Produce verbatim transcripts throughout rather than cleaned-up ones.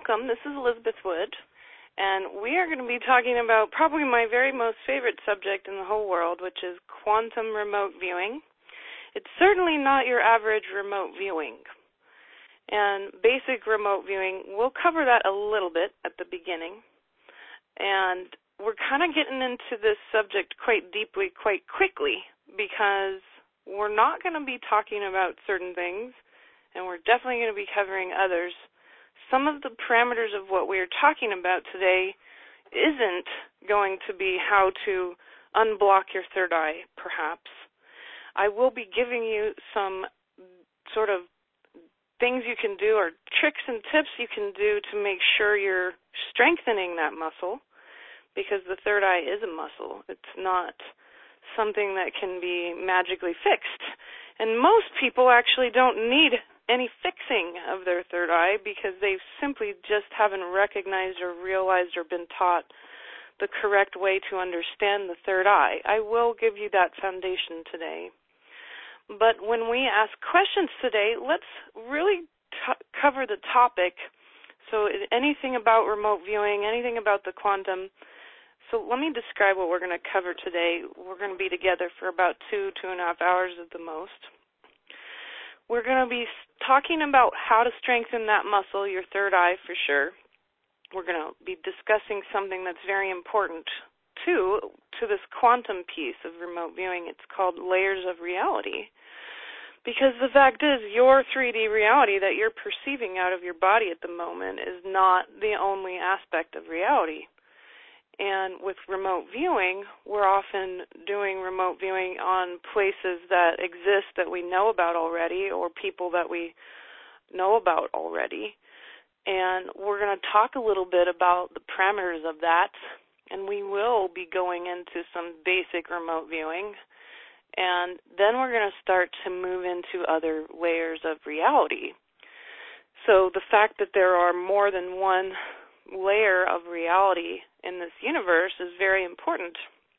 welcome. This is Elizabeth Wood, and we are going to be talking about probably my very most favorite subject in the whole world, which is quantum remote viewing. It's certainly not your average remote viewing. And basic remote viewing, we'll cover that a little bit at the beginning. And we're kind of getting into this subject quite deeply, quite quickly, because we're not going to be talking about certain things, and we're definitely going to be covering others. Some of the parameters of what we're talking about today isn't going to be how to unblock your third eye, perhaps. I will be giving you some sort of things you can do, or tricks and tips you can do to make sure you're strengthening that muscle, because the third eye is a muscle. It's not something that can be magically fixed. And most people actually don't need any fixing of their third eye because they simply just haven't recognized or realized or been taught the correct way to understand the third eye. I will give you that foundation today. But when we ask questions today, let's really t- cover the topic. So anything about remote viewing, anything about the quantum. So let me describe what we're going to cover today. We're going to be together for about two, two and a half hours at the most. We're going to be talking about how to strengthen that muscle, your third eye for sure. We're going to be discussing something that's very important too, to this quantum piece of remote viewing. It's called layers of reality. Because the fact is, your three D reality that you're perceiving out of your body at the moment is not the only aspect of reality. And with remote viewing, we're often doing remote viewing on places that exist that we know about already, or people that we know about already. And we're going to talk a little bit about the parameters of that, and we will be going into some basic remote viewing. And then we're going to start to move into other layers of reality. So the fact that there are more than one layer of reality in this universe is very important.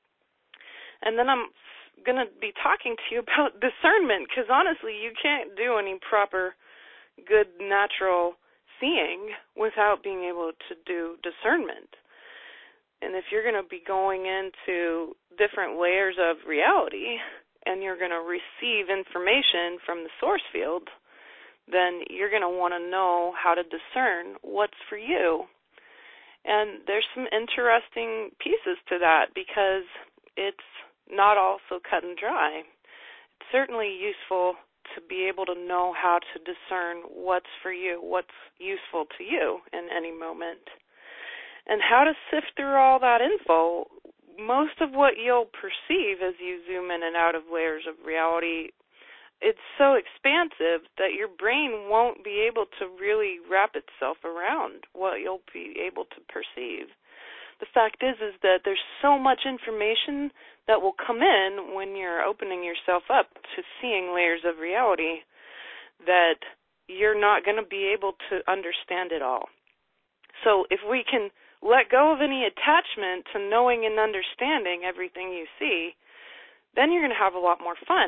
And then I'm going to be talking to you about discernment, because honestly, you can't do any proper, good, natural seeing without being able to do discernment. And if you're going to be going into different layers of reality and you're going to receive information from the source field, then you're going to want to know how to discern what's for you. And there's some interesting pieces to that because it's not all so cut and dry. It's certainly useful to be able to know how to discern what's for you, what's useful to you in any moment. And how to sift through all that info. Most of what you'll perceive as you zoom in and out of layers of reality, it's so expansive that your brain won't be able to really wrap itself around what you'll be able to perceive. The fact is is that there's so much information that will come in when you're opening yourself up to seeing layers of reality that you're not going to be able to understand it all. So if we can let go of any attachment to knowing and understanding everything you see, then you're going to have a lot more fun.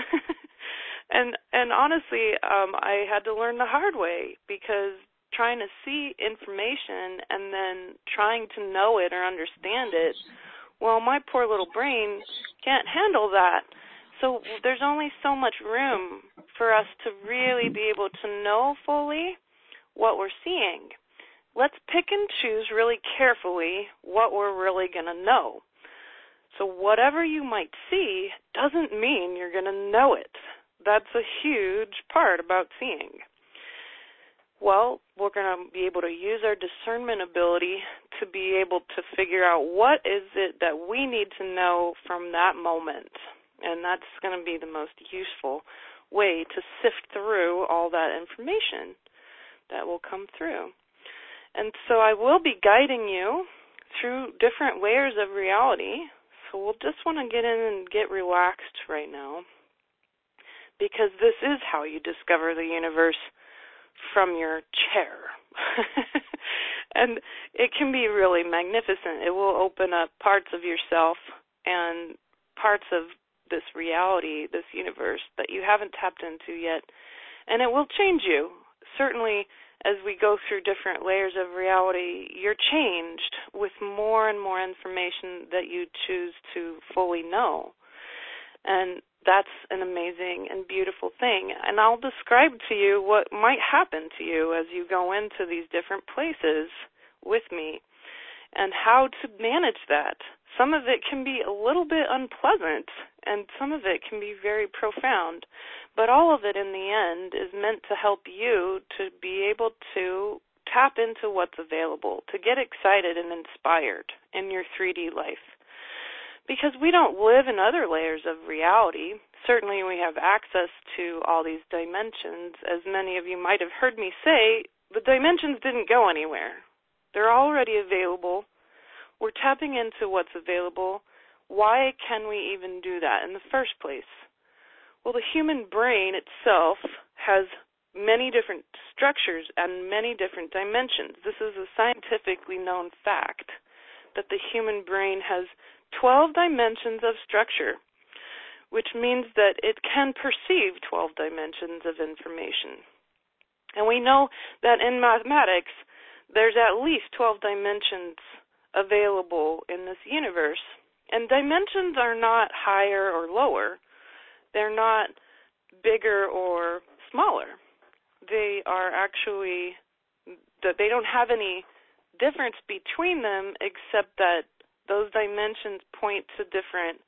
and and honestly, um, I had to learn the hard way, because trying to see information and then trying to know it or understand it, well, my poor little brain can't handle that. So there's only so much room for us to really be able to know fully what we're seeing. Let's pick and choose really carefully what we're really going to know. So whatever you might see doesn't mean you're going to know it. That's a huge part about seeing. Well, we're going to be able to use our discernment ability to be able to figure out what is it that we need to know from that moment. And that's going to be the most useful way to sift through all that information that will come through. And so I will be guiding you through different layers of reality. So we'll just want to get in and get relaxed right now, because this is how you discover the universe from your chair. And it can be really magnificent. It will open up parts of yourself and parts of this reality, this universe, that you haven't tapped into yet. And it will change you. Certainly, as we go through different layers of reality, you're changed with more and more information that you choose to fully know. And that's an amazing and beautiful thing. And I'll describe to you what might happen to you as you go into these different places with me and how to manage that. Some of it can be a little bit unpleasant, and some of it can be very profound. But all of it in the end is meant to help you to be able to tap into what's available, to get excited and inspired in your three D life. Because we don't live in other layers of reality. Certainly we have access to all these dimensions. As many of you might have heard me say, the dimensions didn't go anywhere. They're already available. We're tapping into what's available. Why can we even do that in the first place? Well, the human brain itself has many different structures and many different dimensions. This is a scientifically known fact, that the human brain has twelve dimensions of structure, which means that it can perceive twelve dimensions of information. And we know that in mathematics, there's at least twelve dimensions available in this universe. And dimensions are not higher or lower. They're not bigger or smaller. They are actually, that they don't have any difference between them except that those dimensions point to different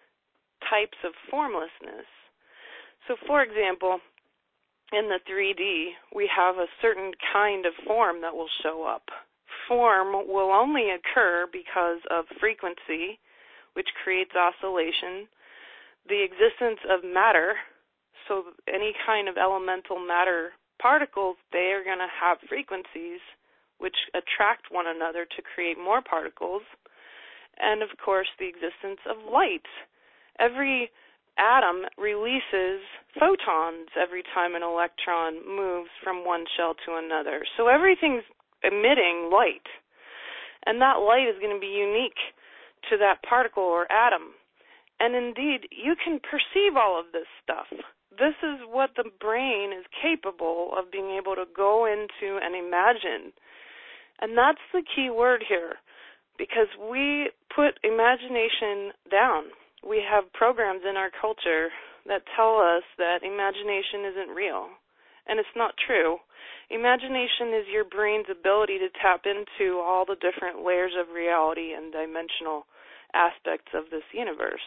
types of formlessness. So, for example, in the three D, we have a certain kind of form that will show up. Form will only occur because of frequency, which creates oscillation, the existence of matter, so any kind of elemental matter particles, they are going to have frequencies which attract one another to create more particles, and of course the existence of light. Every atom releases photons every time an electron moves from one shell to another. So everything's emitting light, and that light is going to be unique to that particle or atom. And indeed, you can perceive all of this stuff. This is what the brain is capable of being able to go into and imagine. And that's the key word here, because we put imagination down. We have programs in our culture that tell us that imagination isn't real, and it's not true. Imagination is your brain's ability to tap into all the different layers of reality and dimensional aspects of this universe.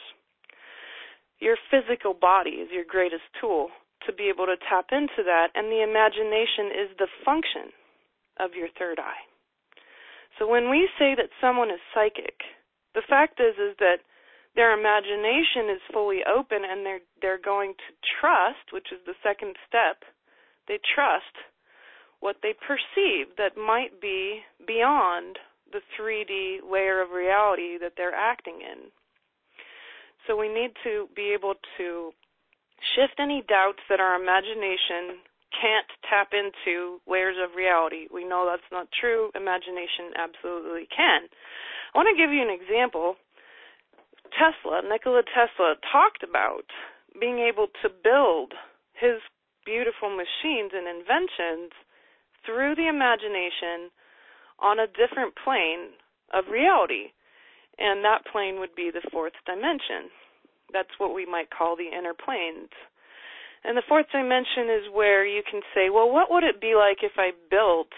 Your physical body is your greatest tool to be able to tap into that, and the imagination is the function of your third eye. So when we say that someone is psychic, the fact is is that their imagination is fully open, and they're they're going to trust, which is the second step. They trust what they perceive that might be beyond the three D layer of reality that they're acting in. So we need to be able to shift any doubts that our imagination can't tap into layers of reality. We know that's not true. Imagination absolutely can. I want to give you an example. Tesla, Nikola Tesla, talked about being able to build his beautiful machines and inventions through the imagination on a different plane of reality. And that plane would be the fourth dimension. That's what we might call the inner planes. And the fourth dimension is where you can say, well, what would it be like if I built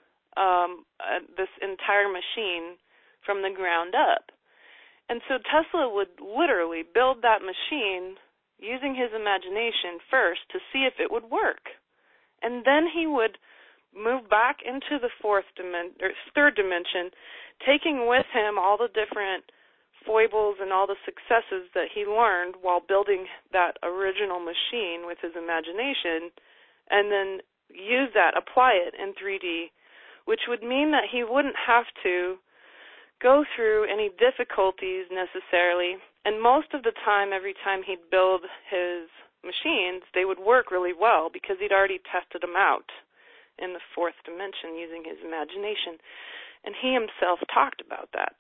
um, uh, this entire machine from the ground up? And so Tesla would literally build that machine using his imagination first to see if it would work. And then he would move back into the fourth dimension, or third dimension, taking with him all the different foibles and all the successes that he learned while building that original machine with his imagination, and then use that, apply it in three D, which would mean that he wouldn't have to go through any difficulties necessarily, and most of the time, every time he'd build his machines, they would work really well because he'd already tested them out in the fourth dimension using his imagination. And he himself talked about that.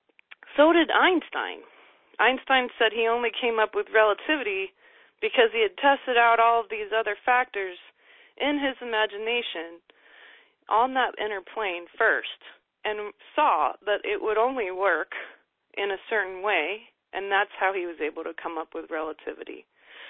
So did Einstein. Einstein said he only came up with relativity because he had tested out all of these other factors in his imagination on that inner plane first and saw that it would only work in a certain way, and that's how he was able to come up with relativity.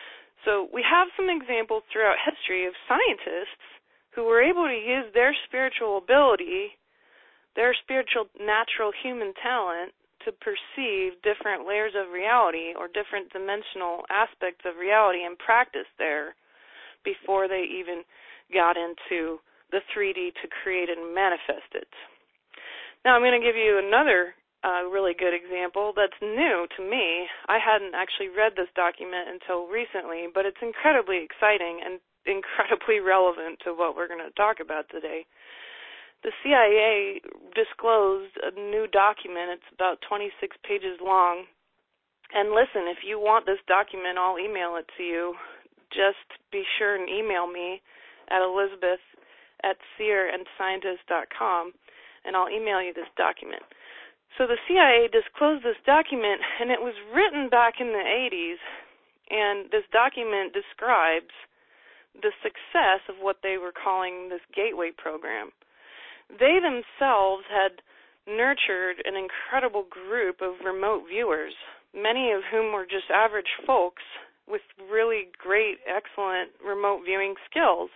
So we have some examples throughout history of scientists who were able to use their spiritual ability, their spiritual natural human talent, to perceive different layers of reality or different dimensional aspects of reality and practice there before they even got into the three D to create and manifest it. Now I'm going to give you another uh, really good example that's new to me. I hadn't actually read this document until recently, but it's incredibly exciting and incredibly relevant to what we're going to talk about today. The C I A disclosed a new document. It's about twenty-six pages long. And listen, if you want this document, I'll email it to you. Just be sure and email me at Elizabeth at seer and scientist dot com, and I'll email you this document. So the C I A disclosed this document, and it was written back in the eighties, and this document describes the success of what they were calling this Gateway program. They themselves had nurtured an incredible group of remote viewers, many of whom were just average folks with really great, excellent remote viewing skills.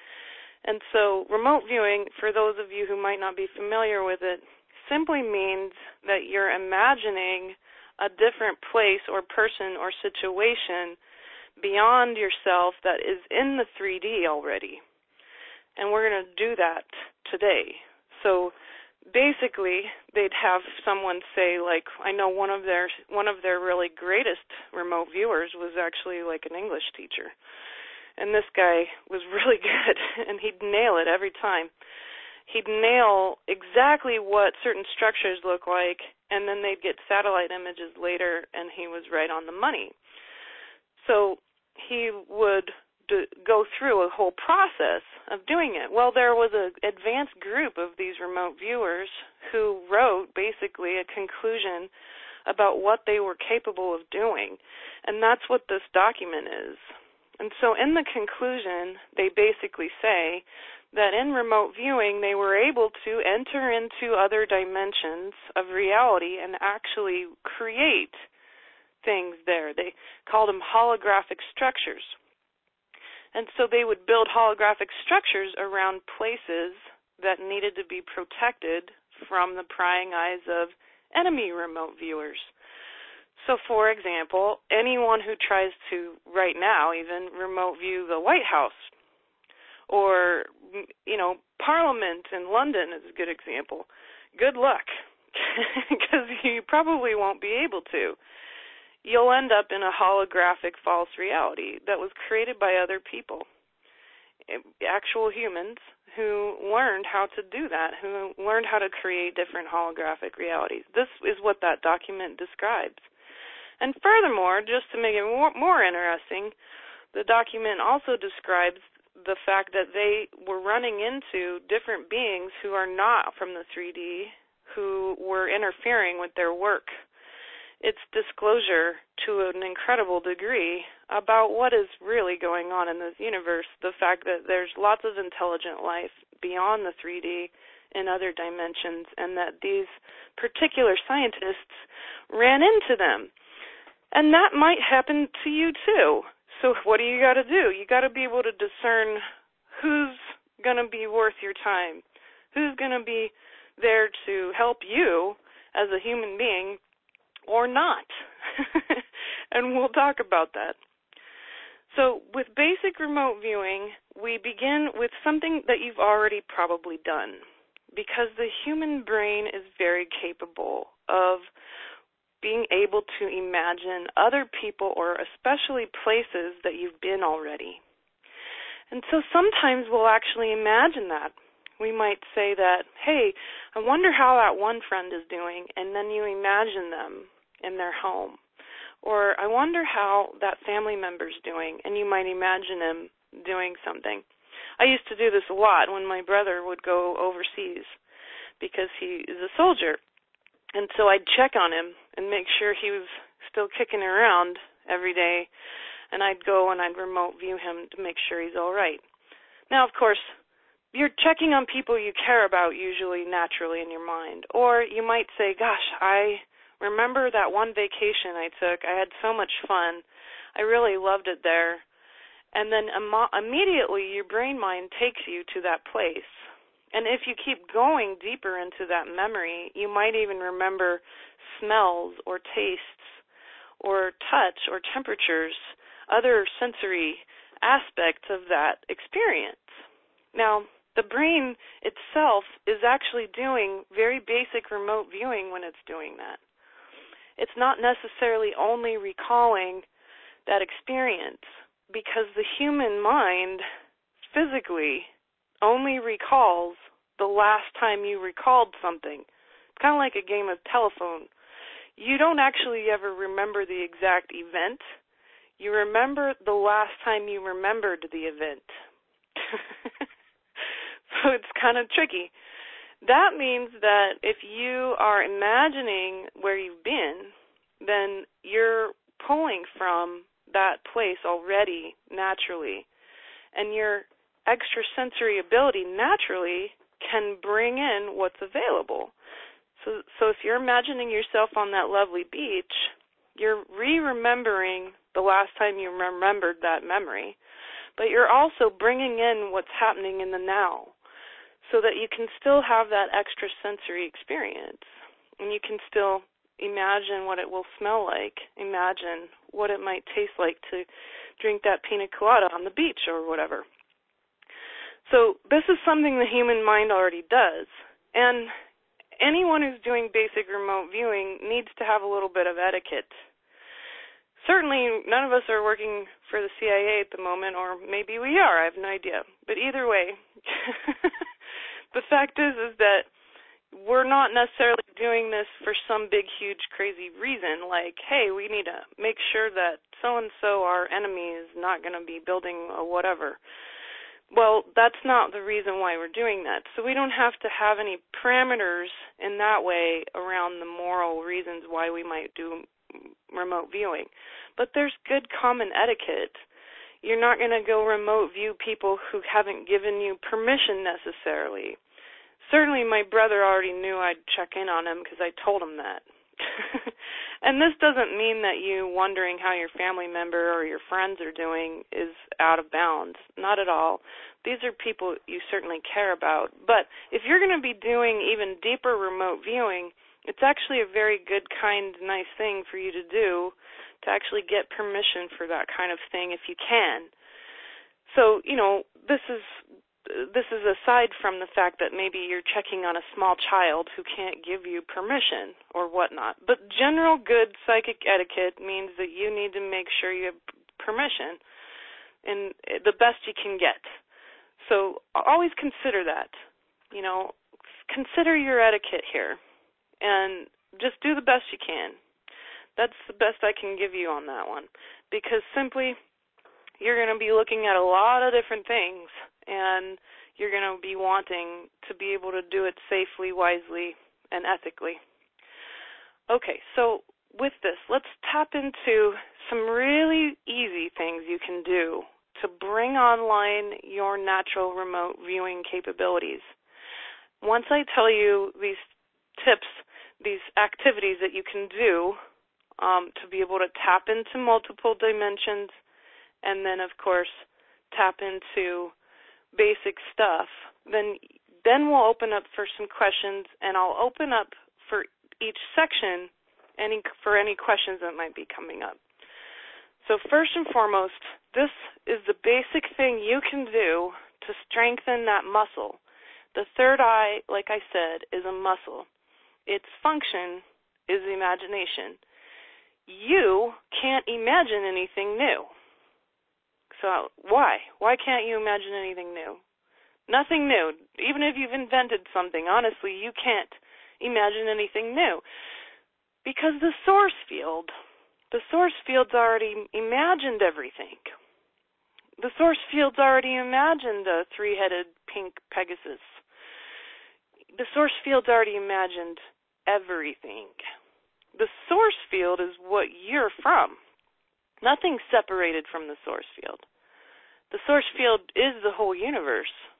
And so remote viewing, for those of you who might not be familiar with it, simply means that you're imagining a different place or person or situation beyond yourself that is in the three D already. And we're going to do that today. So basically, they'd have someone say, like, I know one of their one of their really greatest remote viewers was actually like an English teacher. And this guy was really good, and he'd nail it every time. He'd nail exactly what certain structures look like, and then they'd get satellite images later, and he was right on the money. So he would to go through a whole process of doing it. Well, there was an advanced group of these remote viewers who wrote basically a conclusion about what they were capable of doing, and that's what this document is. And so in the conclusion, they basically say that in remote viewing, they were able to enter into other dimensions of reality and actually create things there. They called them holographic structures. And so they would build holographic structures around places that needed to be protected from the prying eyes of enemy remote viewers. So, for example, anyone who tries to, right now, even remote view the White House or, you know, Parliament in London is a good example. Good luck, because you probably won't be able to. You'll end up in a holographic false reality that was created by other people, actual humans who learned how to do that, who learned how to create different holographic realities. This is what that document describes. And furthermore, just to make it more, more interesting, the document also describes the fact that they were running into different beings who are not from the three D, who were interfering with their work. It's disclosure to an incredible degree about what is really going on in this universe, the fact that there's lots of intelligent life beyond the three D in other dimensions, and that these particular scientists ran into them. And that might happen to you too. So what do you got to do? You got to be able to discern who's going to be worth your time, who's going to be there to help you as a human being, or not. And we'll talk about that. So with basic remote viewing, we begin with something that you've already probably done, because the human brain is very capable of being able to imagine other people or especially places that you've been already. And so sometimes we'll actually imagine that. We might say that, hey, I wonder how that one friend is doing, and then you imagine them in their home. Or I wonder how that family member's doing, and you might imagine him doing something. I used to do this a lot when my brother would go overseas because he is a soldier. And so I'd check on him and make sure he was still kicking around every day, and I'd go and I'd remote view him to make sure he's all right. Now, of course, you're checking on people you care about usually naturally in your mind. Or you might say, gosh, I remember that one vacation I took. I had so much fun. I really loved it there. And then im- immediately your brain mind takes you to that place. And if you keep going deeper into that memory, you might even remember smells or tastes or touch or temperatures, other sensory aspects of that experience. Now, the brain itself is actually doing very basic remote viewing when it's doing that. It's not necessarily only recalling that experience, because the human mind physically only recalls the last time you recalled something. It's kind of like a game of telephone. You don't actually ever remember the exact event. You remember the last time you remembered the event. So it's kind of tricky. That means that if you are imagining where you've been, then you're pulling from that place already naturally. And your extrasensory ability naturally can bring in what's available. So, so if you're imagining yourself on that lovely beach, you're re-remembering the last time you remembered that memory, but you're also bringing in what's happening in the now so that you can still have that extrasensory experience, and you can still imagine what it will smell like, imagine what it might taste like to drink that pina colada on the beach or whatever. So this is something the human mind already does, and anyone who's doing basic remote viewing needs to have a little bit of etiquette. Certainly, none of us are working for the C I A at the moment, or maybe we are, I have no idea. But either way, the fact is is that we're not necessarily doing this for some big, huge, crazy reason, like, hey, we need to make sure that so-and-so, our enemy, is not going to be building a whatever. Well, that's not the reason why we're doing that. So we don't have to have any parameters in that way around the moral reasons why we might do remote viewing. But there's good common etiquette. You're not going to go remote view people who haven't given you permission necessarily. Certainly my brother already knew I'd check in on him because I told him that. And this doesn't mean that you wondering how your family member or your friends are doing is out of bounds. Not at all. These are people you certainly care about. But if you're going to be doing even deeper remote viewing, it's actually a very good, kind, nice thing for you to do to actually get permission for that kind of thing if you can. So, you know, this is this is aside from the fact that maybe you're checking on a small child who can't give you permission or whatnot. But general good psychic etiquette means that you need to make sure you have permission and the best you can get. So always consider that. You know, consider your etiquette here and just do the best you can. That's the best I can give you on that one, because simply you're going to be looking at a lot of different things, and you're going to be wanting to be able to do it safely, wisely, and ethically. Okay, so with this, let's tap into some really easy things you can do to bring online your natural remote viewing capabilities. Once I tell you these tips, these activities that you can do um, to be able to tap into multiple dimensions, and then, of course, tap into basic stuff, then then we'll open up for some questions, and I'll open up for each section any for any questions that might be coming up. So first and foremost, this is the basic thing you can do to strengthen that muscle. The third eye, like I said, is a muscle. Its function is imagination. You can't imagine anything new. So why? Why can't you imagine anything new? Nothing new. Even if you've invented something, honestly, you can't imagine anything new. Because the source field, the source field's already imagined everything. The source field's already imagined a three-headed pink Pegasus. The source field's already imagined everything. The source field is what you're from. Nothing's separated from the source field. The source field is the whole universe.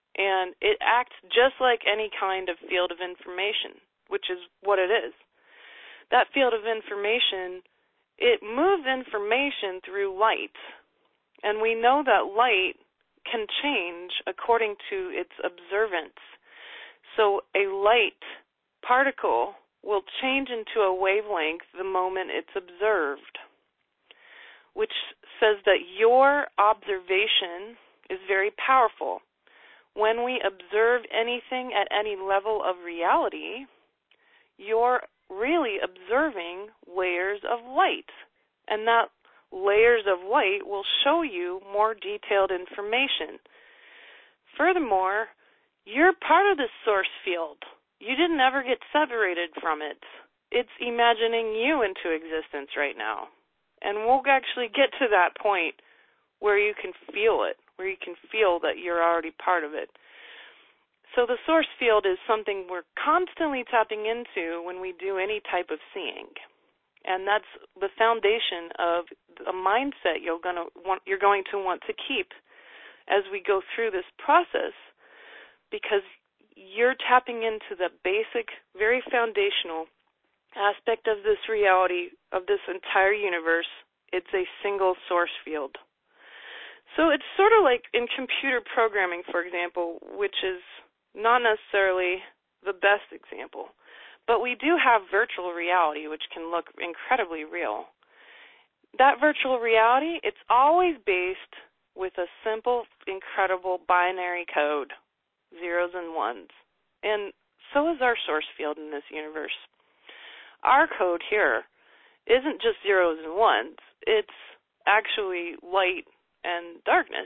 And it acts just like any kind of field of information, which is what it is. That field of information, it moves information through light. And we know that light can change according to its observance. So a light particle will change into a wavelength the moment it's observed, which says that your observation is very powerful. When we observe anything at any level of reality, you're really observing layers of light, and that layers of light will show you more detailed information. Furthermore, you're part of this source field. You didn't ever get separated from it. It's imagining you into existence right now. And we'll actually get to that point where you can feel it, where you can feel that you're already part of it. So the source field is something we're constantly tapping into when we do any type of seeing. And that's the foundation of a mindset you're going to want, you're going to want to keep as we go through this process, because you're tapping into the basic, very foundational aspect of this reality, of this entire universe. It's a single source field. So it's sort of like in computer programming, for example, which is not necessarily the best example. But we do have virtual reality, which can look incredibly real. That virtual reality, it's always based with a simple, incredible binary code, zeros and ones. And so is our source field in this universe. Our code here isn't just zeros and ones. It's actually light and darkness.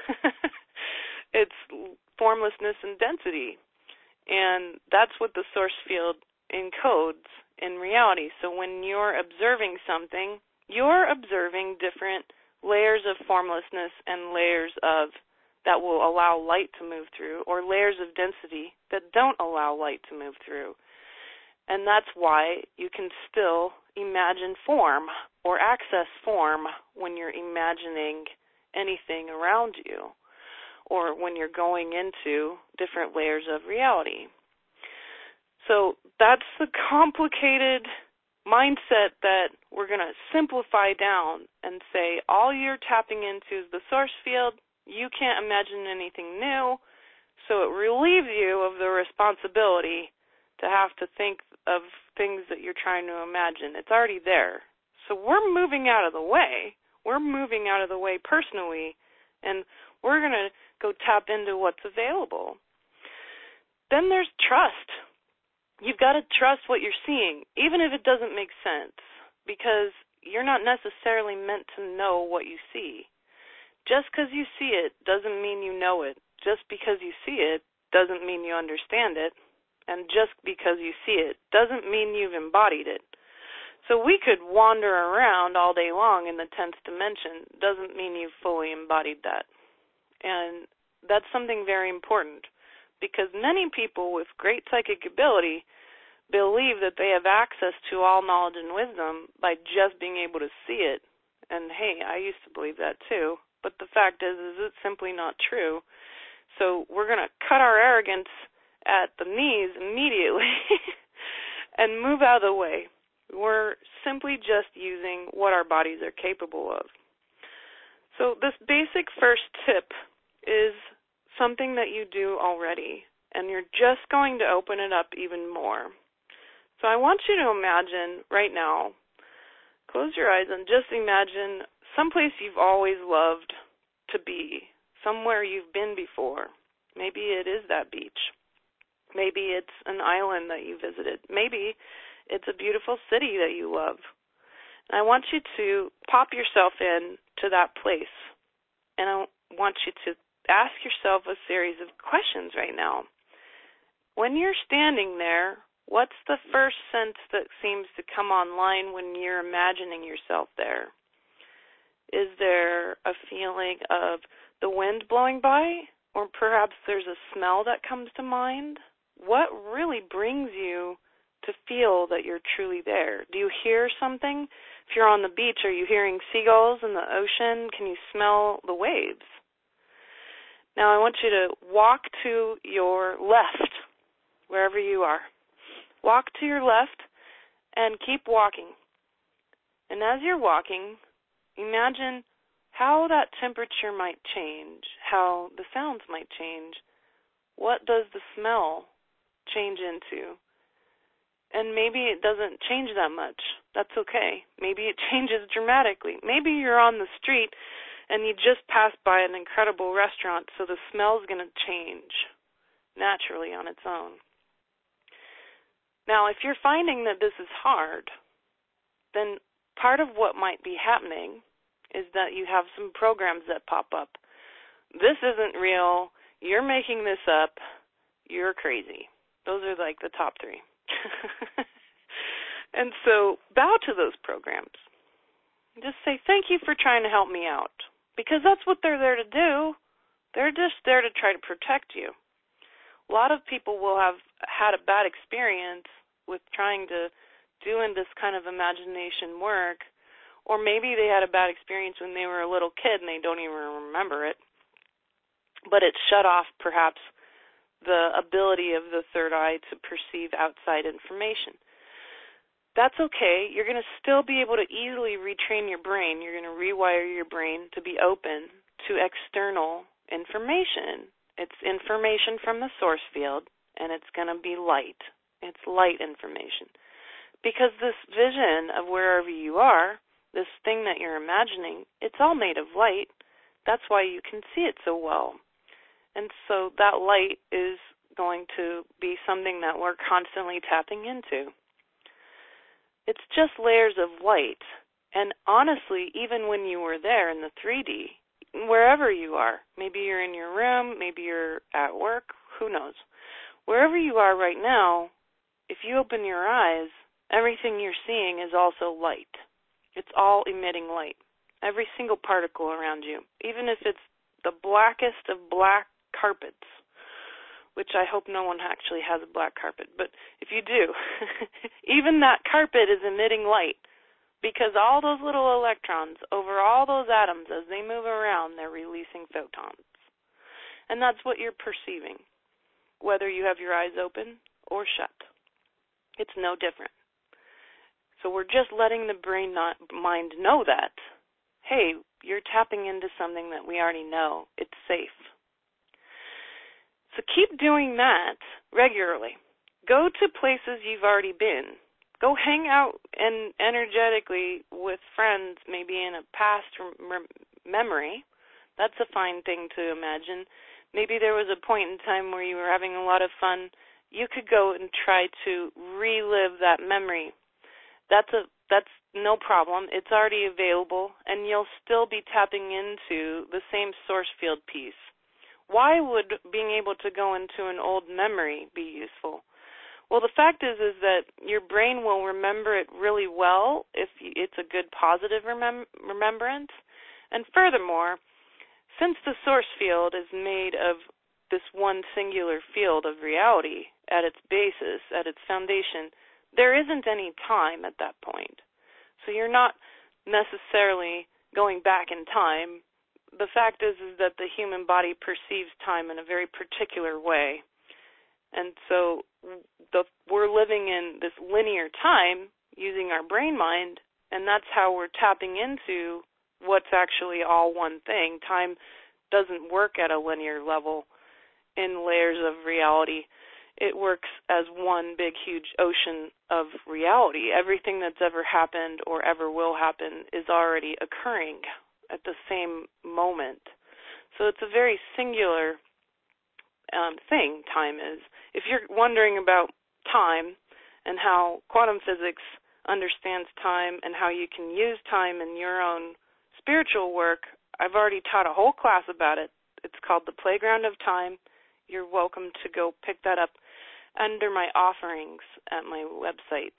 It's formlessness and density. And that's what the source field encodes in reality. So when you're observing something, you're observing different layers of formlessness and layers of that will allow light to move through, or layers of density that don't allow light to move through. And that's why you can still imagine form or access form when you're imagining anything around you, or when you're going into different layers of reality. So that's the complicated mindset that we're going to simplify down and say all you're tapping into is the source field. You can't imagine anything new, so it relieves you of the responsibility to have to think of things that you're trying to imagine. It's already there. So we're moving out of the way. We're moving out of the way personally, and we're going to go tap into what's available. Then there's trust. You've got to trust what you're seeing, even if it doesn't make sense, because you're not necessarily meant to know what you see. Just because you see it doesn't mean you know it. Just because you see it doesn't mean you understand it. And just because you see it doesn't mean you've embodied it. So we could wander around all day long in the tenth dimension. Doesn't mean you've fully embodied that. And that's something very important, because many people with great psychic ability believe that they have access to all knowledge and wisdom by just being able to see it. And hey, I used to believe that too. But the fact is, is it's simply not true. So we're going to cut our arrogance at the knees immediately and move out of the way. We're simply just using what our bodies are capable of. So this basic first tip is something that you do already, and you're just going to open it up even more. So I want you to imagine right now, close your eyes and just imagine someplace you've always loved to be, somewhere you've been before. Maybe it is that beach. Maybe it's an island that you visited. Maybe it's a beautiful city that you love. And I want you to pop yourself in to that place. And I want you to ask yourself a series of questions right now. When you're standing there, what's the first sense that seems to come online when you're imagining yourself there? Is there a feeling of the wind blowing by? Or perhaps there's a smell that comes to mind? What really brings you to feel that you're truly there? Do you hear something? If you're on the beach, are you hearing seagulls in the ocean? Can you smell the waves? Now I want you to walk to your left, wherever you are. Walk to your left and keep walking. And as you're walking, imagine how that temperature might change, how the sounds might change. What does the smell change into? And maybe it doesn't change that much. That's okay. Maybe it changes dramatically. Maybe you're on the street and you just passed by an incredible restaurant, so the smell's going to change naturally on its own. Now, if you're finding that this is hard, then part of what might be happening is that you have some programs that pop up. This isn't real. You're making this up. You're crazy. Those are like the top three. And so bow to those programs. Just say, thank you for trying to help me out, because that's what they're there to do. They're just there to try to protect you. A lot of people will have had a bad experience with trying to do this kind of imagination work, or maybe they had a bad experience when they were a little kid and they don't even remember it, but it shut off perhaps the ability of the third eye to perceive outside information. That's okay. You're going to still be able to easily retrain your brain. You're going to rewire your brain to be open to external information. It's information from the source field, and it's going to be light. It's light information. Because this vision of wherever you are, this thing that you're imagining, it's all made of light. That's why you can see it so well. And so that light is going to be something that we're constantly tapping into. It's just layers of light. And honestly, even when you were there in the three D, wherever you are, maybe you're in your room, maybe you're at work, who knows. Wherever you are right now, if you open your eyes, everything you're seeing is also light. It's all emitting light. Every single particle around you, even if it's the blackest of black carpets, which I hope no one actually has a black carpet, but if you do, even that carpet is emitting light, because all those little electrons over all those atoms, as they move around, they're releasing photons. And that's what you're perceiving, whether you have your eyes open or shut. It's no different. So we're just letting the brain not, mind know that, hey, you're tapping into something that we already know. It's safe. So keep doing that regularly. Go to places you've already been. Go hang out and energetically with friends, maybe in a past rem- memory. That's a fine thing to imagine. Maybe there was a point in time where you were having a lot of fun. You could go and try to relive that memory. That's a that's no problem. It's already available, and you'll still be tapping into the same source field piece. Why would being able to go into an old memory be useful? Well, the fact is is that your brain will remember it really well if it's a good positive remem- remembrance. And furthermore, since the source field is made of this one singular field of reality at its basis, at its foundation, there isn't any time at that point. So you're not necessarily going back in time. The fact is, is that the human body perceives time in a very particular way. And so the, we're living in this linear time using our brain mind, and that's how we're tapping into what's actually all one thing. Time doesn't work at a linear level in layers of reality. It works as one big, huge ocean of reality. Everything that's ever happened or ever will happen is already occurring at the same moment. So it's a very singular um, thing, time is. If you're wondering about time and how quantum physics understands time and how you can use time in your own spiritual work, I've already taught a whole class about it. It's called The Playground of Time. You're welcome to go pick that up under my offerings at my website.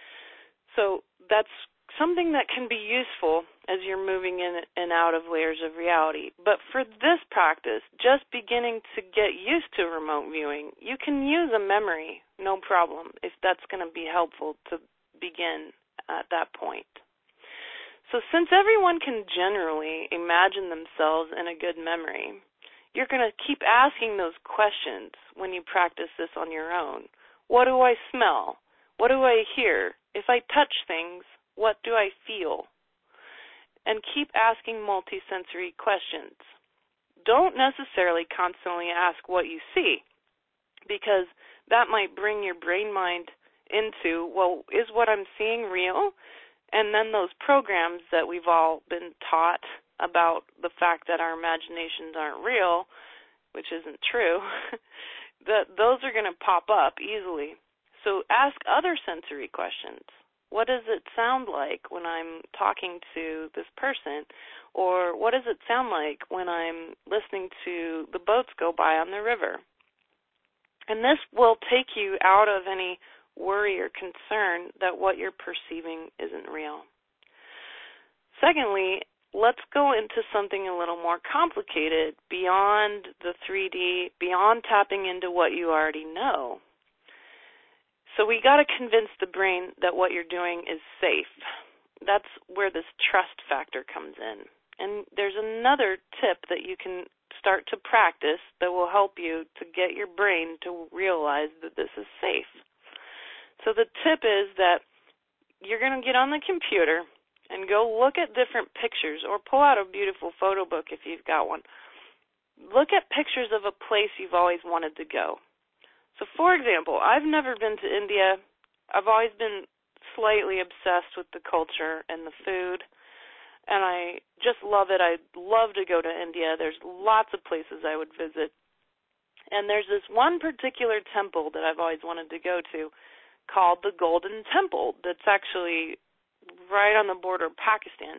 So that's something that can be useful as you're moving in and out of layers of reality. But for this practice, just beginning to get used to remote viewing, you can use a memory, no problem, if that's going to be helpful to begin at that point. So since everyone can generally imagine themselves in a good memory, you're going to keep asking those questions when you practice this on your own. What do I smell? What do I hear? If I touch things, what do I feel? And keep asking multisensory questions. Don't necessarily constantly ask what you see, because that might bring your brain mind into, well, is what I'm seeing real? And then those programs that we've all been taught about the fact that our imaginations aren't real, which isn't true, that those are going to pop up easily. So ask other sensory questions. What does it sound like when I'm talking to this person? Or what does it sound like when I'm listening to the boats go by on the river? And this will take you out of any worry or concern that what you're perceiving isn't real. Secondly, let's go into something a little more complicated beyond the three D, beyond tapping into what you already know. So we got to convince the brain that what you're doing is safe. That's where this trust factor comes in. And there's another tip that you can start to practice that will help you to get your brain to realize that this is safe. So the tip is that you're going to get on the computer and go look at different pictures, or pull out a beautiful photo book if you've got one. Look at pictures of a place you've always wanted to go. So, for example, I've never been to India. I've always been slightly obsessed with the culture and the food, and I just love it. I'd love to go to India. There's lots of places I would visit. And there's this one particular temple that I've always wanted to go to called the Golden Temple that's actually right on the border of Pakistan.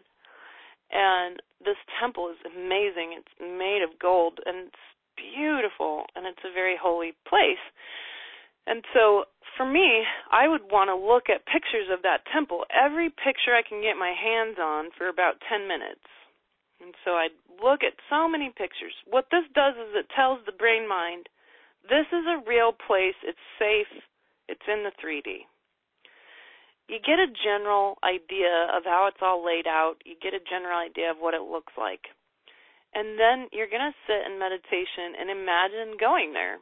And this temple is amazing. It's made of gold, and it's beautiful, and it's a very holy place. And so for me, I would want to look at pictures of that temple, every picture I can get my hands on, for about ten minutes. And so I'd look at so many pictures. What this does is it tells the brain mind, this is a real place, it's safe, it's in the three D. You get a general idea of how it's all laid out. You get a general idea of what it looks like. And then you're going to sit in meditation and imagine going there.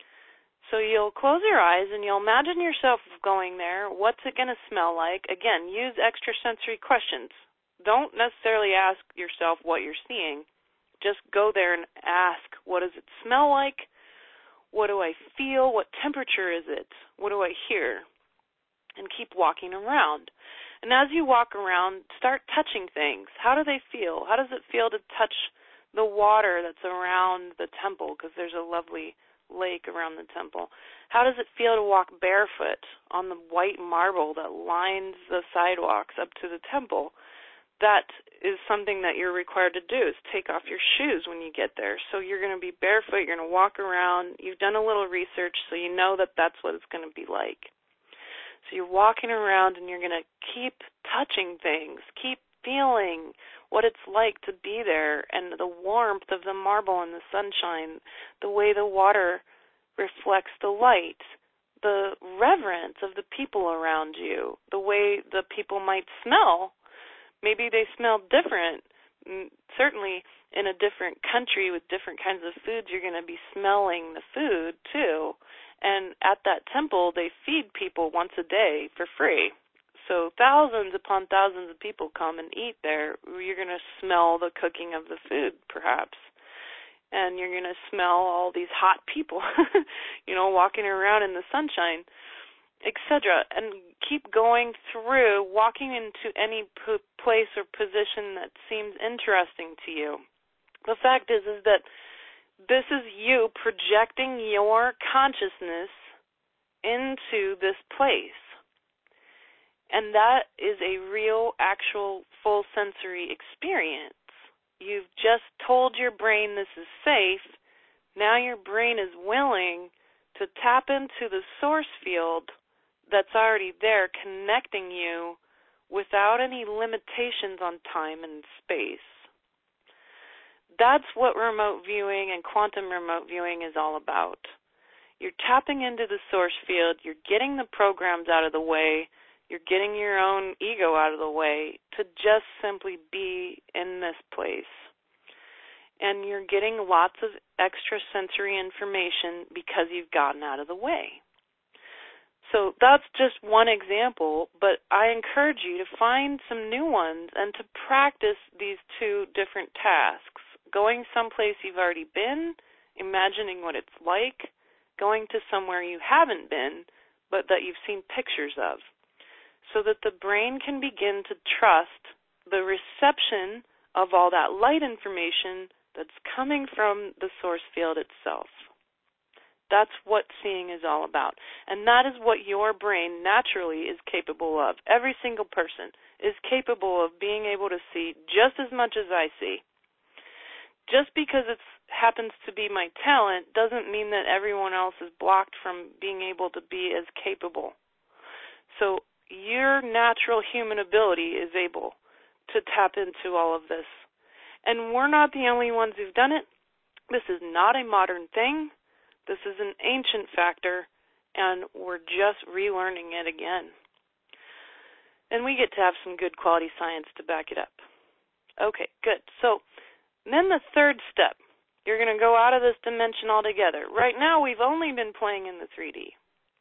So you'll close your eyes and you'll imagine yourself going there. What's it going to smell like? Again, use extrasensory questions. Don't necessarily ask yourself what you're seeing. Just go there and ask, what does it smell like? What do I feel? What temperature is it? What do I hear? And keep walking around. And as you walk around, start touching things. How do they feel? How does it feel to touch the water that's around the temple, because there's a lovely lake around the temple? How does it feel to walk barefoot on the white marble that lines the sidewalks up to the temple? That is something that you're required to do, is take off your shoes when you get there. So you're going to be barefoot, you're going to walk around. You've done a little research, so you know that that's what it's going to be like. So you're walking around and you're going to keep touching things, keep feeling what it's like to be there, and the warmth of the marble and the sunshine, the way the water reflects the light, the reverence of the people around you, the way the people might smell. Maybe they smell different. Certainly in a different country with different kinds of foods, you're going to be smelling the food too. And at that temple, they feed people once a day for free. So thousands upon thousands of people come and eat there. You're going to smell the cooking of the food, perhaps. And you're going to smell all these hot people, you know, walking around in the sunshine, et cetera. And keep going through, walking into any p- place or position that seems interesting to you. The fact is, is that this is you projecting your consciousness into this place. And that is a real, actual, full sensory experience. You've just told your brain this is safe. Now your brain is willing to tap into the source field that's already there, connecting you without any limitations on time and space. That's what remote viewing and quantum remote viewing is all about. You're tapping into the source field. You're getting the programs out of the way. You're getting your own ego out of the way to just simply be in this place. and you're getting lots of extrasensory information because you've gotten out of the way. So that's just one example, but I encourage you to find some new ones and to practice these two different tasks. Going someplace you've already been, imagining what it's like, going to somewhere you haven't been, but that you've seen pictures of, so that the brain can begin to trust the reception of all that light information that's coming from the source field itself. That's what seeing is all about. And that is what your brain naturally is capable of. Every single person is capable of being able to see just as much as I see. Just because it happens to be my talent doesn't mean that everyone else is blocked from being able to be as capable. So your natural human ability is able to tap into all of this. And we're not the only ones who've done it. This is not a modern thing. This is an ancient factor, and we're just relearning it again. And we get to have some good quality science to back it up. Okay, good. So then the third step, you're going to go out of this dimension altogether. Right now we've only been playing in the three D.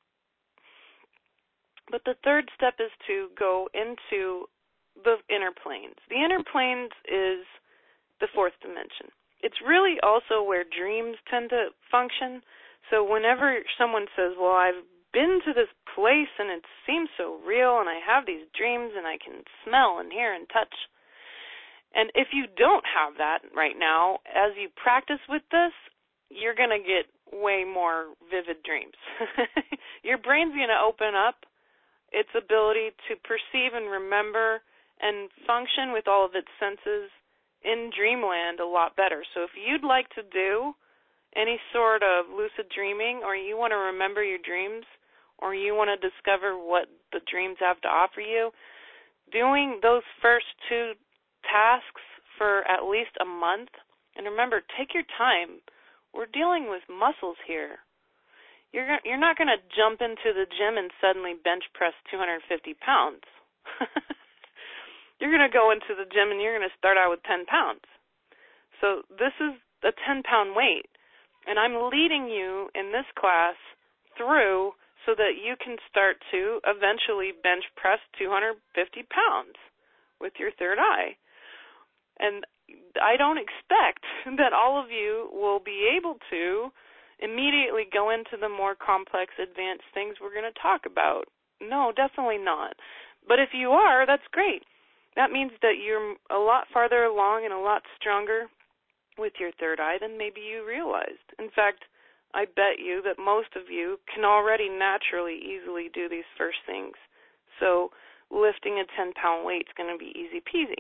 But the third step is to go into the inner planes. The inner planes is the fourth dimension. It's really also where dreams tend to function. So whenever someone says, well, I've been to this place and it seems so real and I have these dreams and I can smell and hear and touch. And if you don't have that right now, as you practice with this, you're going to get way more vivid dreams. Your brain's going to open up its ability to perceive and remember and function with all of its senses in dreamland a lot better. So if you'd like to do any sort of lucid dreaming, or you want to remember your dreams, or you want to discover what the dreams have to offer you, doing those first two tasks for at least a month, and remember, take your time. We're dealing with muscles here. You're you're not going to jump into the gym and suddenly bench press two hundred fifty pounds. You're going to go into the gym and you're going to start out with ten pounds. So this is a ten-pound weight, and I'm leading you in this class through so that you can start to eventually bench press two hundred fifty pounds with your third eye. And I don't expect that all of you will be able to immediately go into the more complex, advanced things we're going to talk about. No, definitely not. But if you are, that's great. That means that you're a lot farther along and a lot stronger with your third eye than maybe you realized. In fact, I bet you that most of you can already naturally easily do these first things. So lifting a ten-pound weight is going to be easy peasy.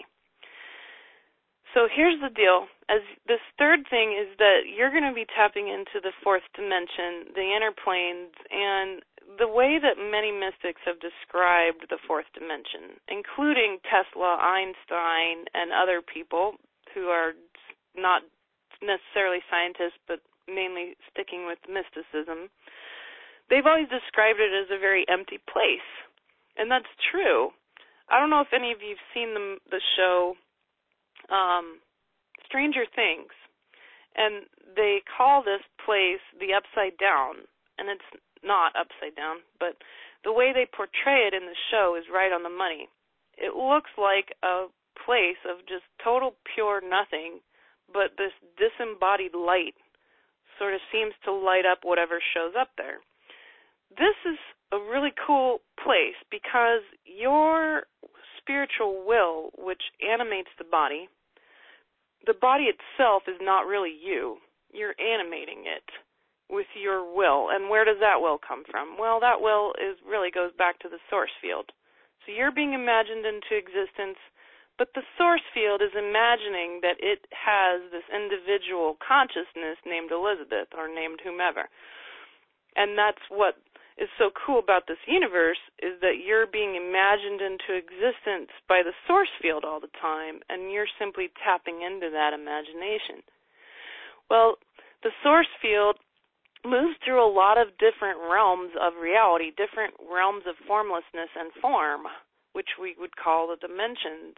So here's the deal. As this third thing is that you're going to be tapping into the fourth dimension, the inner planes, and the way that many mystics have described the fourth dimension, including Tesla, Einstein, and other people who are not necessarily scientists, but mainly sticking with mysticism, they've always described it as a very empty place. And that's true. I don't know if any of you have seen the, the show um, Stranger Things, and they call this place the Upside Down, and it's not upside down, but the way they portray it in the show is right on the money. It looks like a place of just total pure nothing, but this disembodied light sort of seems to light up whatever shows up there. This is a really cool place because your spiritual will, which animates the body, the body itself is not really you. You're animating it with your will. And where does that will come from? Well, that will is really goes back to the source field. So you're being imagined into existence, but the source field is imagining that it has this individual consciousness named Elizabeth or named whomever. And that's what is so cool about this universe, is that you're being imagined into existence by the source field all the time, and you're simply tapping into that imagination. Well, the source field moves through a lot of different realms of reality, different realms of formlessness and form, which we would call the dimensions.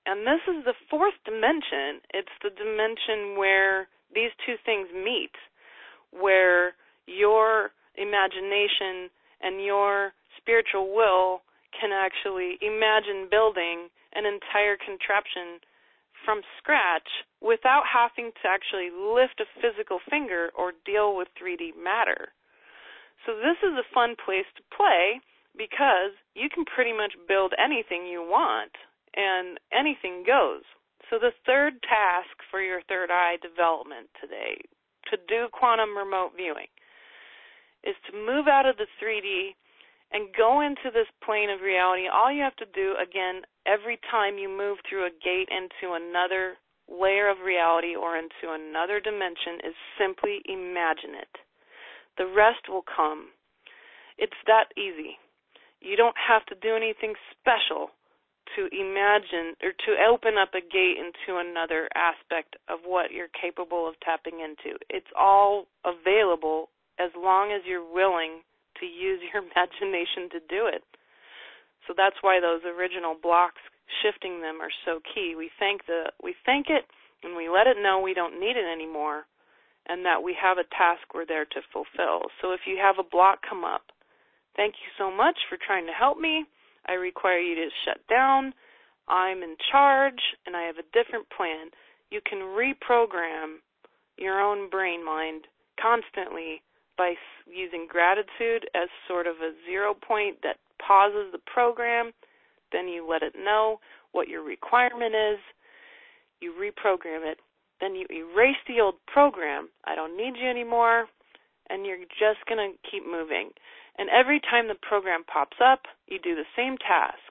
And this is the fourth dimension. It's the dimension where these two things meet, where your imagination and your spiritual will can actually imagine building an entire contraption from scratch without having to actually lift a physical finger or deal with three D matter. So this is a fun place to play because you can pretty much build anything you want and anything goes. So the third task for your third eye development today, to do quantum remote viewing, is to move out of the three D and go into this plane of reality. All you have to do, again, every time you move through a gate into another layer of reality or into another dimension, is simply imagine it. The rest will come. It's that easy. You don't have to do anything special to imagine or to open up a gate into another aspect of what you're capable of tapping into. It's all available as long as you're willing to use your imagination to do it. So that's why those original blocks, shifting them, are so key. We thank the we thank it and we let it know we don't need it anymore and that we have a task we're there to fulfill. So if you have a block come up, thank you so much for trying to help me. I require you to shut down. I'm in charge and I have a different plan. You can reprogram your own brain mind constantly by using gratitude as sort of a zero point that pauses the program. Then you let it know what your requirement is. You reprogram it. Then you erase the old program. I don't need you anymore. And you're just going to keep moving. And every time the program pops up, you do the same task.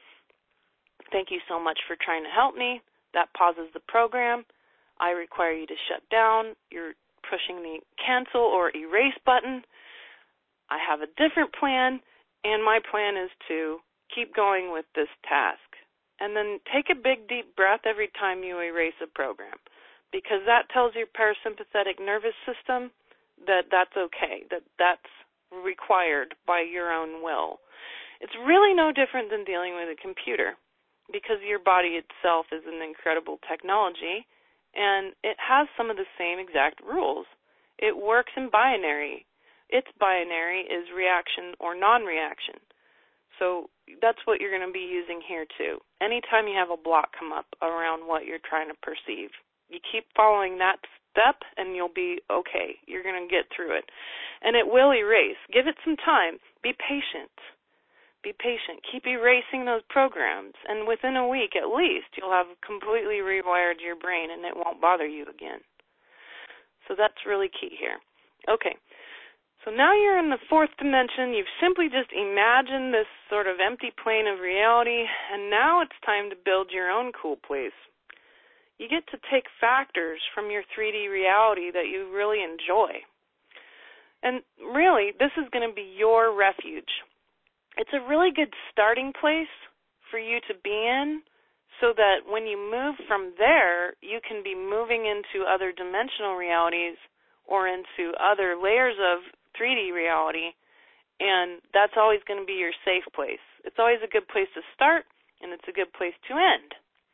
Thank you so much for trying to help me. That pauses the program. I require you to shut down. You're pushing the cancel or erase button. I have a different plan, and my plan is to keep going with this task. And then take a big, deep breath every time you erase a program, because that tells your parasympathetic nervous system that that's okay, that that's required by your own will. It's really no different than dealing with a computer, because your body itself is an incredible technology, and it has some of the same exact rules. It works in binary. Its binary is reaction or non-reaction. So that's what you're going to be using here too. Anytime you have a block come up around what you're trying to perceive, you keep following that step and you'll be okay. You're going to get through it. And it will erase. Give it some time. Be patient. Be patient. Keep erasing those programs, and within a week at least, you'll have completely rewired your brain and it won't bother you again. So that's really key here. Okay, so now you're in the fourth dimension. You've simply just imagined this sort of empty plane of reality, and now it's time to build your own cool place. You get to take factors from your three D reality that you really enjoy. And really, this is going to be your refuge. It's a really good starting place for you to be in so that when you move from there, you can be moving into other dimensional realities or into other layers of three D reality, and that's always going to be your safe place. It's always a good place to start, and it's a good place to end.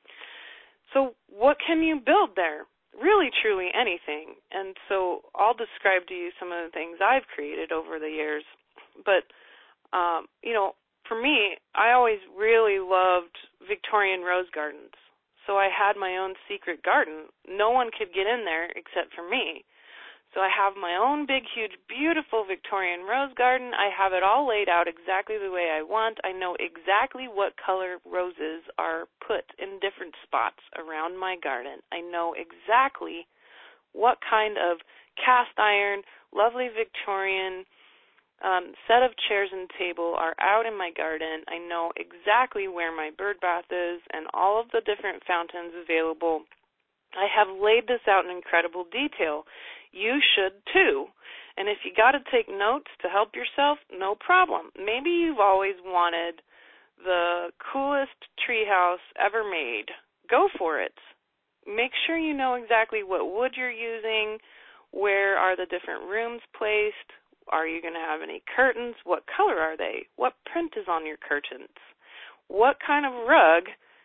So what can you build there? Really, truly anything. And so I'll describe to you some of the things I've created over the years. But Um, you know, for me, I always really loved Victorian rose gardens. So I had my own secret garden. No one could get in there except for me. So I have my own big, huge, beautiful Victorian rose garden. I have it all laid out exactly the way I want. I know exactly what color roses are put in different spots around my garden. I know exactly what kind of cast iron, lovely Victorian Um, set of chairs and table are out in my garden. I know exactly where my bird bath is and all of the different fountains available. I have laid this out in incredible detail. You should too. And if you got to take notes to help yourself, no problem. Maybe you've always wanted the coolest treehouse ever made. Go for it. Make sure you know exactly what wood you're using, where are the different rooms placed. Are you going to have any curtains? What color are they? What print is on your curtains? What kind of rug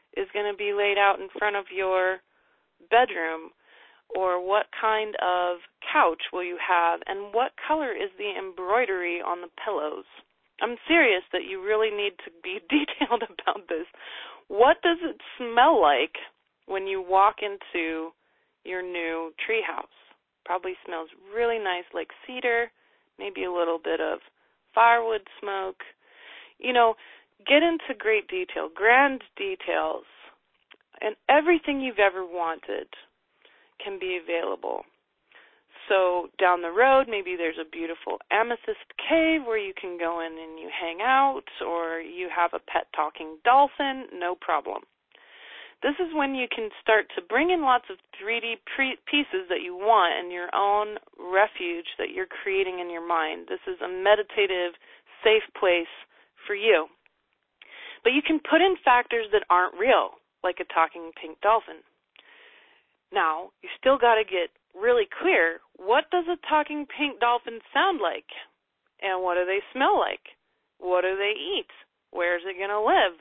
is going to be laid out in front of your bedroom, or what kind of couch will you have, and what color is the embroidery on the pillows. I'm serious that you really need to be detailed about this. What does it smell like when you walk into your new treehouse? Probably smells really nice, like cedar, maybe a little bit of firewood smoke. You know, get into great detail, grand details, and everything you've ever wanted can be available. So down the road, maybe there's a beautiful amethyst cave where you can go in and you hang out, or you have a pet talking dolphin, no problem. This is when you can start to bring in lots of three D pre- pieces that you want in your own refuge that you're creating in your mind. This is a meditative, safe place for you. But you can put in factors that aren't real, like a talking pink dolphin. Now, you still got to get really clear, what does a talking pink dolphin sound like? And what do they smell like? What do they eat? Where's it going to live?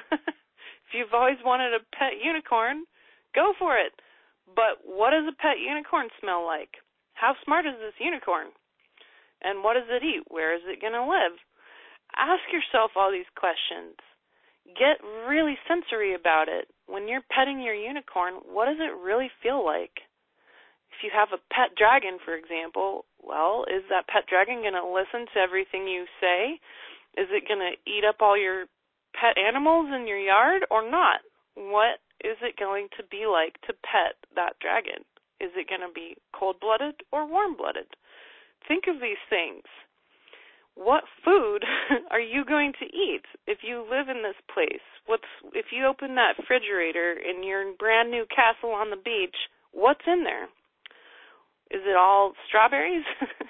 If you've always wanted a pet unicorn, go for it. But what does a pet unicorn smell like? How smart is this unicorn? And what does it eat? Where is it going to live? Ask yourself all these questions. Get really sensory about it. When you're petting your unicorn, what does it really feel like? If you have a pet dragon, for example, well, is that pet dragon going to listen to everything you say? Is it going to eat up all your pet animals in your yard or not? What is it going to be like to pet that dragon? Is it going to be cold-blooded or warm-blooded? Think of these things. What food are you going to eat if you live in this place? What's if you open that refrigerator in your brand new castle on the beach, what's in there? Is it all strawberries?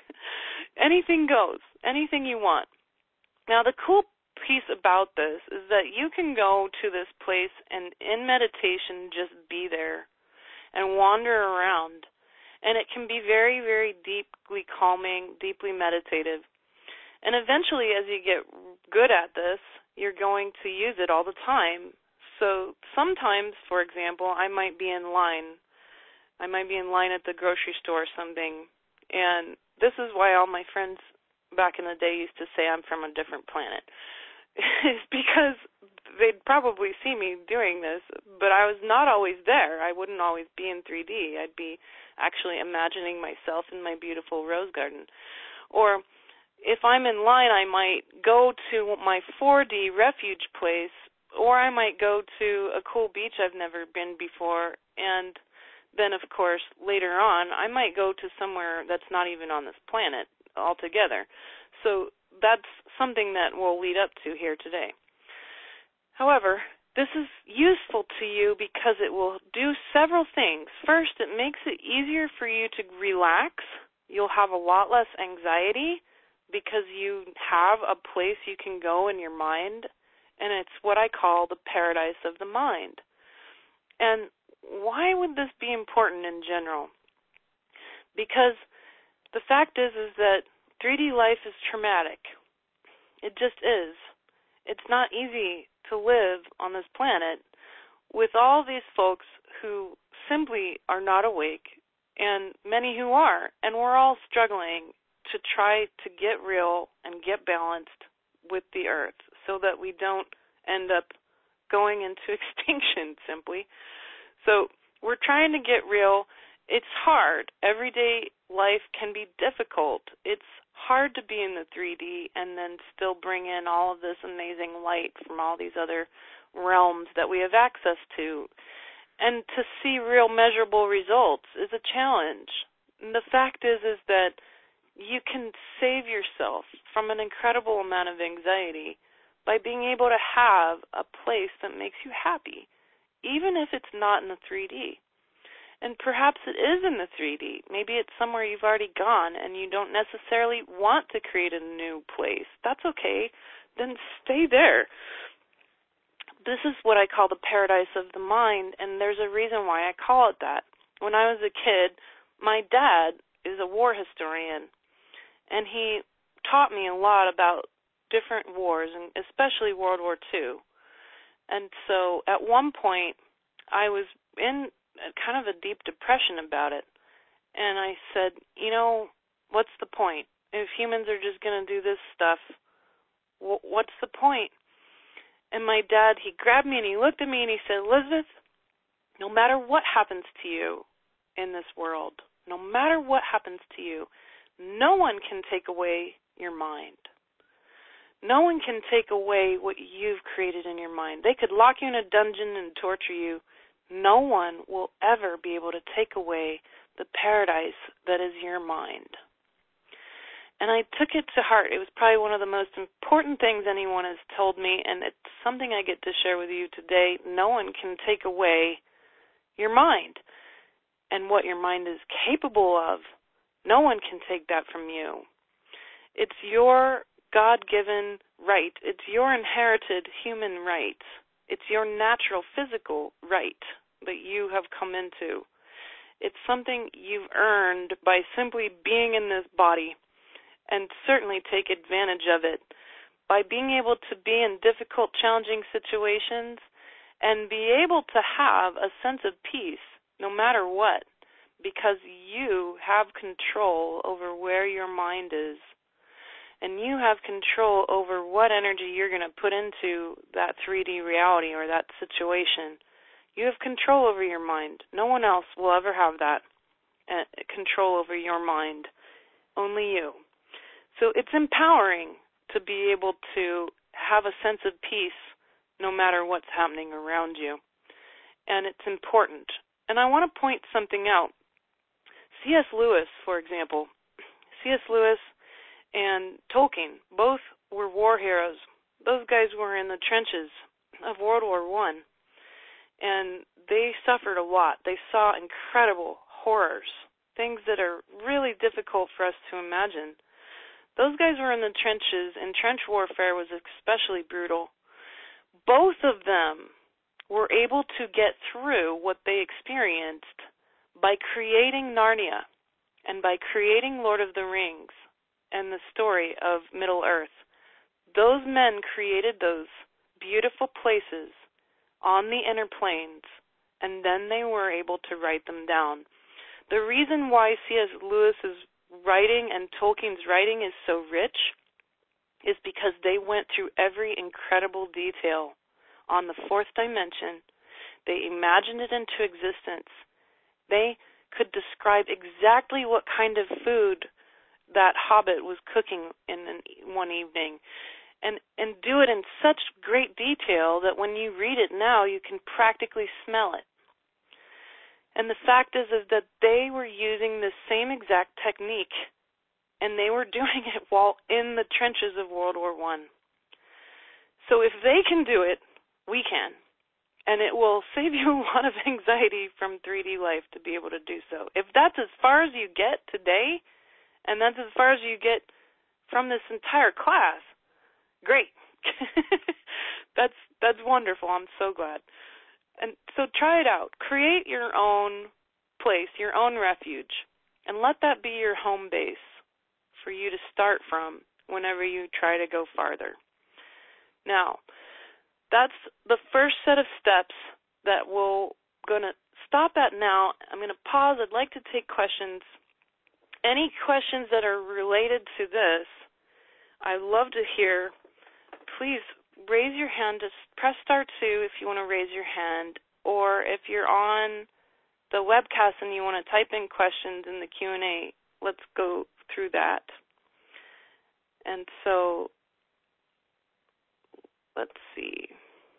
Anything goes. Anything you want. Now, the cool piece about this is that you can go to this place and in meditation just be there and wander around. And it can be very, very deeply calming, deeply meditative. And eventually, as you get good at this, you're going to use it all the time. So sometimes, for example, I might be in line. I might be in line at the grocery store or something. And this is why all my friends back in the day used to say I'm from a different planet. It's because they'd probably see me doing this, but I was not always there. I wouldn't always be in three D. I'd be actually imagining myself in my beautiful rose garden. Or if I'm in line, I might go to my four D refuge place, or I might go to a cool beach I've never been before, and then, of course, later on, I might go to somewhere that's not even on this planet altogether. So that's something that we'll lead up to here today. However, this is useful to you because it will do several things. First, it makes it easier for you to relax. You'll have a lot less anxiety because you have a place you can go in your mind, and it's what I call the paradise of the mind. And why would this be important in general? Because the fact is is that three D life is traumatic. It just is. It's not easy to live on this planet with all these folks who simply are not awake and many who are, and we're all struggling to try to get real and get balanced with the earth so that we don't end up going into extinction simply. So we're trying to get real. It's hard. Everyday life can be difficult. It's hard to be in the three D and then still bring in all of this amazing light from all these other realms that we have access to. And to see real measurable results is a challenge. And the fact is is that you can save yourself from an incredible amount of anxiety by being able to have a place that makes you happy, even if it's not in the three D. And perhaps it is in the three D. Maybe it's somewhere you've already gone and you don't necessarily want to create a new place. That's okay. Then stay there. This is what I call the paradise of the mind, and there's a reason why I call it that. When I was a kid, my dad is a war historian, and he taught me a lot about different wars, and especially World War Two. And so at one point, I was in kind of a deep depression about it. And I said, you know, what's the point? If humans are just going to do this stuff, what's the point? And my dad, he grabbed me and he looked at me and he said, Elizabeth, no matter what happens to you in this world, no matter what happens to you, no one can take away your mind. No one can take away what you've created in your mind. They could lock you in a dungeon and torture you. No one will ever be able to take away the paradise that is your mind. And I took it to heart. It was probably one of the most important things anyone has told me, and it's something I get to share with you today. No one can take away your mind and what your mind is capable of. No one can take that from you. It's your God-given right. It's your inherited human right. It's your natural physical right that you have come into. It's something you've earned by simply being in this body, and certainly take advantage of it by being able to be in difficult, challenging situations and be able to have a sense of peace no matter what, because you have control over where your mind is. And you have control over what energy you're going to put into that three D reality or that situation. You have control over your mind. No one else will ever have that uh, control over your mind. Only you. So it's empowering to be able to have a sense of peace no matter what's happening around you. And it's important. And I want to point something out. C S Lewis, for example. C S Lewis and Tolkien, both were war heroes. Those guys were in the trenches of World War One, and they suffered a lot. They saw incredible horrors, things that are really difficult for us to imagine. Those guys were in the trenches, and trench warfare was especially brutal. Both of them were able to get through what they experienced by creating Narnia and by creating Lord of the Rings and the story of Middle-earth. Those men created those beautiful places on the inner planes, and then they were able to write them down. The reason why C S Lewis's writing and Tolkien's writing is so rich is because they went through every incredible detail on the fourth dimension. They imagined it into existence. They could describe exactly what kind of food that hobbit was cooking in an, one evening, and and do it in such great detail that when you read it now, you can practically smell it. And the fact is, is that they were using the same exact technique, and they were doing it while in the trenches of World War One. So if they can do it, we can. And it will save you a lot of anxiety from three D life to be able to do so. If that's as far as you get today, and that's as far as you get from this entire class, great. that's that's wonderful. I'm so glad. And so try it out. Create your own place, your own refuge, and let that be your home base for you to start from whenever you try to go farther. Now, that's the first set of steps that we're going to stop at now. I'm going to pause. I'd like to take questions. Any questions that are related to this, I'd love to hear. Please raise your hand. Just press star two if you want to raise your hand, or if you're on the webcast and you want to type in questions in the Q and A, let's go through that. And so, let's see.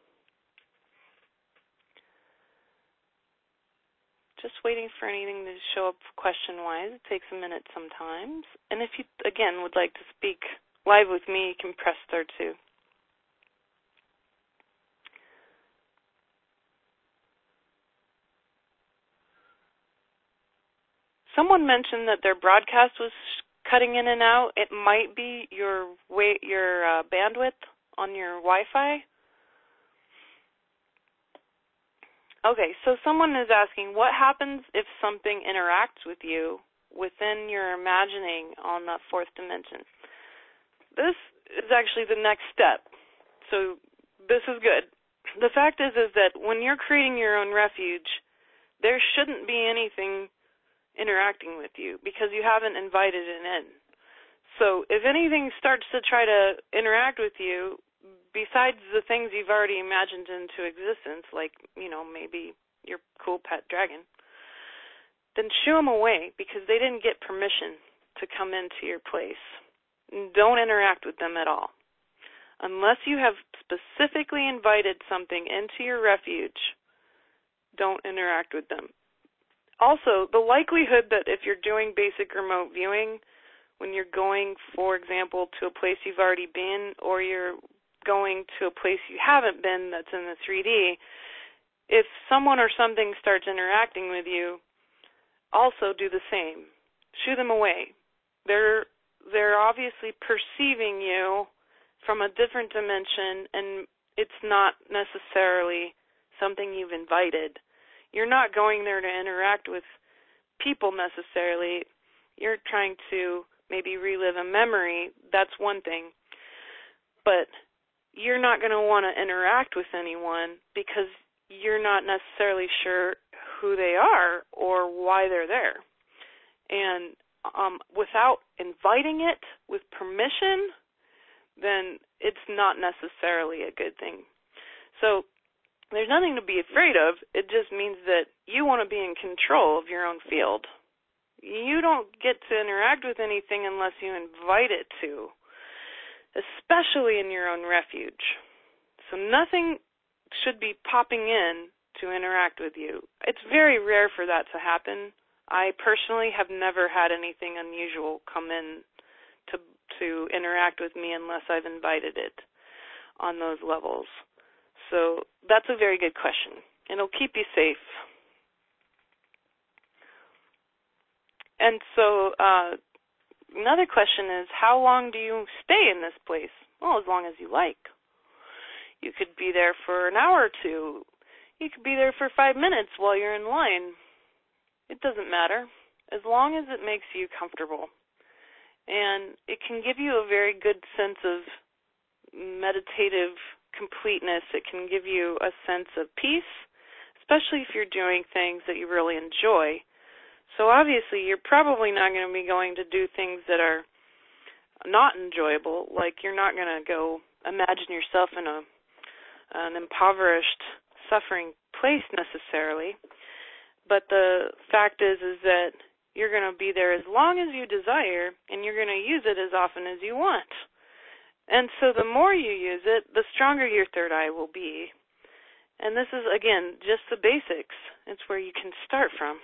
Just waiting for anything to show up question-wise. It takes a minute sometimes. And if you, again, would like to speak live with me, you can press star two. Someone mentioned that their broadcast was cutting in and out. It might be your way, your uh, bandwidth on your Wi-Fi. Okay, so someone is asking, what happens if something interacts with you within your imagining on that fourth dimension? This is actually the next step, so this is good. the fact is is that when you're creating your own refuge, there shouldn't be anything interacting with you because you haven't invited it in. So if anything starts to try to interact with you, besides the things you've already imagined into existence, like, you know, maybe your cool pet dragon, then shoo them away because they didn't get permission to come into your place. Don't interact with them at all. Unless you have specifically invited something into your refuge, don't interact with them. Also, the likelihood that if you're doing basic remote viewing, when you're going, for example, to a place you've already been, or you're going to a place you haven't been that's in the three D, if someone or something starts interacting with you, also do the same. Shoo them away. They're they're obviously perceiving you from a different dimension, and it's not necessarily something you've invited. You're not going there to interact with people necessarily. You're trying to maybe relive a memory. That's one thing. But you're not going to want to interact with anyone because you're not necessarily sure who they are or why they're there. And um, without inviting it with permission, then it's not necessarily a good thing. So there's nothing to be afraid of. It just means that you want to be in control of your own field. You don't get to interact with anything unless you invite it to, especially in your own refuge. So nothing should be popping in to interact with you. It's very rare for that to happen. I personally have never had anything unusual come in to to interact with me unless I've invited it on those levels. So that's a very good question, and it'll keep you safe. And so uh, another question is, how long do you stay in this place? Well, as long as you like. You could be there for an hour or two. You could be there for five minutes while you're in line. It doesn't matter, as long as it makes you comfortable. And it can give you a very good sense of meditative completeness. It can give you a sense of peace, especially if you're doing things that you really enjoy. So obviously you're probably not going to be going to do things that are not enjoyable, like you're not going to go imagine yourself in a an impoverished, suffering place necessarily. But the fact is is that you're going to be there as long as you desire, and you're going to use it as often as you want. And so the more you use it, the stronger your third eye will be. And this is, again, just the basics. It's where you can start from.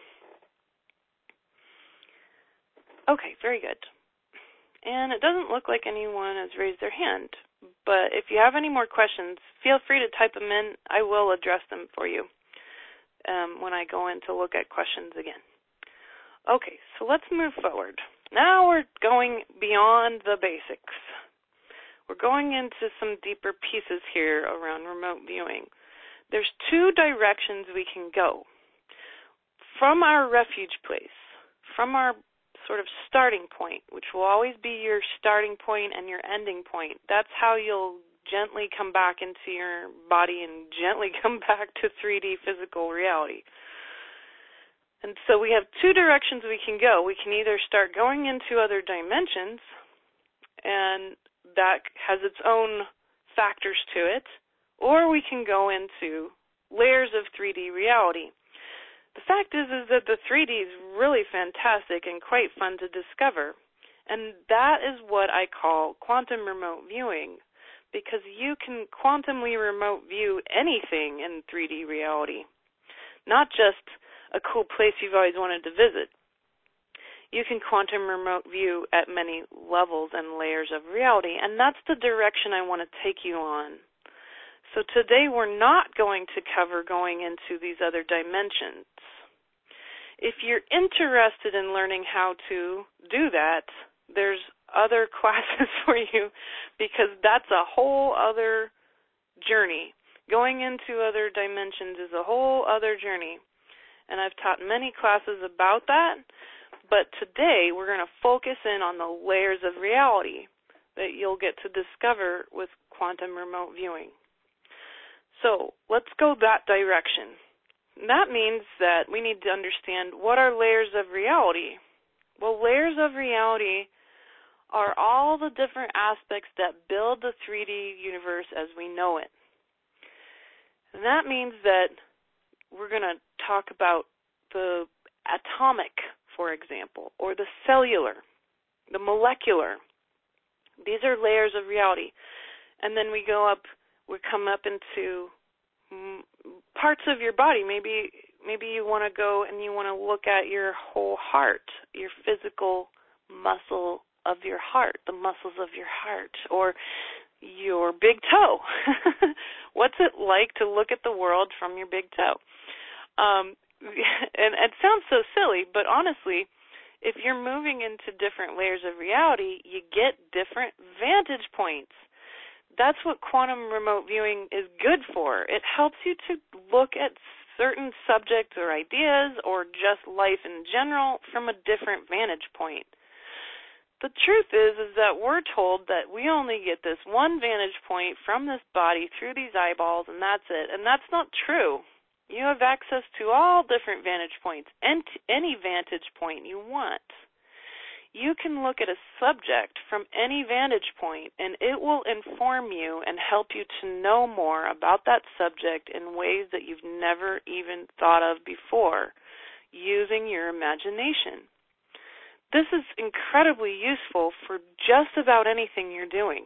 Okay, very good. And it doesn't look like anyone has raised their hand. But if you have any more questions, feel free to type them in. I will address them for you um, when I go in to look at questions again. Okay, so let's move forward. Now we're going beyond the basics. We're going into some deeper pieces here around remote viewing. There's two directions we can go. From our refuge place, from our sort of starting point, which will always be your starting point and your ending point. That's how you'll gently come back into your body and gently come back to three D physical reality. And so we have two directions we can go. We can either start going into other dimensions, and that has its own factors to it, or we can go into layers of three D reality. The fact is, is that the three D is really fantastic and quite fun to discover, and that is what I call quantum remote viewing, because you can quantumly remote view anything in three D reality, not just a cool place you've always wanted to visit. You can quantum remote view at many levels and layers of reality, and that's the direction I want to take you on. So today we're not going to cover going into these other dimensions. If you're interested in learning how to do that, there's other classes for you, because that's a whole other journey. Going into other dimensions is a whole other journey. And I've taught many classes about that, but today we're going to focus in on the layers of reality that you'll get to discover with quantum remote viewing. So let's go that direction. That means that we need to understand what are layers of reality. Well, layers of reality are all the different aspects that build the three D universe as we know it. And that means that we're going to talk about the atomic, for example, or the cellular, the molecular. These are layers of reality. And then we go up, we come up into parts of your body. Maybe maybe you want to go and you want to look at your whole heart, your physical muscle of your heart, the muscles of your heart, or your big toe. What's it like to look at the world from your big toe? Um, and it sounds so silly, but honestly, if you're moving into different layers of reality, you get different vantage points. That's what quantum remote viewing is good for. It helps you to look at certain subjects or ideas or just life in general from a different vantage point. The truth is, is that we're told that we only get this one vantage point from this body through these eyeballs, and that's it. And that's not true. You have access to all different vantage points, and any vantage point you want. You can look at a subject from any vantage point, and it will inform you and help you to know more about that subject in ways that you've never even thought of before, using your imagination. This is incredibly useful for just about anything you're doing.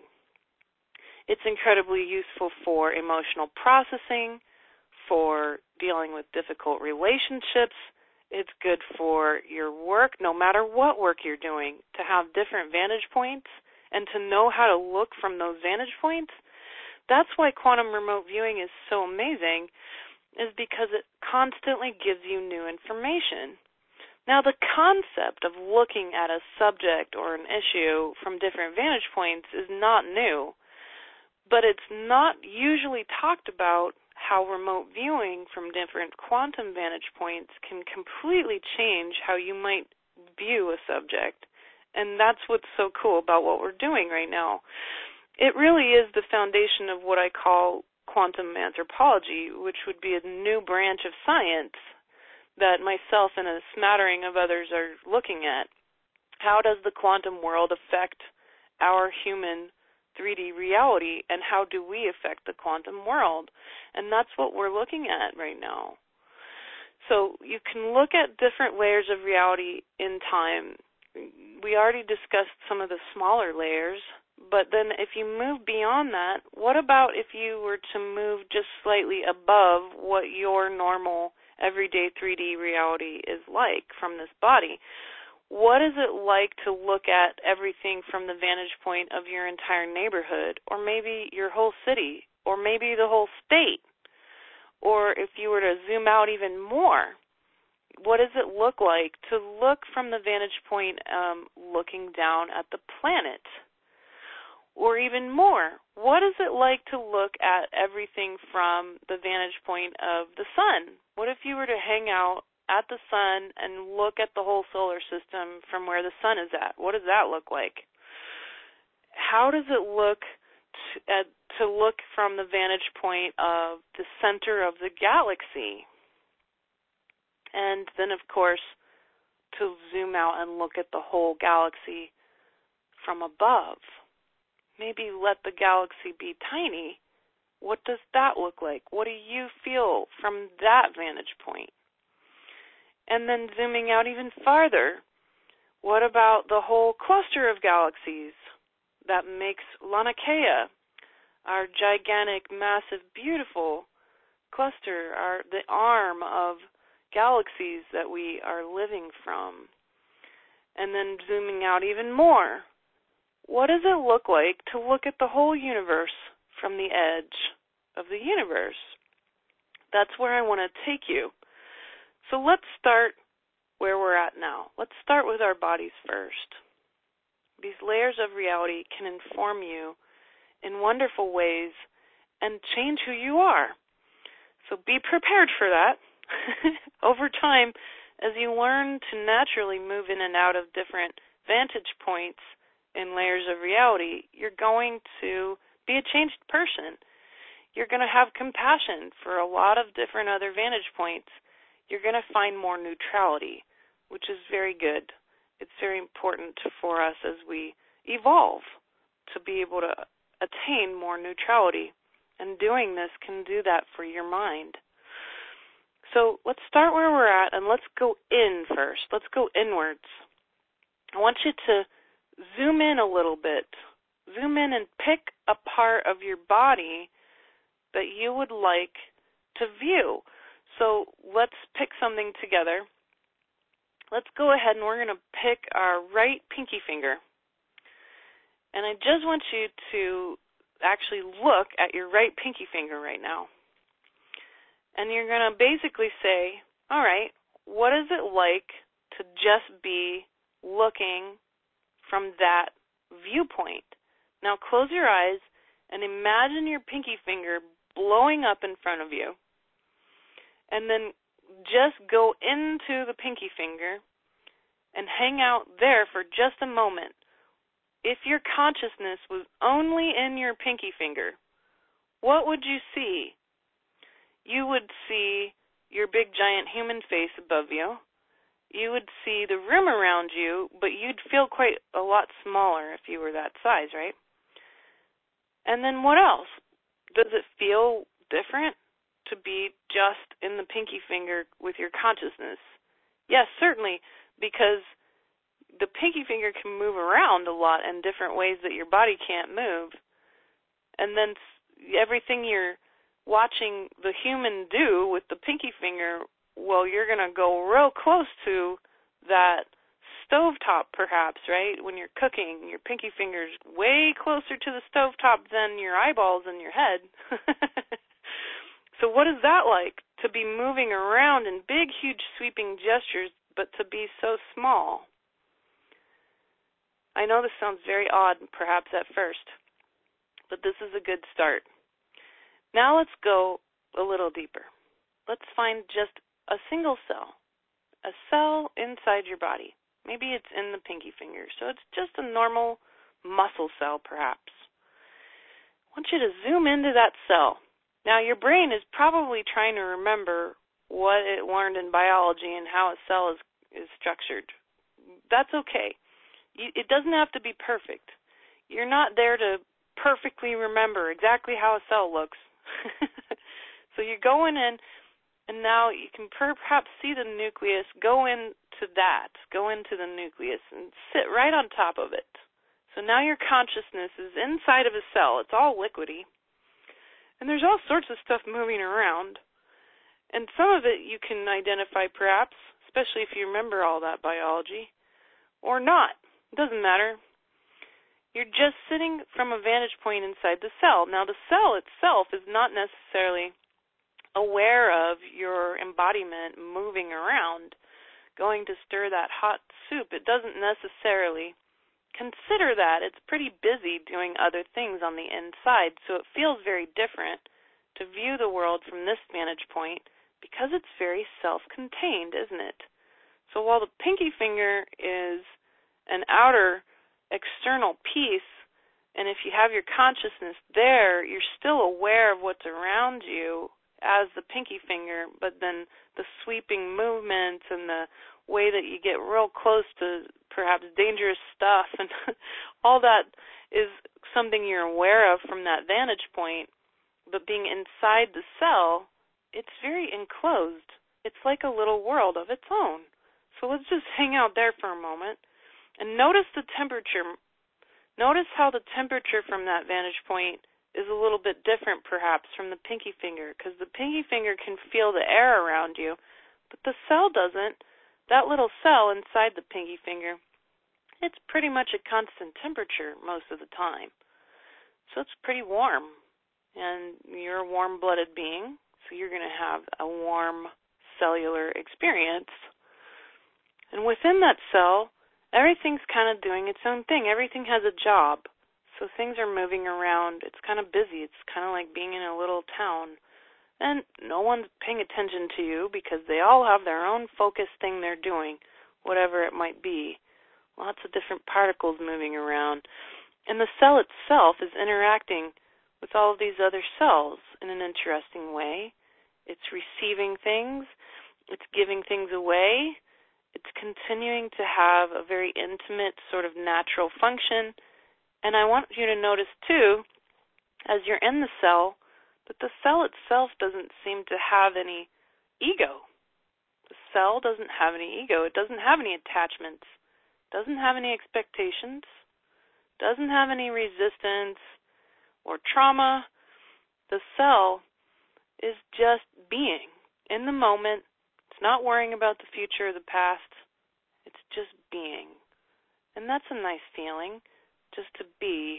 It's incredibly useful for emotional processing, for dealing with difficult relationships. It's good for your work, no matter what work you're doing, to have different vantage points and to know how to look from those vantage points. That's why quantum remote viewing is so amazing, is because it constantly gives you new information. Now, the concept of looking at a subject or an issue from different vantage points is not new, but it's not usually talked about how remote viewing from different quantum vantage points can completely change how you might view a subject. And that's what's so cool about what we're doing right now. It really is the foundation of what I call quantum anthropology, which would be a new branch of science that myself and a smattering of others are looking at. How does the quantum world affect our human three D reality, and how do we affect the quantum world? And that's what we're looking at right now. So you can look at different layers of reality in time. We already discussed some of the smaller layers, but then if you move beyond that, what about if you were to move just slightly above what your normal everyday three D reality is like from this body? What is it like to look at everything from the vantage point of your entire neighborhood, or maybe your whole city, or maybe the whole state? Or if you were to zoom out even more, what does it look like to look from the vantage point um, looking down at the planet? Or even more, what is it like to look at everything from the vantage point of the sun? What if you were to hang out at the sun and look at the whole solar system from where the sun is at? What does that look like? How does it look to, uh, to look from the vantage point of the center of the galaxy? And then, of course, to zoom out and look at the whole galaxy from above. Maybe let the galaxy be tiny. What does that look like? What do you feel from that vantage point? And then zooming out even farther, what about the whole cluster of galaxies that makes Laniakea, our gigantic, massive, beautiful cluster, our the arm of galaxies that we are living from? And then zooming out even more, what does it look like to look at the whole universe from the edge of the universe? That's where I want to take you. So let's start where we're at now. Let's start with our bodies first. These layers of reality can inform you in wonderful ways and change who you are. So be prepared for that. Over time, as you learn to naturally move in and out of different vantage points in layers of reality, you're going to be a changed person. You're going to have compassion for a lot of different other vantage points. You're going to find more neutrality, which is very good. It's very important for us as we evolve to be able to attain more neutrality. And doing this can do that for your mind. So let's start where we're at and let's go in first. Let's go inwards. I want you to zoom in a little bit. Zoom in and pick a part of your body that you would like to view. So let's pick something together. Let's go ahead and we're going to pick our right pinky finger. And I just want you to actually look at your right pinky finger right now. And you're going to basically say, all right, what is it like to just be looking from that viewpoint? Now close your eyes and imagine your pinky finger blowing up in front of you. And then just go into the pinky finger and hang out there for just a moment. If your consciousness was only in your pinky finger, what would you see? You would see your big giant human face above you. You would see the room around you, but you'd feel quite a lot smaller if you were that size, right? And then what else? Does it feel different to be just in the pinky finger with your consciousness? Yes, certainly, because the pinky finger can move around a lot in different ways that your body can't move. And then everything you're watching the human do with the pinky finger, well, you're going to go real close to that stovetop perhaps, right? When you're cooking, your pinky finger's way closer to the stovetop than your eyeballs and your head. So what is that like, to be moving around in big, huge, sweeping gestures, but to be so small? I know this sounds very odd, perhaps at first, but this is a good start. Now let's go a little deeper. Let's find just a single cell, a cell inside your body. Maybe it's in the pinky finger, so it's just a normal muscle cell, perhaps. I want you to zoom into that cell. Now, your brain is probably trying to remember what it learned in biology and how a cell is, is structured. That's okay. You, it doesn't have to be perfect. You're not there to perfectly remember exactly how a cell looks. So you're going in, and now you can perhaps see the nucleus. Go into that. Go into the nucleus and sit right on top of it. So now your consciousness is inside of a cell. It's all liquidy. And there's all sorts of stuff moving around. And some of it you can identify perhaps, especially if you remember all that biology, or not. It doesn't matter. You're just sitting from a vantage point inside the cell. Now, the cell itself is not necessarily aware of your embodiment moving around, going to stir that hot soup. It doesn't necessarily consider that. It's pretty busy doing other things on the inside, so it feels very different to view the world from this vantage point because it's very self-contained, isn't it? So while the pinky finger is an outer external piece, and if you have your consciousness there, you're still aware of what's around you as the pinky finger, but then the sweeping movements and the way that you get real close to perhaps dangerous stuff and all that is something you're aware of from that vantage point. But being inside the cell, it's very enclosed. It's like a little world of its own. So let's just hang out there for a moment and notice the temperature. Notice how the temperature from that vantage point is a little bit different perhaps from the pinky finger, because the pinky finger can feel the air around you, but the cell doesn't. That little cell inside the pinky finger, it's pretty much a constant temperature most of the time. So it's pretty warm. And you're a warm-blooded being, so you're going to have a warm cellular experience. And within that cell, everything's kind of doing its own thing. Everything has a job. So things are moving around. It's kind of busy. It's kind of like being in a little town. And no one's paying attention to you because they all have their own focused thing they're doing, whatever it might be. Lots of different particles moving around. And the cell itself is interacting with all of these other cells in an interesting way. It's receiving things, it's giving things away, it's continuing to have a very intimate sort of natural function. And I want you to notice too, as you're in the cell, that the cell itself doesn't seem to have any ego. The cell doesn't have any ego. It doesn't have any attachments, doesn't have any expectations, doesn't have any resistance or trauma. The cell is just being in the moment. It's not worrying about the future or the past. It's just being. And that's a nice feeling, just to be.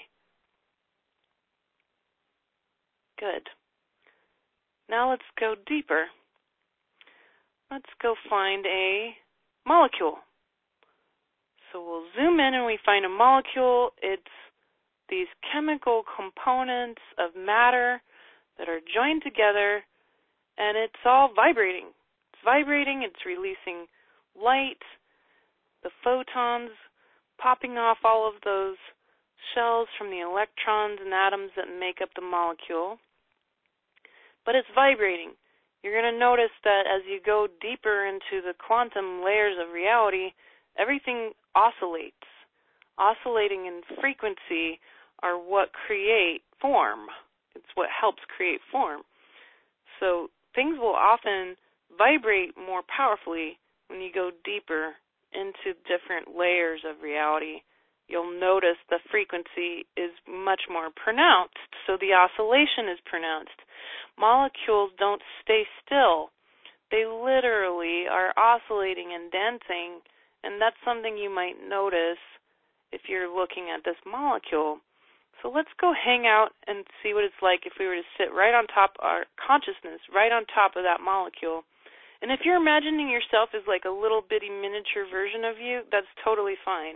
Good. Now let's go deeper. Let's go find a molecule. So we'll zoom in and we find a molecule. It's these chemical components of matter that are joined together, and it's all vibrating. It's vibrating, it's releasing light, the photons popping off all of those shells from the electrons and atoms that make up the molecule. But it's vibrating. You're going to notice that as you go deeper into the quantum layers of reality, everything oscillates. Oscillating in frequency are what create form. It's what helps create form. So things will often vibrate more powerfully when you go deeper into different layers of reality. You'll notice the frequency is much more pronounced, so the oscillation is pronounced. Molecules don't stay still. They literally are oscillating and dancing, and that's something you might notice if you're looking at this molecule. So let's go hang out and see what it's like if we were to sit right on top of our consciousness, right on top of that molecule. And if you're imagining yourself as like a little bitty miniature version of you, that's totally fine.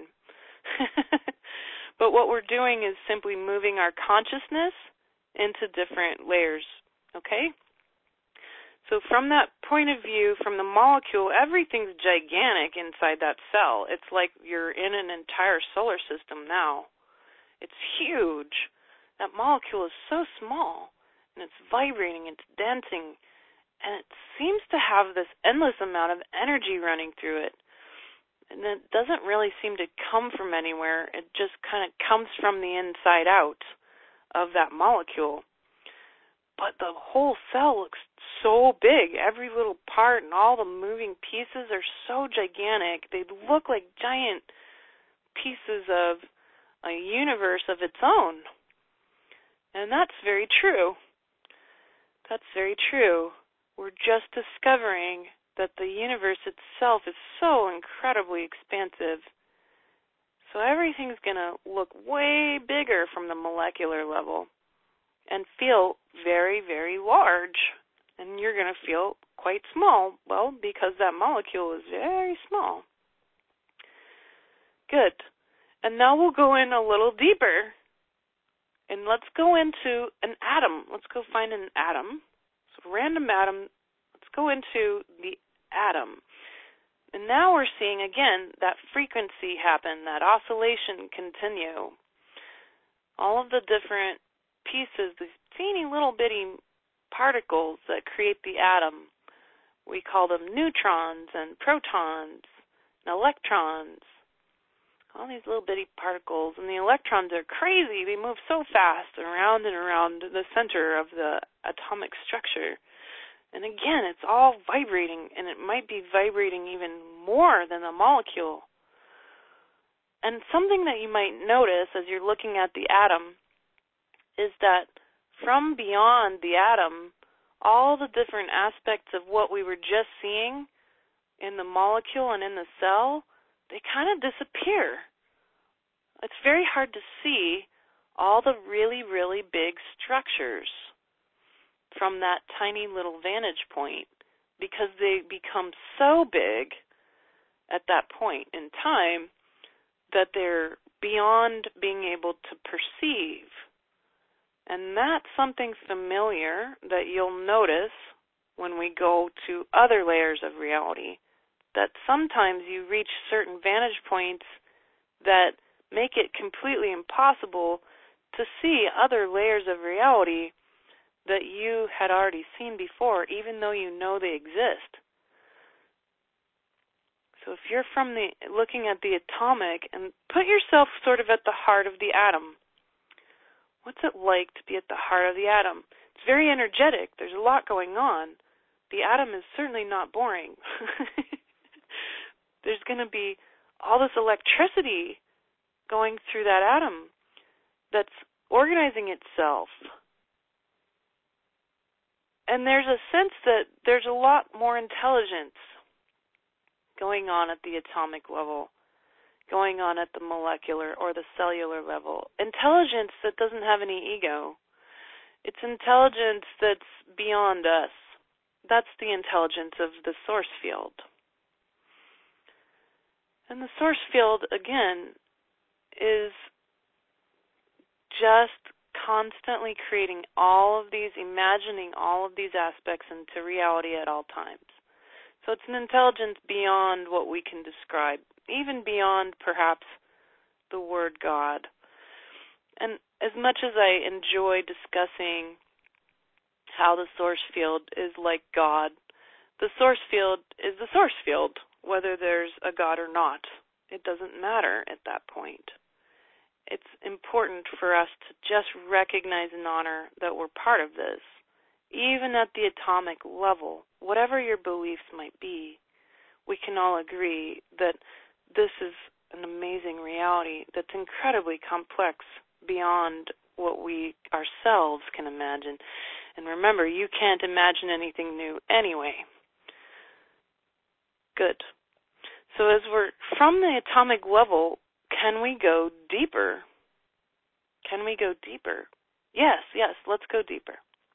But what we're doing is simply moving our consciousness into different layers, okay? So from that point of view, from the molecule, everything's gigantic inside that cell. It's like you're in an entire solar system now. It's huge. That molecule is so small, and it's vibrating, it's dancing, and it seems to have this endless amount of energy running through it. And it doesn't really seem to come from anywhere. It just kind of comes from the inside out of that molecule. But the whole cell looks so big. Every little part and all the moving pieces are so gigantic. They look like giant pieces of a universe of its own. And that's very true. That's very true. We're just discovering that the universe itself is so incredibly expansive. So everything's going to look way bigger from the molecular level and feel very, very large. And you're going to feel quite small, well, because that molecule is very small. Good. And now we'll go in a little deeper. And let's go into an atom. Let's go find an atom. So random atom. Let's go into the atom. And now we're seeing, again, that frequency happen, that oscillation continue. All of the different pieces, these teeny little bitty particles that create the atom. We call them neutrons and protons and electrons. All these little bitty particles. And the electrons are crazy. They move so fast around and around the center of the atomic structure. And again, it's all vibrating, and it might be vibrating even more than the molecule. And something that you might notice as you're looking at the atom is that from beyond the atom, all the different aspects of what we were just seeing in the molecule and in the cell, they kind of disappear. It's very hard to see all the really, really big structures from that tiny little vantage point because they become so big at that point in time that they're beyond being able to perceive. And that's something familiar that you'll notice when we go to other layers of reality, that sometimes you reach certain vantage points that make it completely impossible to see other layers of reality that you had already seen before, even though you know they exist. So if you're from the looking at the atomic, and put yourself sort of at the heart of the atom. What's it like to be at the heart of the atom? It's very energetic. There's a lot going on. The atom is certainly not boring. There's going to be all this electricity going through that atom that's organizing itself. And there's a sense that there's a lot more intelligence going on at the atomic level, going on at the molecular or the cellular level. Intelligence that doesn't have any ego. It's intelligence that's beyond us. That's the intelligence of the source field. And the source field, again, is just constantly creating all of these, imagining all of these aspects into reality at all times. So it's an intelligence beyond what we can describe, even beyond perhaps the word God. And as much as I enjoy discussing how the source field is like God, the source field is the source field, whether there's a God or not. It doesn't matter at that point. It's important for us to just recognize and honor that we're part of this. Even at the atomic level, whatever your beliefs might be, we can all agree that this is an amazing reality that's incredibly complex beyond what we ourselves can imagine. And remember, you can't imagine anything new anyway. Good. So as we're from the atomic level, can we go deeper? Can we go deeper? Yes, yes, let's go deeper.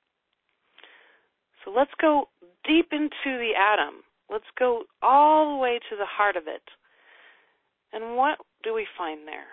So let's go deep into the atom. Let's go all the way to the heart of it. And what do we find there?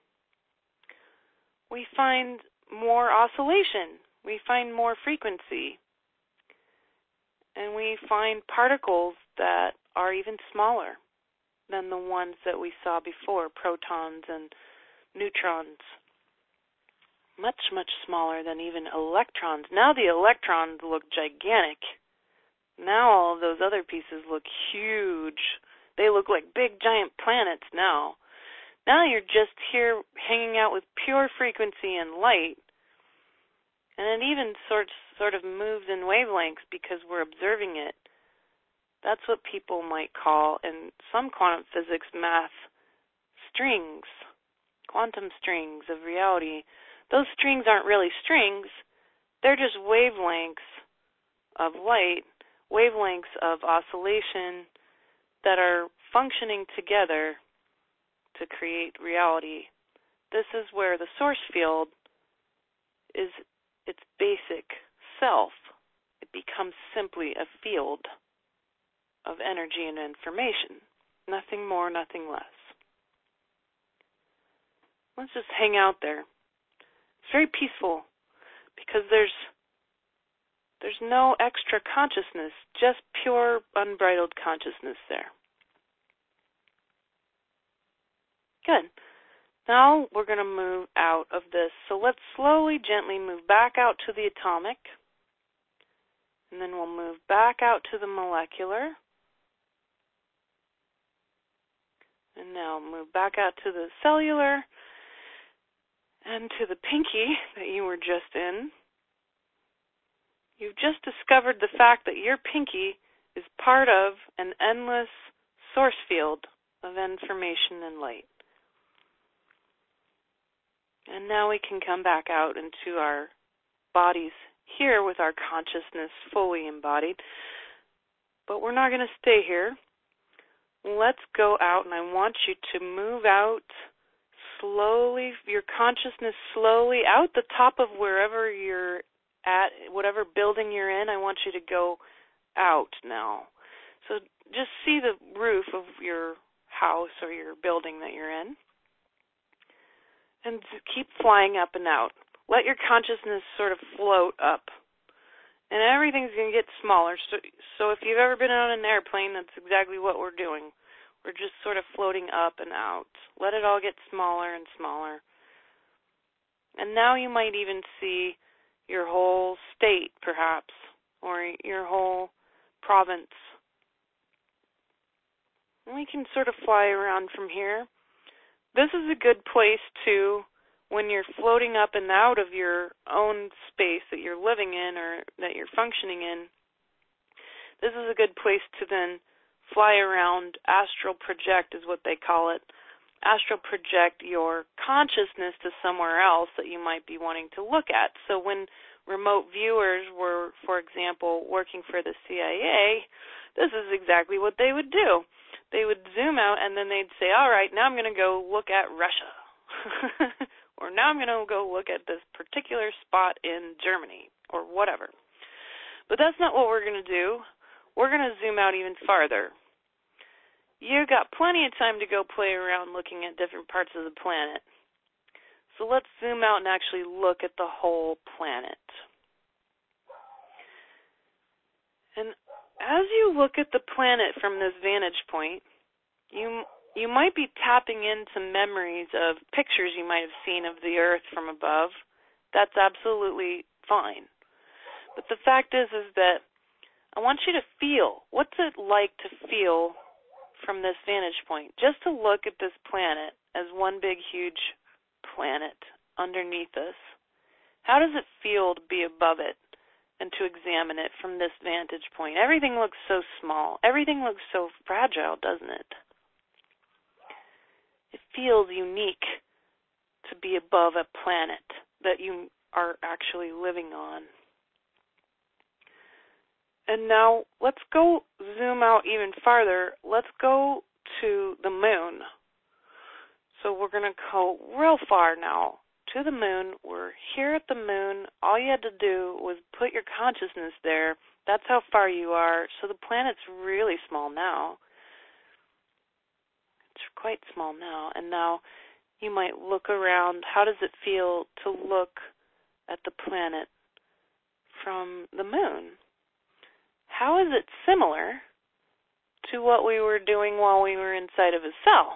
We find more oscillation. We find more frequency. And we find particles that are even smaller than the ones that we saw before, protons and neutrons. Much, much smaller than even electrons. Now the electrons look gigantic. Now all of those other pieces look huge. They look like big, giant planets now. Now you're just here hanging out with pure frequency and light. And it even sort, sort of moves in wavelengths because we're observing it. That's what people might call, in some quantum physics math, strings, quantum strings of reality. Those strings aren't really strings. They're just wavelengths of light, wavelengths of oscillation that are functioning together to create reality. This is where the source field is its basic self. It becomes simply a field of energy and information. Nothing more, nothing less. Let's just hang out there. It's very peaceful because there's there's no extra consciousness, just pure, unbridled consciousness there. Good. Now we're going to move out of this. So let's slowly, gently move back out to the atomic. And then we'll move back out to the molecular. And now move back out to the cellular and to the pinky that you were just in. You've just discovered the fact that your pinky is part of an endless source field of information and light. And now we can come back out into our bodies here with our consciousness fully embodied. But we're not going to stay here. Let's go out, and I want you to move out slowly, your consciousness slowly out the top of wherever you're at, whatever building you're in. I want you to go out now. So just see the roof of your house or your building that you're in. And keep flying up and out. Let your consciousness sort of float up. And everything's going to get smaller. So, so if you've ever been on an airplane, that's exactly what we're doing. We're just sort of floating up and out. Let it all get smaller and smaller. And now you might even see your whole state, perhaps, or your whole province. And we can sort of fly around from here. This is a good place to, when you're floating up and out of your own space that you're living in or that you're functioning in, this is a good place to then fly around, astral project is what they call it. Astral project your consciousness to somewhere else that you might be wanting to look at. So when remote viewers were, for example, working for the C I A, this is exactly what they would do. They would zoom out and then they'd say, all right, now I'm going to go look at Russia. Or now I'm going to go look at this particular spot in Germany or whatever. But that's not what we're going to do. We're going to zoom out even farther. You got plenty of time to go play around looking at different parts of the planet. So let's zoom out and actually look at the whole planet. And as you look at the planet from this vantage point, you you might be tapping into memories of pictures you might have seen of the Earth from above. That's absolutely fine. But the fact is, is that I want you to feel, what's it like to feel from this vantage point, just to look at this planet as one big, huge planet underneath us. How does it feel to be above it and to examine it from this vantage point? Everything looks so small. Everything looks so fragile, doesn't it? It feels unique to be above a planet that you are actually living on. And now let's go zoom out even farther. Let's go to the moon. So we're going to go real far now to the moon. We're here at the moon. All you had to do was put your consciousness there. That's how far you are. So the planet's really small now. It's quite small now. And now you might look around. How does it feel to look at the planet from the moon? How is it similar to what we were doing while we were inside of a cell?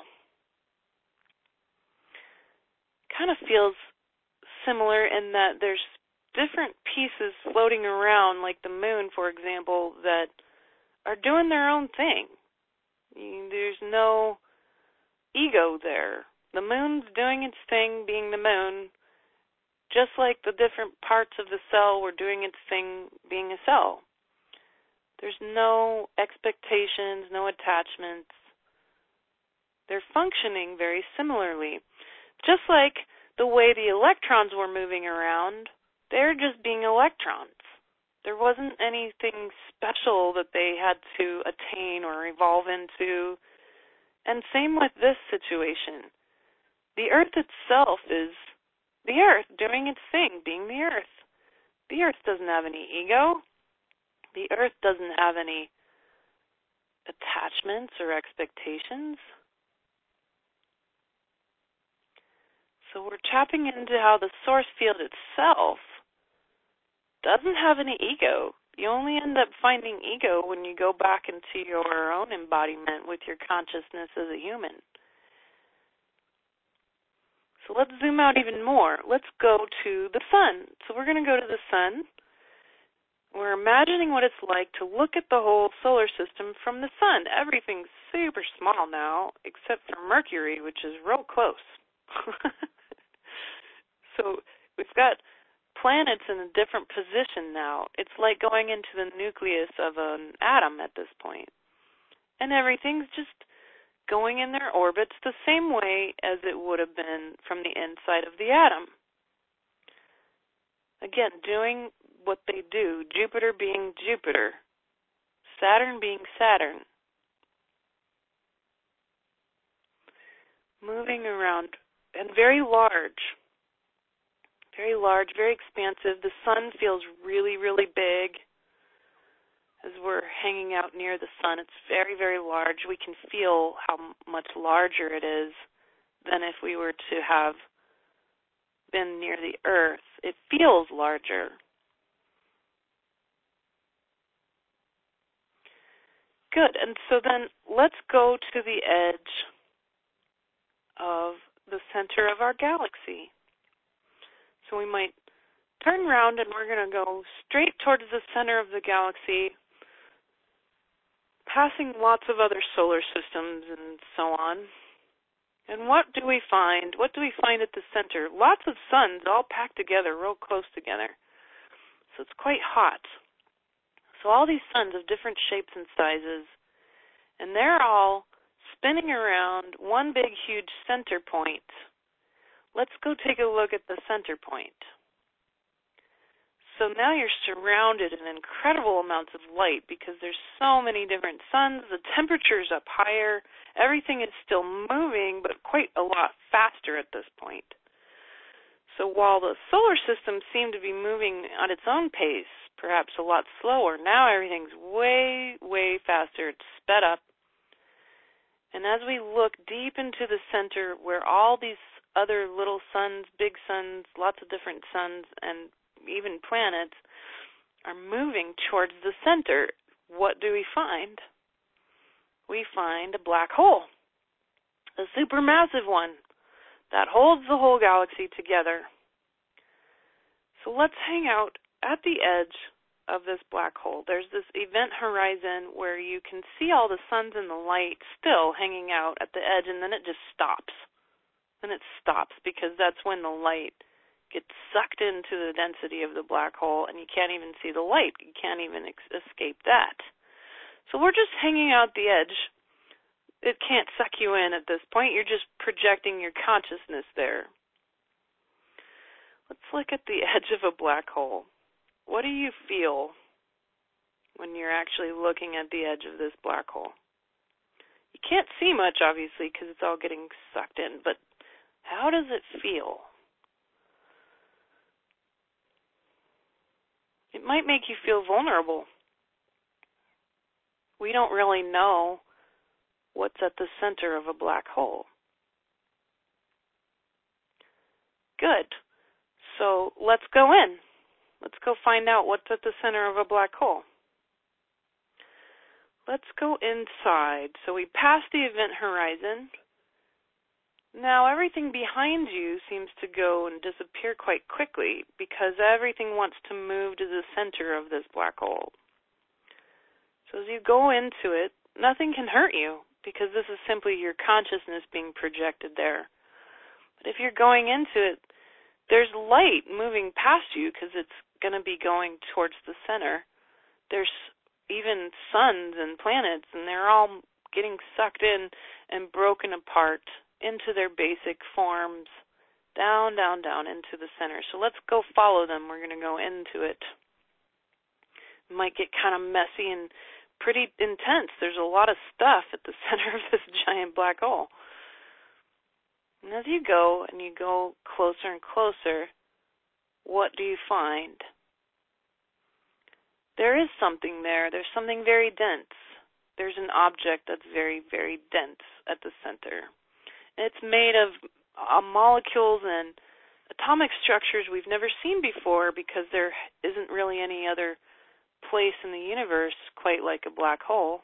Kind of feels similar in that there's different pieces floating around, like the moon, for example, that are doing their own thing. There's no ego there. The moon's doing its thing, being the moon, just like the different parts of the cell were doing its thing, being a cell. There's no expectations, no attachments. They're functioning very similarly. Just like the way the electrons were moving around, they're just being electrons. There wasn't anything special that they had to attain or evolve into. And same with this situation. The Earth itself is the Earth doing its thing, being the Earth. The Earth doesn't have any ego. The Earth doesn't have any attachments or expectations. So we're tapping into how the source field itself doesn't have any ego. You only end up finding ego when you go back into your own embodiment with your consciousness as a human. So let's zoom out even more. Let's go to the sun. So we're going to go to the sun. We're imagining what it's like to look at the whole solar system from the sun. Everything's super small now, except for Mercury, which is real close. So we've got planets in a different position now. It's like going into the nucleus of an atom at this point. And everything's just going in their orbits the same way as it would have been from the inside of the atom. Again, doing what they do, Jupiter being Jupiter, Saturn being Saturn, moving around, and very large, very large, very expansive. The sun feels really, really big as we're hanging out near the sun. It's very, very large. We can feel how much larger it is than if we were to have been near the Earth. It feels larger. Good, and so then let's go to the edge of the center of our galaxy. So we might turn around and we're going to go straight towards the center of the galaxy, passing lots of other solar systems and so on. And what do we find? What do we find at the center? Lots of suns all packed together, real close together. So it's quite hot. So all these suns of different shapes and sizes, and they're all spinning around one big, huge center point. Let's go take a look at the center point. So now you're surrounded in incredible amounts of light because there's so many different suns. The temperature's up higher. Everything is still moving, but quite a lot faster at this point. So while the solar system seemed to be moving at its own pace, perhaps a lot slower, now everything's way, way faster. It's sped up. And as we look deep into the center where all these other little suns, big suns, lots of different suns, and even planets are moving towards the center, what do we find? We find a black hole, a supermassive one that holds the whole galaxy together. So let's hang out at the edge of this black hole. There's this event horizon where you can see all the suns and the light still hanging out at the edge, and then it just stops. Then it stops because that's when the light gets sucked into the density of the black hole, and you can't even see the light. You can't even ex- escape that. So we're just hanging out the edge. It can't suck you in at this point. You're just projecting your consciousness there. Let's look at the edge of a black hole. What do you feel when you're actually looking at the edge of this black hole? You can't see much, obviously, because it's all getting sucked in, but how does it feel? It might make you feel vulnerable. We don't really know what's at the center of a black hole. Good. So let's go in. Let's go find out what's at the center of a black hole. Let's go inside. So we passed the event horizon. Now everything behind you seems to go and disappear quite quickly because everything wants to move to the center of this black hole. So as you go into it, nothing can hurt you because this is simply your consciousness being projected there. But if you're going into it, there's light moving past you because it's going to be going towards the center. There's even suns and planets, and they're all getting sucked in and broken apart into their basic forms, down, down, down into the center. So let's go follow them. We're going to go into it. It might get kind of messy and pretty intense. There's a lot of stuff at the center of this giant black hole. And as you go and you go closer and closer, what do you find? There is something there. There's something very dense. There's an object that's very, very dense at the center. It's made of uh, molecules and atomic structures we've never seen before because there isn't really any other place in the universe quite like a black hole.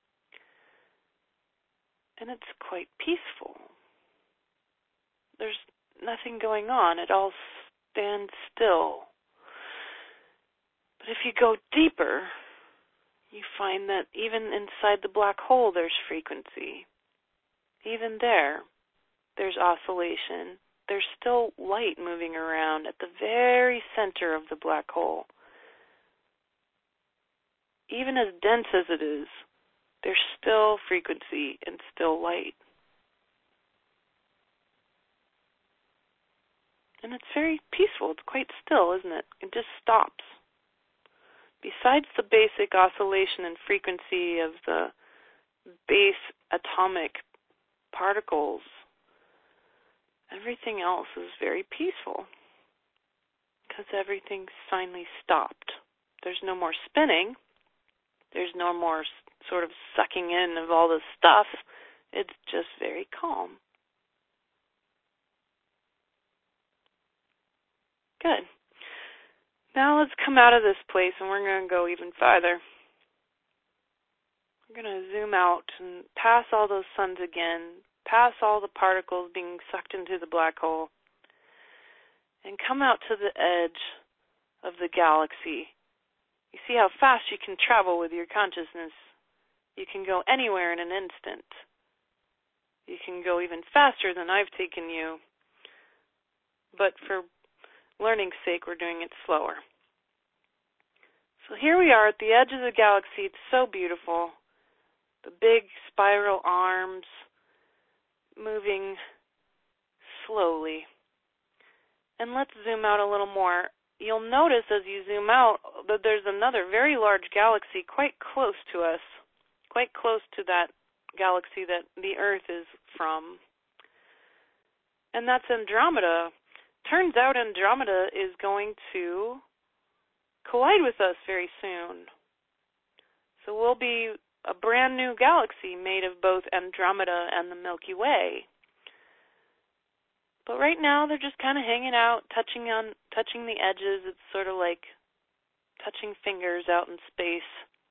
And it's quite peaceful. There's nothing going on. It all stands still. But if you go deeper, you find that even inside the black hole there's frequency. Even there, there's oscillation. There's still light moving around at the very center of the black hole. Even as dense as it is, there's still frequency and still light. And it's very peaceful. It's quite still, isn't it? It just stops. Besides the basic oscillation and frequency of the base atomic particles, everything else is very peaceful because everything's finally stopped. There's no more spinning. There's no more sort of sucking in of all this stuff. It's just very calm. Good. Now let's come out of this place and we're going to go even farther. We're going to zoom out and pass all those suns again, pass all the particles being sucked into the black hole. and come out to the edge of the galaxy. You see how fast you can travel with your consciousness. You can go anywhere in an instant. You can go even faster than I've taken you. But for learning's sake, we're doing it slower. So here we are at the edge of the galaxy. It's so beautiful. The big spiral arms moving slowly. And let's zoom out a little more. You'll notice as you zoom out that there's another very large galaxy quite close to us, quite close to that galaxy that the Earth is from. And that's Andromeda. Turns out Andromeda is going to collide with us very soon. So we'll be a brand new galaxy made of both Andromeda and the Milky Way. But right now they're just kind of hanging out, touching on touching the edges. It's sort of like touching fingers out in space.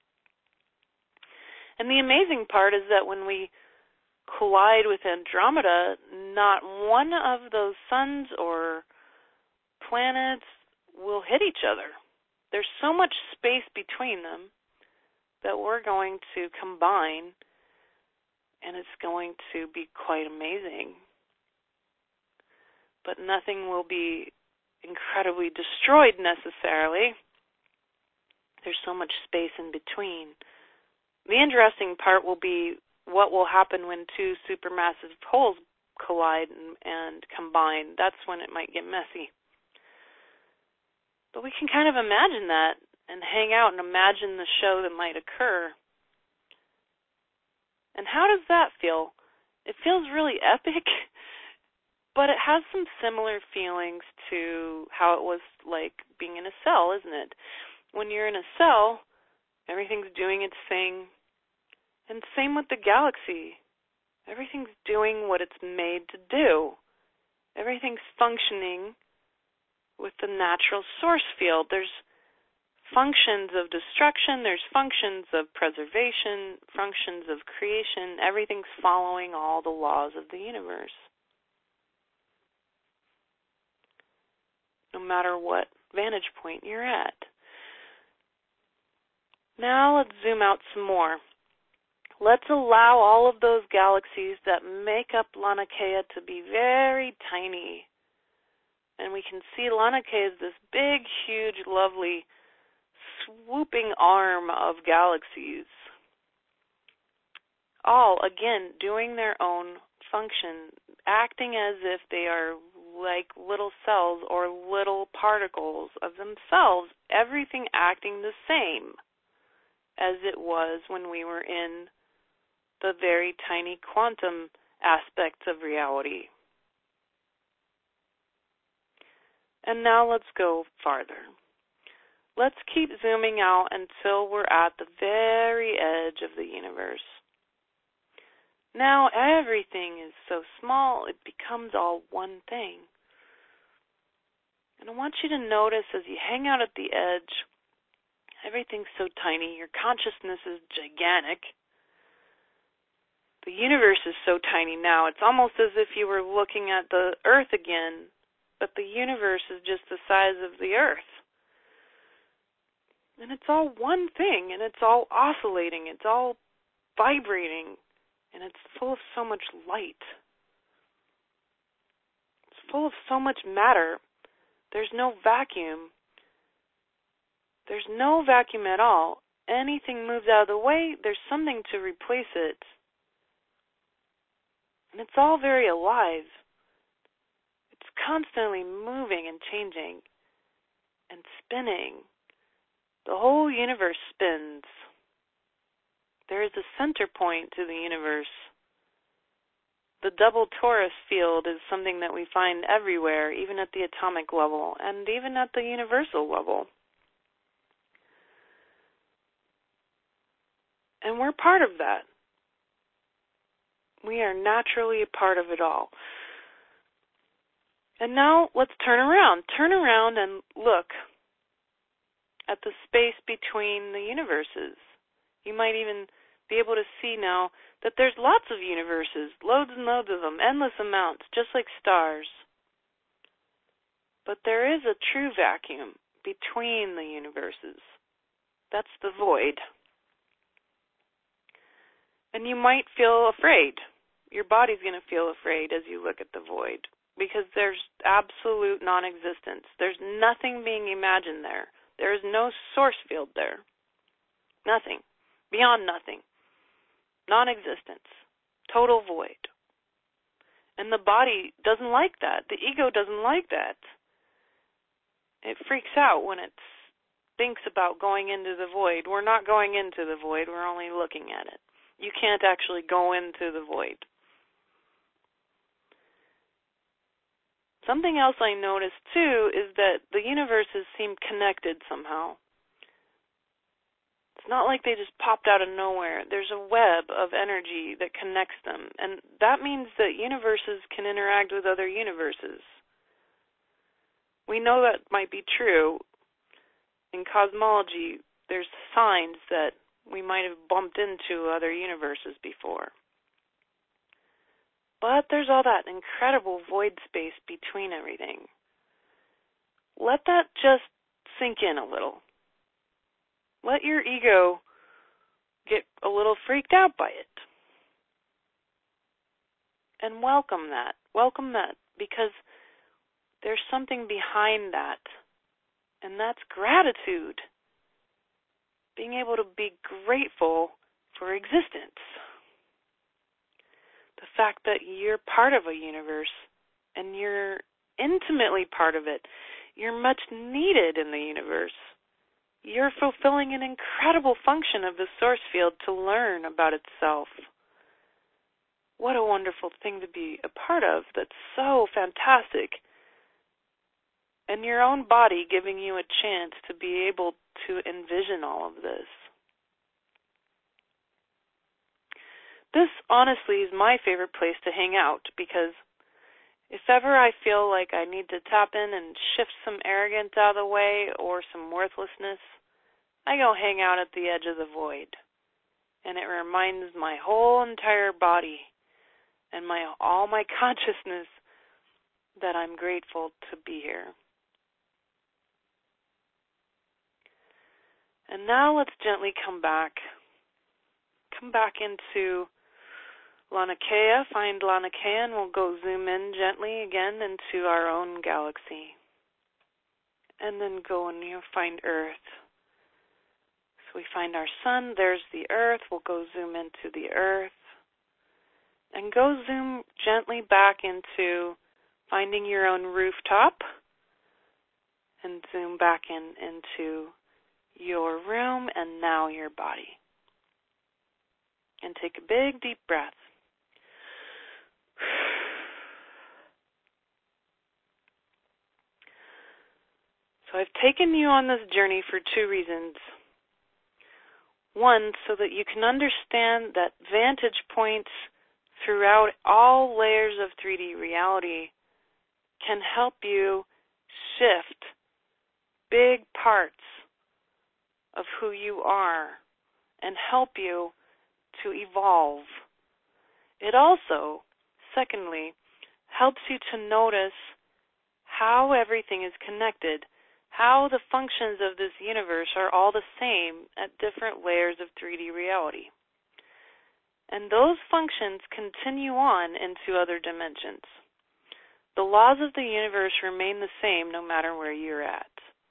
And the amazing part is that when we collide with Andromeda, not one of those suns or planets will hit each other. There's so much space between them that we're going to combine, and it's going to be quite amazing. But nothing will be incredibly destroyed necessarily. There's so much space in between. The interesting part will be what will happen when two supermassive poles collide and, and combine. That's when it might get messy. But we can kind of imagine that and hang out and imagine the show that might occur. And how does that feel? It feels really epic. But it has some similar feelings to how it was like being in a cell, isn't it? When you're in a cell, everything's doing its thing. And same with the galaxy. Everything's doing what it's made to do. Everything's functioning with the natural source field. There's functions of destruction, there's functions of preservation, functions of creation. Everything's following all the laws of the universe. No matter what vantage point you're at. Now let's zoom out some more. Let's allow all of those galaxies that make up Laniakea to be very tiny. And we can see Laniakea as this big, huge, lovely, swooping arm of galaxies. All, again, doing their own function, acting as if they are like little cells or little particles of themselves, everything acting the same as it was when we were in the very tiny quantum aspects of reality. And now let's go farther. Let's keep zooming out until we're at the very edge of the universe. Now everything is so small, it becomes all one thing. And I want you to notice as you hang out at the edge, everything's so tiny, your consciousness is gigantic. The universe is so tiny now, it's almost as if you were looking at the Earth again, but the universe is just the size of the Earth. And it's all one thing, and it's all oscillating, it's all vibrating. And it's full of so much light. It's full of so much matter. There's no vacuum. There's no vacuum at all. Anything moves out of the way, there's something to replace it. And it's all very alive. It's constantly moving and changing and spinning. The whole universe spins. There is a center point to the universe. The double torus field is something that we find everywhere, even at the atomic level, and even at the universal level. And we're part of that. We are naturally a part of it all. And now let's turn around. Turn around and look at the space between the universes. You might even be able to see now that there's lots of universes, loads and loads of them, endless amounts, just like stars. But there is a true vacuum between the universes. That's the void. And you might feel afraid. Your body's going to feel afraid as you look at the void, because there's absolute non-existence. There's nothing being imagined there. There is no source field there. Nothing. Beyond nothing. Non-existence. Total void. And the body doesn't like that. The ego doesn't like that. It freaks out when it thinks about going into the void. We're not going into the void. We're only looking at it. You can't actually go into the void. Something else I noticed, too, is that the universes seem connected somehow. It's not like they just popped out of nowhere. There's a web of energy that connects them, and that means that universes can interact with other universes. We know that might be true. In cosmology, there's signs that we might have bumped into other universes before. But there's all that incredible void space between everything. Let that just sink in a little. Let your ego get a little freaked out by it. And welcome that. Welcome that, because there's something behind that, and that's gratitude. Being able to be grateful for existence. The fact that you're part of a universe and you're intimately part of it. You're much needed in the universe. You're fulfilling an incredible function of the source field to learn about itself. What a wonderful thing to be a part of. That's so fantastic. And your own body giving you a chance to be able to envision all of this. This, honestly, is my favorite place to hang out, because if ever I feel like I need to tap in and shift some arrogance out of the way or some worthlessness, I go hang out at the edge of the void. And it reminds my whole entire body and my all my consciousness that I'm grateful to be here. And now let's gently come back. Come back into Laniakea, find Laniakea, and we'll go zoom in gently again into our own galaxy. And then go and you find Earth. So we find our sun, there's the Earth, we'll go zoom into the Earth. And go zoom gently back into finding your own rooftop. And zoom back in into your room and now your body. And take a big deep breath. So I've taken you on this journey for two reasons. One, so that you can understand that vantage points throughout all layers of three D reality can help you shift big parts of who you are and help you to evolve. It also, secondly, helps you to notice how everything is connected, how the functions of this universe are all the same at different layers of three D reality. And those functions continue on into other dimensions. The laws of the universe remain the same no matter where you're at.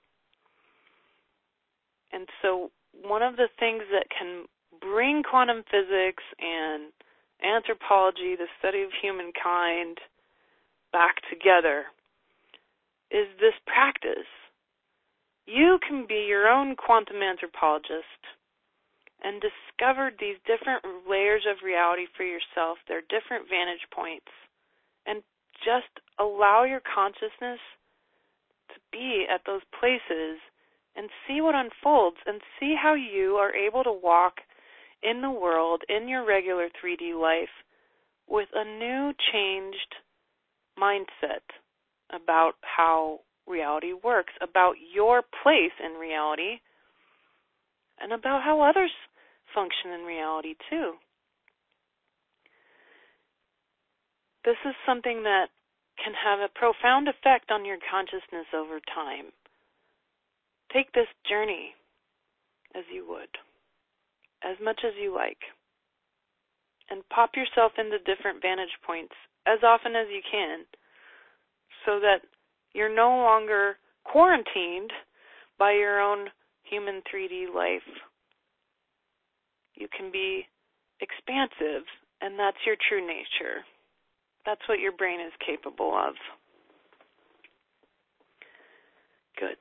And so one of the things that can bring quantum physics and anthropology, the study of humankind, back together is this practice. You can be your own quantum anthropologist and discover these different layers of reality for yourself, their different vantage points, and just allow your consciousness to be at those places and see what unfolds and see how you are able to walk in the world, in your regular three D life, with a new, changed mindset about how reality works, about your place in reality, and about how others function in reality too. This is something that can have a profound effect on your consciousness over time. Take this journey as you would, as much as you like, and pop yourself into different vantage points as often as you can so that you're no longer quarantined by your own human three D life. You can be expansive, and that's your true nature. That's what your brain is capable of. Good.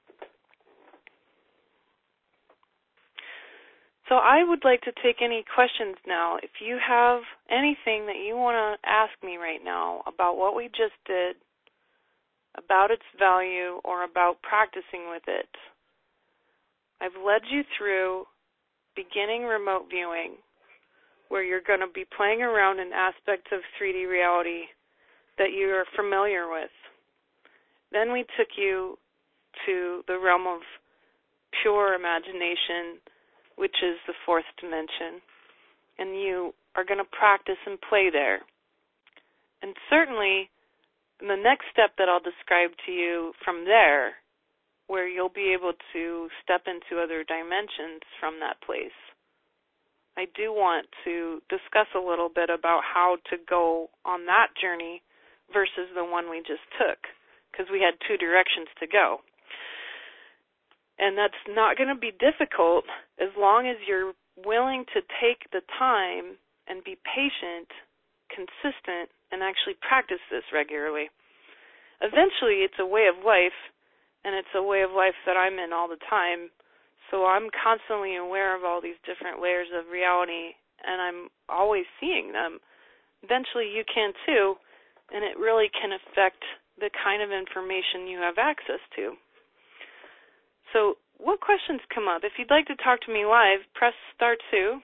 So I would like to take any questions now. If you have anything that you want to ask me right now about what we just did, about its value, or about practicing with it, I've led you through beginning remote viewing, where you're going to be playing around in aspects of three D reality that you are familiar with. Then we took you to the realm of pure imagination, which is the fourth dimension, and you are going to practice and play there. And certainly, the next step that I'll describe to you from there, where you'll be able to step into other dimensions from that place, I do want to discuss a little bit about how to go on that journey versus the one we just took, because we had two directions to go. And that's not going to be difficult as long as you're willing to take the time and be patient, consistent, and actually practice this regularly. Eventually, it's a way of life, and it's a way of life that I'm in all the time. So I'm constantly aware of all these different layers of reality, and I'm always seeing them. Eventually, you can too, and it really can affect the kind of information you have access to. So what questions come up? If you'd like to talk to me live, press star two.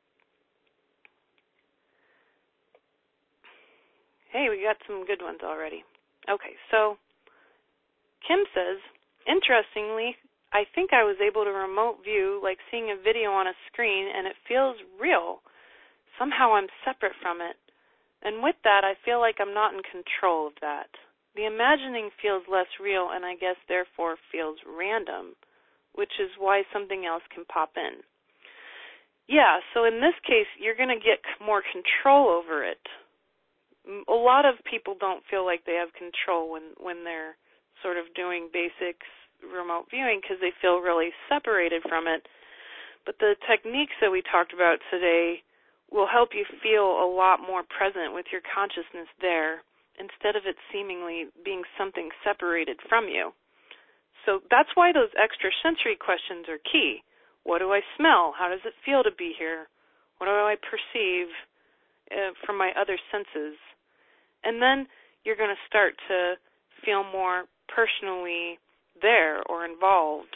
Hey, we got some good ones already. Okay, so Kim says, interestingly, I think I was able to remote view, like seeing a video on a screen, and it feels real. Somehow I'm separate from it. And with that, I feel like I'm not in control of that. The imagining feels less real, and I guess therefore feels random, which is why something else can pop in. Yeah, so in this case, you're going to get more control over it. A lot of people don't feel like they have control when, when they're sort of doing basics remote viewing because they feel really separated from it. But the techniques that we talked about today will help you feel a lot more present with your consciousness there instead of it seemingly being something separated from you. So that's why those extrasensory questions are key. What do I smell? How does it feel to be here? What do I perceive uh, from my other senses? And then you're going to start to feel more personally there or involved.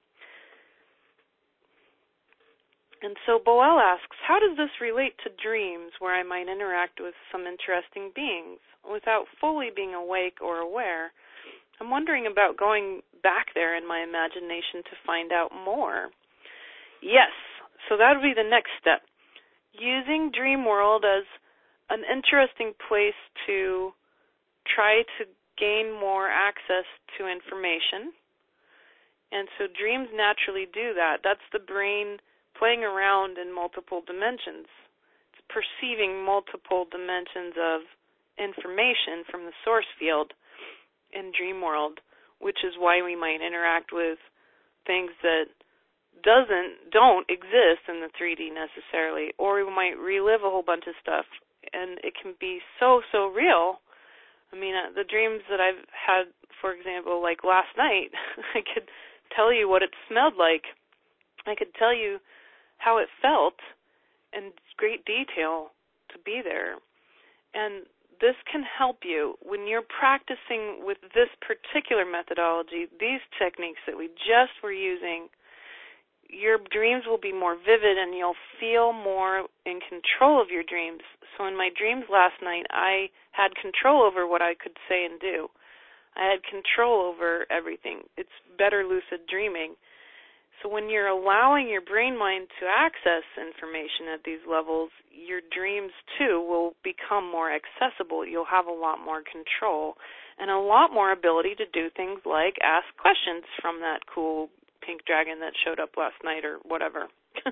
And so Boel asks, how does this relate to dreams where I might interact with some interesting beings without fully being awake or aware? I'm wondering about going back there in my imagination to find out more. Yes, so that would be the next step. Using Dream World as an interesting place to try to gain more access to information. And so dreams naturally do that. That's the brain playing around in multiple dimensions. It's perceiving multiple dimensions of information from the source field in Dream World, which is why we might interact with things that doesn't don't exist in the three D necessarily, or we might relive a whole bunch of stuff, and it can be so, so real. I mean, uh, the dreams that I've had, for example, like last night, I could tell you what it smelled like. I could tell you how it felt in great detail to be there. And this can help you when you're practicing with this particular methodology, these techniques that we just were using. Your dreams will be more vivid and you'll feel more in control of your dreams. So in my dreams last night, I had control over what I could say and do. I had control over everything. It's better lucid dreaming. So when you're allowing your brain mind to access information at these levels, your dreams too will become more accessible. You'll have a lot more control and a lot more ability to do things like ask questions from that cool pink dragon that showed up last night or whatever.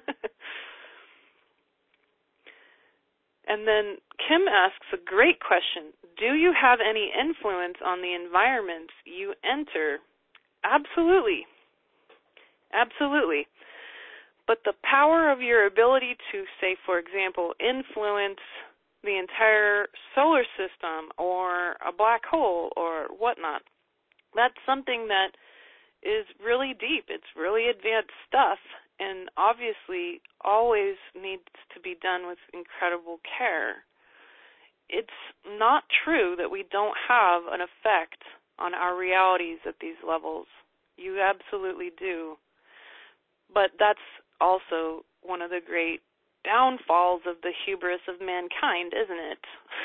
And then Kim asks a great question. Do you have any influence on the environments you enter? Absolutely. Absolutely. But the power of your ability to, say, for example, influence the entire solar system or a black hole or whatnot, that's something that is really deep. It's really advanced stuff, and obviously always needs to be done with incredible care. It's not true that we don't have an effect on our realities at these levels. You absolutely do. But that's also one of the great downfalls of the hubris of mankind, isn't it?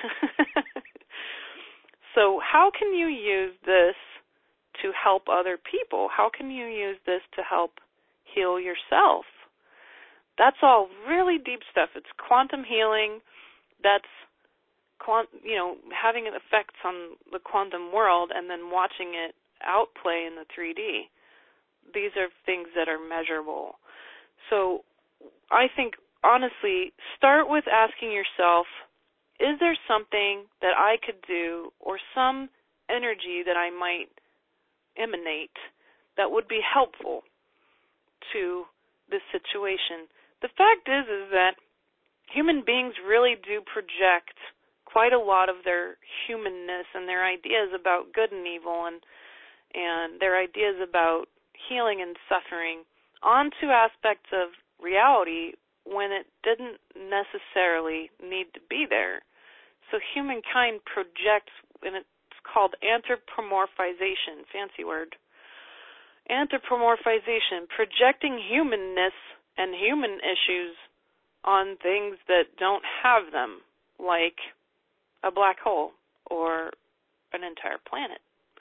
So how can you use this to help other people? How can you use this to help heal yourself? That's all really deep stuff. It's quantum healing. That's, you know, having effects on the quantum world and then watching it outplay in the three D. These are things that are measurable. So I think, honestly, start with asking yourself, is there something that I could do or some energy that I might emanate that would be helpful to this situation? The fact is, is that human beings really do project quite a lot of their humanness and their ideas about good and evil and and their ideas about healing and suffering onto aspects of reality when it didn't necessarily need to be there. So humankind projects, and it's called anthropomorphization, fancy word. Anthropomorphization, projecting humanness and human issues on things that don't have them, like a black hole or an entire planet.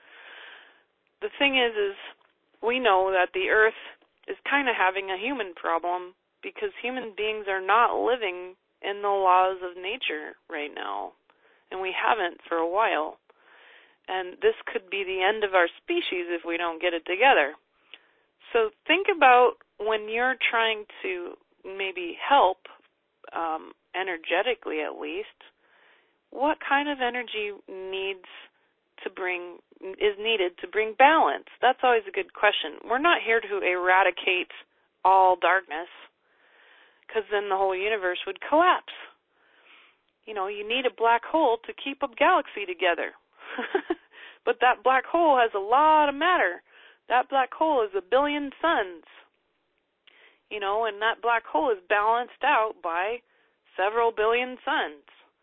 The thing is, is we know that the Earth is kind of having a human problem because human beings are not living in the laws of nature right now, and we haven't for a while. And this could be the end of our species if we don't get it together. So think about when you're trying to maybe help, um, energetically at least, what kind of energy needs to bring is needed to bring balance? That's always a good question. We're not here to eradicate all darkness, because then the whole universe would collapse. You know, you need a black hole to keep a galaxy together. But that black hole has a lot of matter. That black hole is a billion suns. You know, and that black hole is balanced out by several billion suns.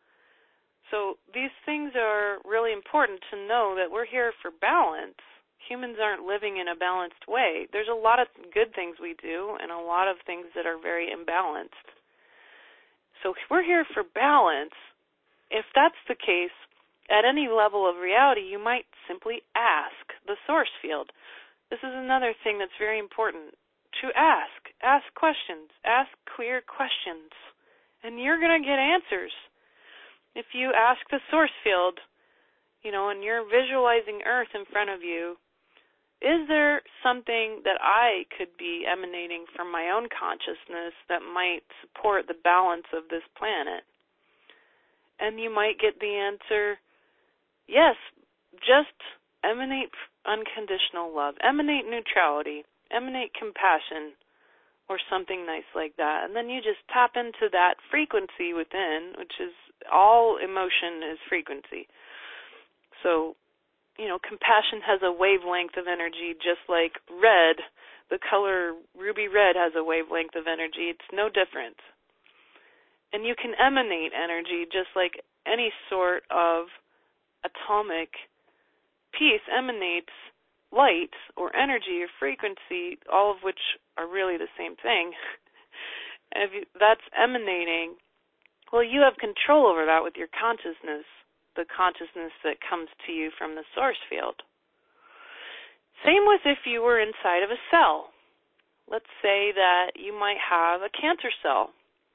So these things are really important to know that we're here for balance. Humans aren't living in a balanced way. There's a lot of good things we do and a lot of things that are very imbalanced. So if we're here for balance, if that's the case, at any level of reality, you might simply ask the source field. This is another thing that's very important, to ask. Ask questions. Ask clear questions. And you're going to get answers. If you ask the source field, you know, and you're visualizing Earth in front of you, is there something that I could be emanating from my own consciousness that might support the balance of this planet? And you might get the answer, yes, just emanate unconditional love, emanate neutrality, emanate compassion, or something nice like that. And then you just tap into that frequency within, which is all emotion is frequency. So, you know, compassion has a wavelength of energy just like red, the color ruby red has a wavelength of energy. It's no different. And you can emanate energy just like any sort of atomic piece emanates light or energy or frequency, all of which are really the same thing. And if you, that's emanating, well, you have control over that with your consciousness, the consciousness that comes to you from the source field. Same with if you were inside of a cell. let's say that you might have a cancer cell.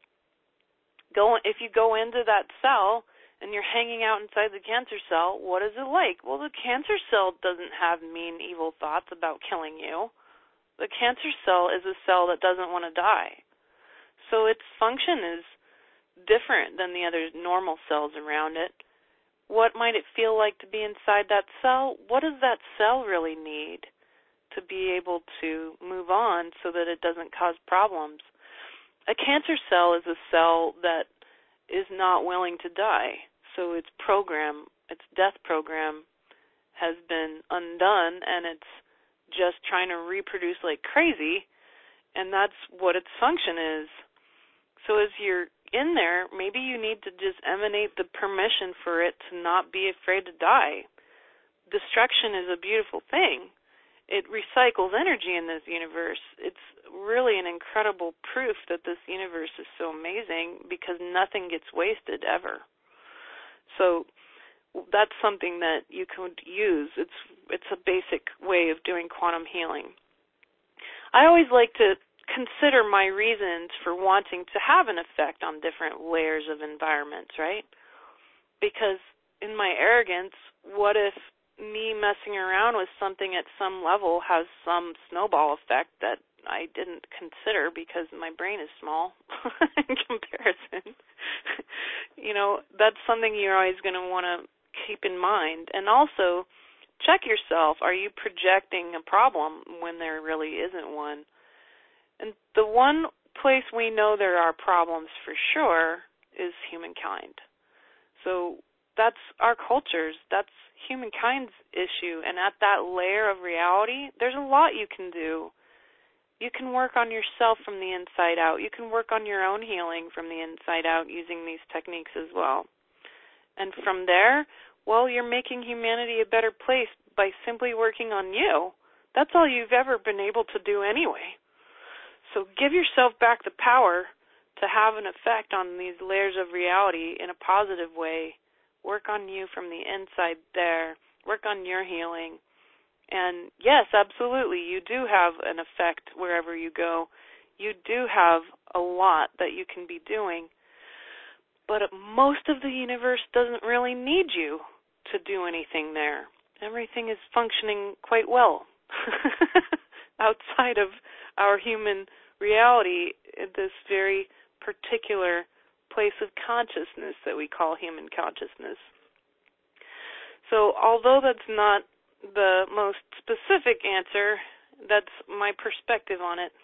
Go, if you go into that cell and you're hanging out inside the cancer cell, what is it like? Well, the cancer cell doesn't have mean, evil thoughts about killing you. The cancer cell is a cell that doesn't want to die. So its function is different than the other normal cells around it. What might it feel like to be inside that cell? What does that cell really need to be able to move on so that it doesn't cause problems? A cancer cell is a cell that is not willing to die. So its program, its death program, has been undone, and it's just trying to reproduce like crazy, and that's what its function is. So as you're in there, maybe you need to just emanate the permission for it to not be afraid to die. Destruction is a beautiful thing. It recycles energy in this universe. It's really an incredible proof that this universe is so amazing because nothing gets wasted ever. So that's something that you could use. It's it's a basic way of doing quantum healing. I always like to consider my reasons for wanting to have an effect on different layers of environments, right? Because in my arrogance, what if me messing around with something at some level has some snowball effect that I didn't consider because my brain is small in comparison? You know, that's something you're always going to want to keep in mind. And also, check yourself. Are you projecting a problem when there really isn't one? And the one place we know there are problems for sure is humankind. So that's our cultures. That's humankind's issue. And at that layer of reality, there's a lot you can do. You can work on yourself from the inside out. You can work on your own healing from the inside out using these techniques as well. And from there, well, you're making humanity a better place by simply working on you. That's all you've ever been able to do anyway. So give yourself back the power to have an effect on these layers of reality in a positive way. Work on you from the inside there. Work on your healing. And yes, absolutely, you do have an effect wherever you go. You do have a lot that you can be doing. But most of the universe doesn't really need you to do anything there. Everything is functioning quite well outside of our human reality, this very particular place of consciousness that we call human consciousness. So although that's not the most specific answer, that's my perspective on it.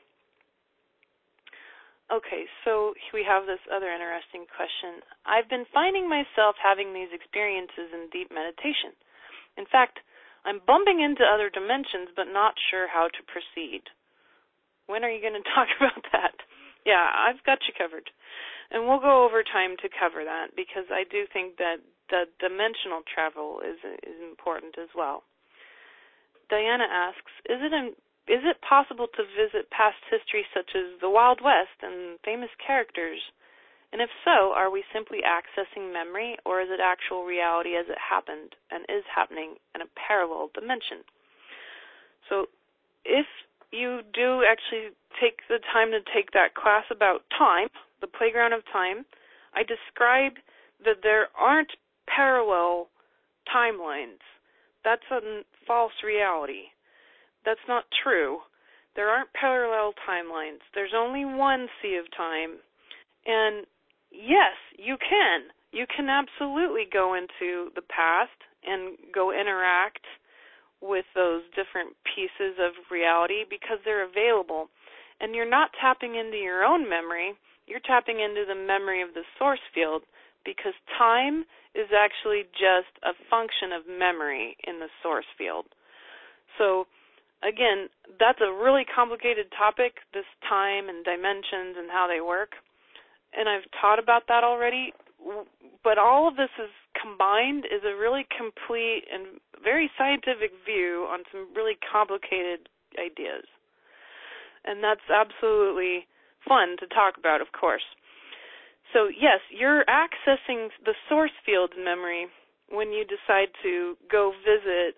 Okay, so we have this other interesting question. I've been finding myself having these experiences in deep meditation. In fact, I'm bumping into other dimensions, but not sure how to proceed. When are you going to talk about that? Yeah, I've got you covered. And we'll go over time to cover that because I do think that the dimensional travel is is important as well. Diana asks, is it an, is it possible to visit past history such as the Wild West and famous characters? And if so, are we simply accessing memory, or is it actual reality as it happened and is happening in a parallel dimension? So if you do actually take the time to take that class about time, the playground of time, I describe that there aren't parallel timelines. That's a false reality. That's not true. There aren't parallel timelines. There's only one sea of time. And yes, you can. You can absolutely go into the past and go interact with those different pieces of reality because they're available. And you're not tapping into your own memory. You're tapping into the memory of the source field because time is actually just a function of memory in the source field. So, again, that's a really complicated topic, this time and dimensions and how they work. And I've taught about that already, but all of this is combined is a really complete and very scientific view on some really complicated ideas. And that's absolutely fun to talk about, of course. So, yes, you're accessing the source field memory when you decide to go visit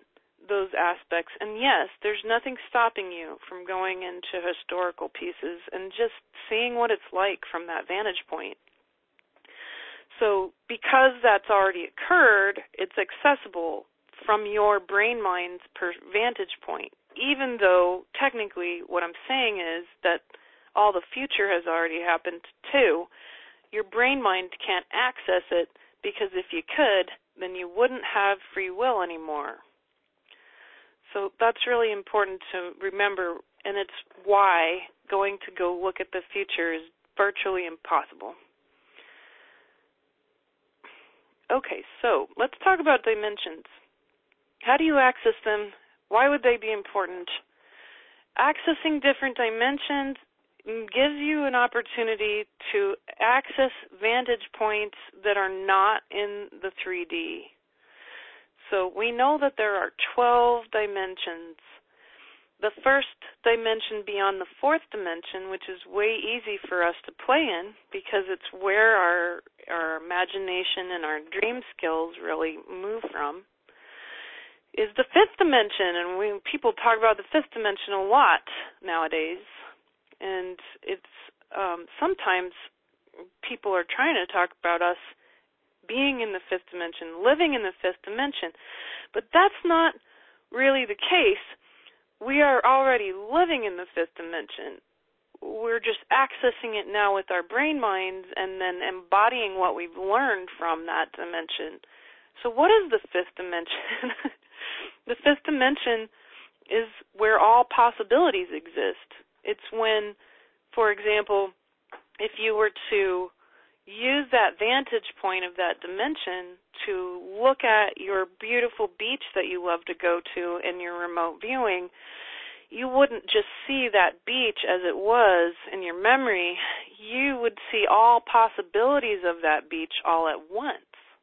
those aspects. And yes, there's nothing stopping you from going into historical pieces and just seeing what it's like from that vantage point. So because that's already occurred, it's accessible from your brain mind's per vantage point, even though technically what I'm saying is that all the future has already happened too. Your brain mind can't access it, because if you could, then you wouldn't have free will anymore. So that's really important to remember, and it's why going to go look at the future is virtually impossible. Okay, so let's talk about dimensions. How do you access them? Why would they be important? Accessing different dimensions gives you an opportunity to access vantage points that are not in the three D. So we know that there are twelve dimensions. The first dimension beyond the fourth dimension, which is way easy for us to play in because it's where our our imagination and our dream skills really move from, is the fifth dimension. And we people talk about the fifth dimension a lot nowadays. And it's um, sometimes people are trying to talk about us being in the fifth dimension, living in the fifth dimension. But that's not really the case. We are already living in the fifth dimension. We're just accessing it now with our brain minds and then embodying what we've learned from that dimension. So what is the fifth dimension? The fifth dimension is where all possibilities exist. It's when, for example, if you were to use that vantage point of that dimension to look at your beautiful beach that you love to go to in your remote viewing, you wouldn't just see that beach as it was in your memory. You would see all possibilities of that beach all at once.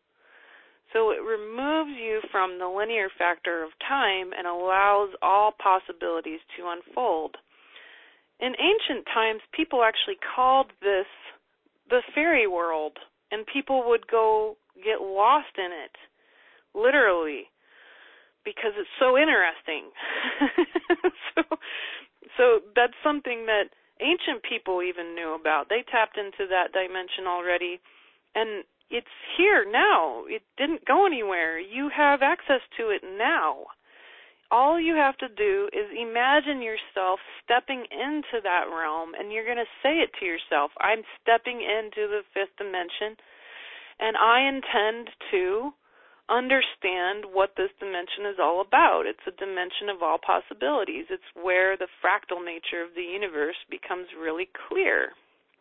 So it removes you from the linear factor of time and allows all possibilities to unfold. In ancient times, people actually called this the fairy world, and people would go get lost in it, literally, because it's so interesting. so, so that's something that ancient people even knew about. They tapped into that dimension already, and it's here now. It didn't go anywhere. You have access to it now. All you have to do is imagine yourself stepping into that realm, and you're going to say it to yourself, I'm stepping into the fifth dimension, and I intend to understand what this dimension is all about. It's a dimension of all possibilities. It's where the fractal nature of the universe becomes really clear.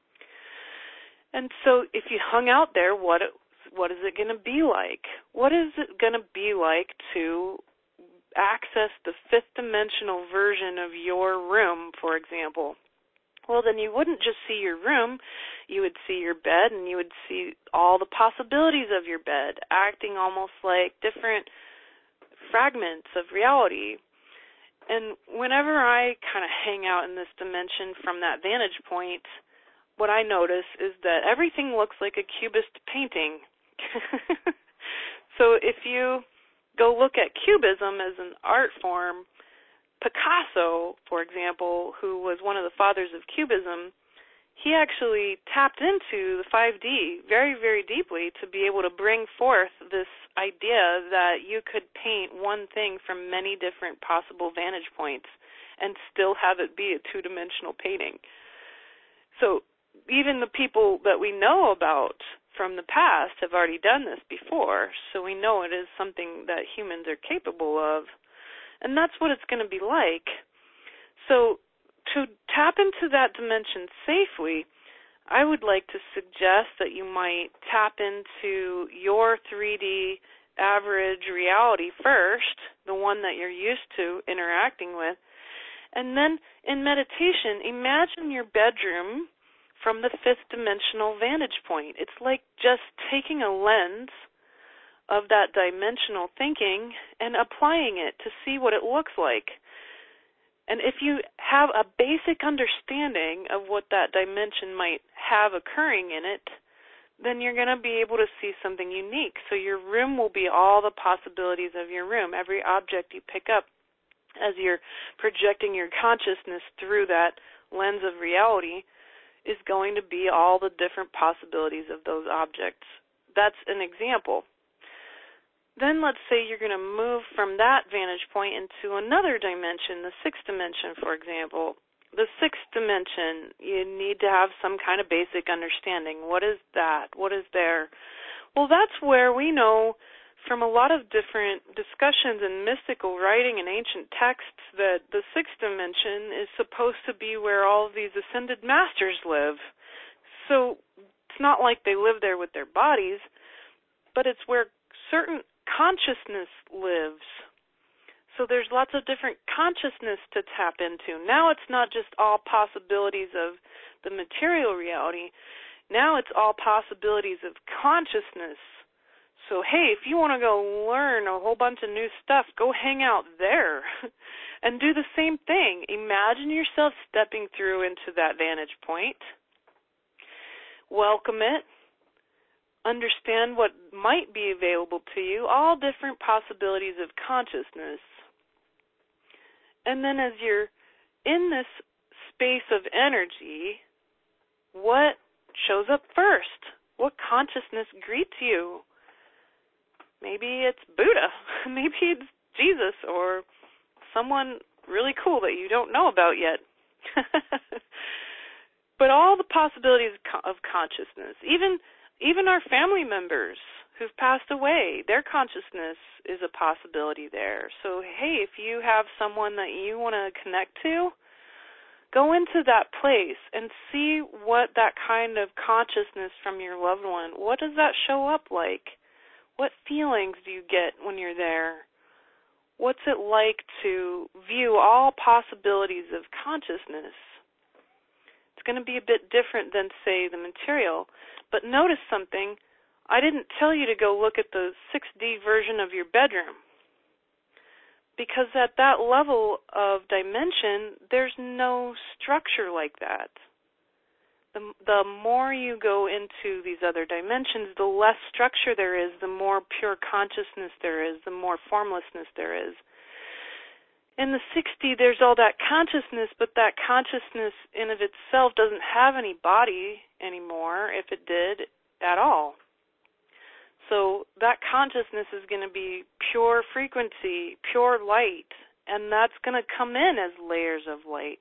And so if you hung out there, what what is it going to be like? What is it going to be like to access the fifth dimensional version of your room, for example? Well, then you wouldn't just see your room. You would see your bed, and you would see all the possibilities of your bed, acting almost like different fragments of reality. And whenever I kind of hang out in this dimension from that vantage point, what I notice is that everything looks like a cubist painting. So if you go look at cubism as an art form, Picasso, for example, who was one of the fathers of cubism, he actually tapped into the five D very, very deeply to be able to bring forth this idea that you could paint one thing from many different possible vantage points and still have it be a two-dimensional painting. So even the people that we know about from the past have already done this before, so we know it is something that humans are capable of. And that's what it's going to be like. So to tap into that dimension safely, I would like to suggest that you might tap into your three D average reality first, the one that you're used to interacting with, and then in meditation, imagine your bedroom from the fifth dimensional vantage point. It's like just taking a lens of that dimensional thinking and applying it to see what it looks like. And if you have a basic understanding of what that dimension might have occurring in it, then you're going to be able to see something unique. So your room will be all the possibilities of your room. Every object you pick up as you're projecting your consciousness through that lens of reality is going to be all the different possibilities of those objects. That's an example. Then let's say you're going to move from that vantage point into another dimension, the sixth dimension, for example. The sixth dimension, you need to have some kind of basic understanding. What is that? What is there? Well, that's where we know from a lot of different discussions in mystical writing and ancient texts that the sixth dimension is supposed to be where all of these ascended masters live. So it's not like they live there with their bodies, but it's where certain consciousness lives. So there's lots of different consciousness to tap into. Now it's not just all possibilities of the material reality. Now it's all possibilities of consciousness. So, hey, if you want to go learn a whole bunch of new stuff, go hang out there and do the same thing. Imagine yourself stepping through into that vantage point. Welcome it. Understand what might be available to you, all different possibilities of consciousness. And then as you're in this space of energy, what shows up first? What consciousness greets you? Maybe it's Buddha. Maybe it's Jesus or someone really cool that you don't know about yet. But all the possibilities of consciousness, even even our family members who've passed away, their consciousness is a possibility there. So, hey, if you have someone that you want to connect to, go into that place and see what that kind of consciousness from your loved one, what does that show up like? What feelings do you get when you're there? What's it like to view all possibilities of consciousness? It's going to be a bit different than, say, the material. But notice something. I didn't tell you to go look at the six D version of your bedroom. Because at that level of dimension, there's no structure like that. The, the more you go into these other dimensions, the less structure there is, the more pure consciousness there is, the more formlessness there is. In the six D, there's all that consciousness, but that consciousness in of itself doesn't have any body anymore, if it did at all. So that consciousness is going to be pure frequency, pure light, and that's going to come in as layers of light.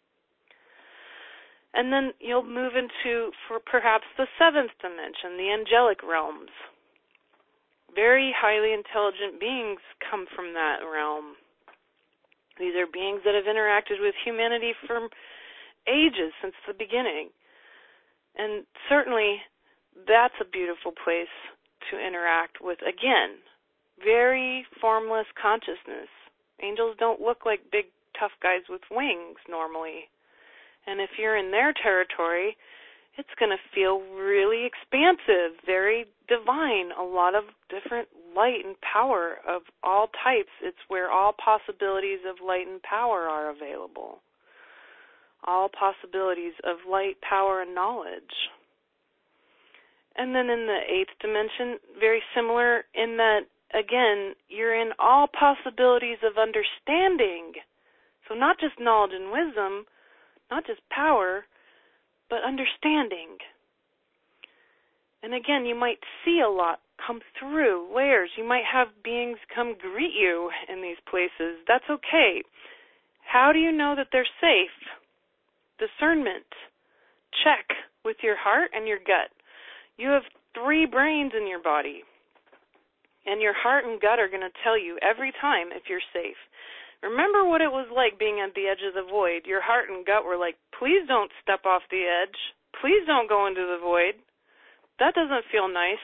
And then you'll move into, for perhaps the seventh dimension, the angelic realms. Very highly intelligent beings come from that realm. These are beings that have interacted with humanity for ages, since the beginning. And certainly that's a beautiful place to interact with, again, very formless consciousness. Angels don't look like big, tough guys with wings normally. And if you're in their territory, it's going to feel really expansive, very divine, a lot of different light and power of all types. It's where all possibilities of light and power are available. All possibilities of light, power, and knowledge. And then in the eighth dimension, very similar in that, again, you're in all possibilities of understanding. So not just knowledge and wisdom, not just power, but understanding. And again, you might see a lot come through layers. You might have beings come greet you in these places. That's okay. How do you know that they're safe? Discernment. Check with your heart and your gut. You have three brains in your body, and your heart and gut are going to tell you every time if you're safe. Remember what it was like being at the edge of the void. Your heart and gut were like, please don't step off the edge. Please don't go into the void. That doesn't feel nice.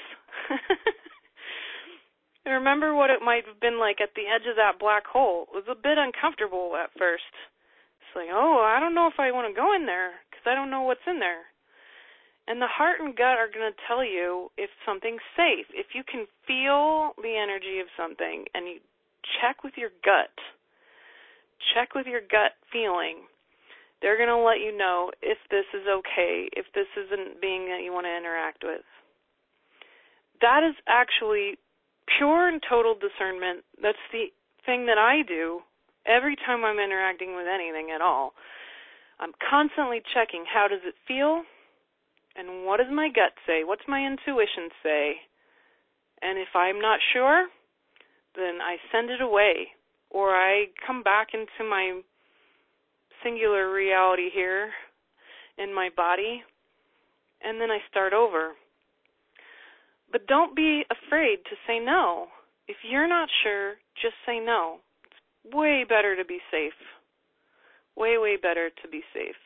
And remember what it might have been like at the edge of that black hole. It was a bit uncomfortable at first. It's like, oh, I don't know if I want to go in there because I don't know what's in there. And the heart and gut are going to tell you if something's safe. If you can feel the energy of something and you check with your gut, check with your gut feeling, they're going to let you know if this is okay, if this isn't being that you want to interact with. that is actually pure and total discernment. That's the thing that I do every time I'm interacting with anything at all. I'm constantly checking, how does it feel? And what does my gut say? What's my intuition say? And if I'm not sure, then I send it away. Or I come back into my singular reality here in my body, and then I start over. But don't be afraid to say no. If you're not sure, just say no. It's way better to be safe. Way, way better to be safe.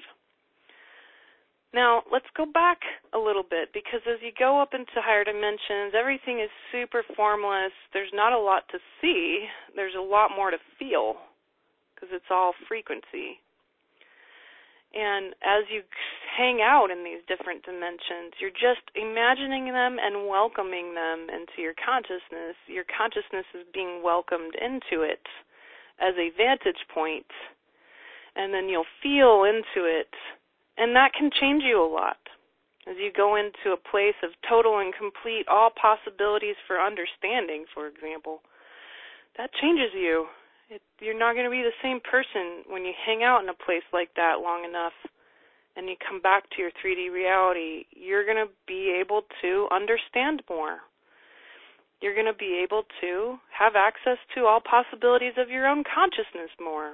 Now, let's go back a little bit, because as you go up into higher dimensions, everything is super formless. There's not a lot to see. There's a lot more to feel, because it's all frequency. And as you hang out in these different dimensions, you're just imagining them and welcoming them into your consciousness. Your consciousness is being welcomed into it as a vantage point, and then you'll feel into it. And that can change you a lot. As you go into a place of total and complete all possibilities for understanding, for example, that changes you. It, you're not going to be the same person when you hang out in a place like that long enough and you come back to your three D reality. You're going to be able to understand more. You're going to be able to have access to all possibilities of your own consciousness more.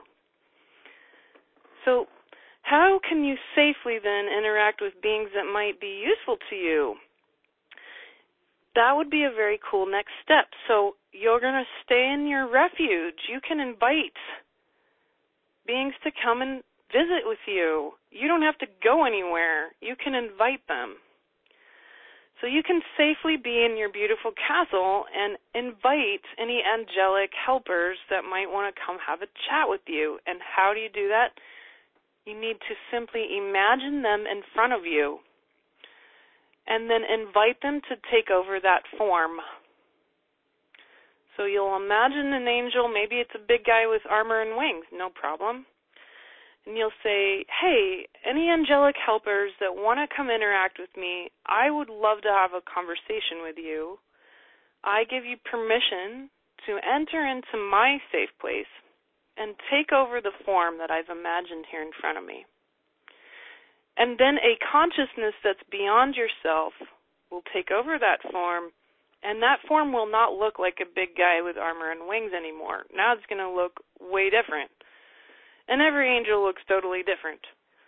So how can you safely then interact with beings that might be useful to you? That would be a very cool next step. So you're going to stay in your refuge. You can invite beings to come and visit with you. You don't have to go anywhere. You can invite them. So you can safely be in your beautiful castle and invite any angelic helpers that might want to come have a chat with you. And how do you do that? You need to simply imagine them in front of you and then invite them to take over that form. So you'll imagine an angel, maybe it's a big guy with armor and wings, no problem. And you'll say, hey, any angelic helpers that want to come interact with me, I would love to have a conversation with you. I give you permission to enter into my safe place and take over the form that I've imagined here in front of me. And then a consciousness that's beyond yourself will take over that form, and that form will not look like a big guy with armor and wings anymore. Now it's going to look way different. And every angel looks totally different.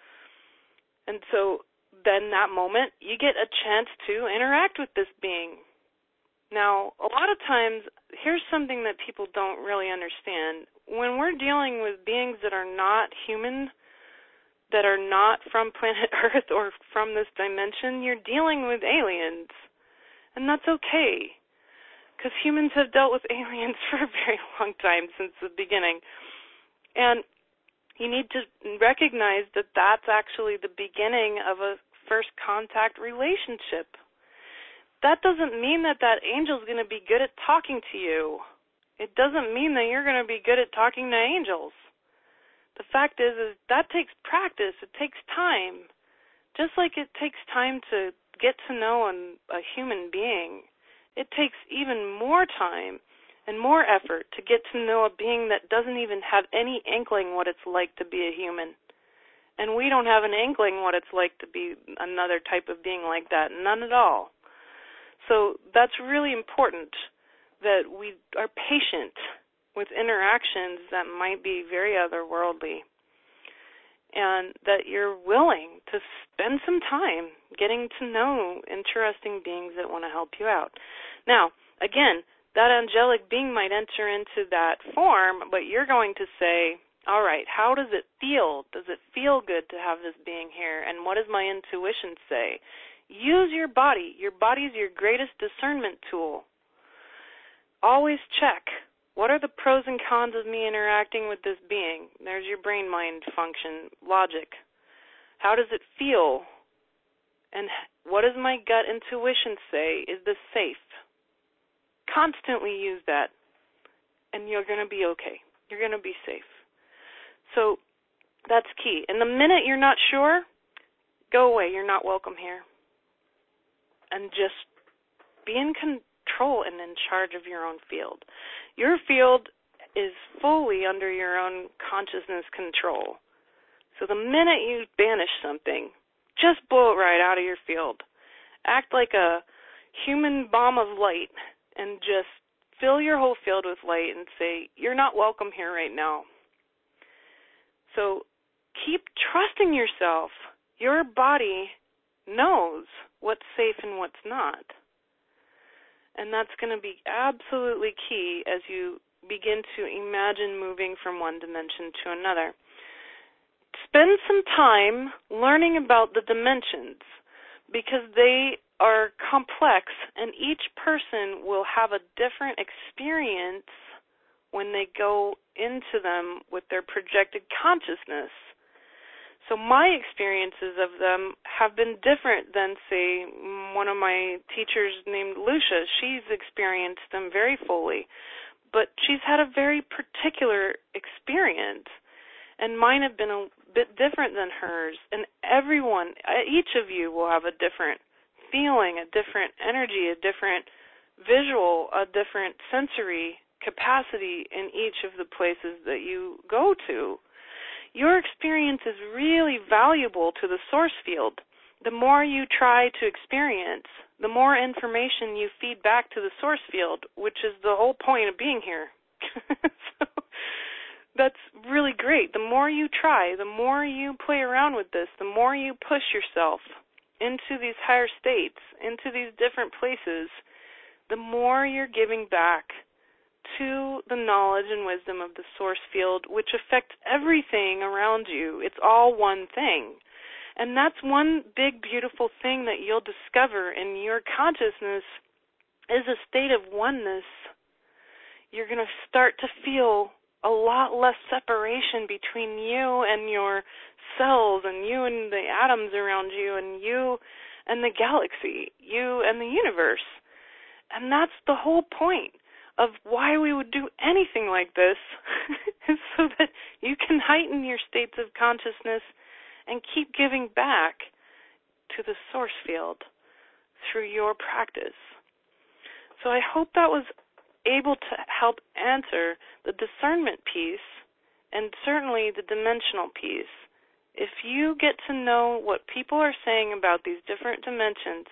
And so then that moment, you get a chance to interact with this being. Now, a lot of times, here's something that people don't really understand. When we're dealing with beings that are not human, that are not from planet Earth or from this dimension, you're dealing with aliens. And that's okay, because humans have dealt with aliens for a very long time, since the beginning. And you need to recognize that that's actually the beginning of a first contact relationship. That doesn't mean that that angel's going to be good at talking to you. It doesn't mean that you're going to be good at talking to angels. The fact is, is that takes practice. It takes time. Just like it takes time to get to know an, a human being, it takes even more time and more effort to get to know a being that doesn't even have any inkling what it's like to be a human. And we don't have an inkling what it's like to be another type of being like that. None at all. So that's really important, that we are patient with interactions that might be very otherworldly, and that you're willing to spend some time getting to know interesting beings that want to help you out. Now, again, that angelic being might enter into that form, but you're going to say, all right, how does it feel? Does it feel good to have this being here? And what does my intuition say? Use your body. Your body is your greatest discernment tool. Always check. What are the pros and cons of me interacting with this being? There's your brain-mind function, logic. How does it feel? And what does my gut intuition say? Is this safe? Constantly use that, and you're going to be okay. You're going to be safe. So that's key. And the minute you're not sure, go away. You're not welcome here. And just be in control and in charge of your own field. Your field is fully under your own consciousness control. So the minute you banish something, just blow it right out of your field. Act like a human bomb of light and just fill your whole field with light and say, you're not welcome here right now. So keep trusting yourself. Your body knows what's safe and what's not. And that's going to be absolutely key as you begin to imagine moving from one dimension to another. Spend some time learning about the dimensions because they are complex and each person will have a different experience when they go into them with their projected consciousness. So my experiences of them have been different than, say, one of my teachers named Lucia. She's experienced them very fully, but she's had a very particular experience, and mine have been a bit different than hers. And everyone, each of you will have a different feeling, a different energy, a different visual, a different sensory capacity in each of the places that you go to. Your experience is really valuable to the source field. The more you try to experience, the more information you feed back to the source field, which is the whole point of being here. So that's really great. The more you try, the more you play around with this, the more you push yourself into these higher states, into these different places, the more you're giving back to the knowledge and wisdom of the source field, which affects everything around you. It's all one thing. And that's one big, beautiful thing that you'll discover in your consciousness is a state of oneness. You're going to start to feel a lot less separation between you and your cells and you and the atoms around you and you and the galaxy, you and the universe. And that's the whole point of why we would do anything like this is so that you can heighten your states of consciousness and keep giving back to the source field through your practice. So I hope that was able to help answer the discernment piece and certainly the dimensional piece. If you get to know what people are saying about these different dimensions,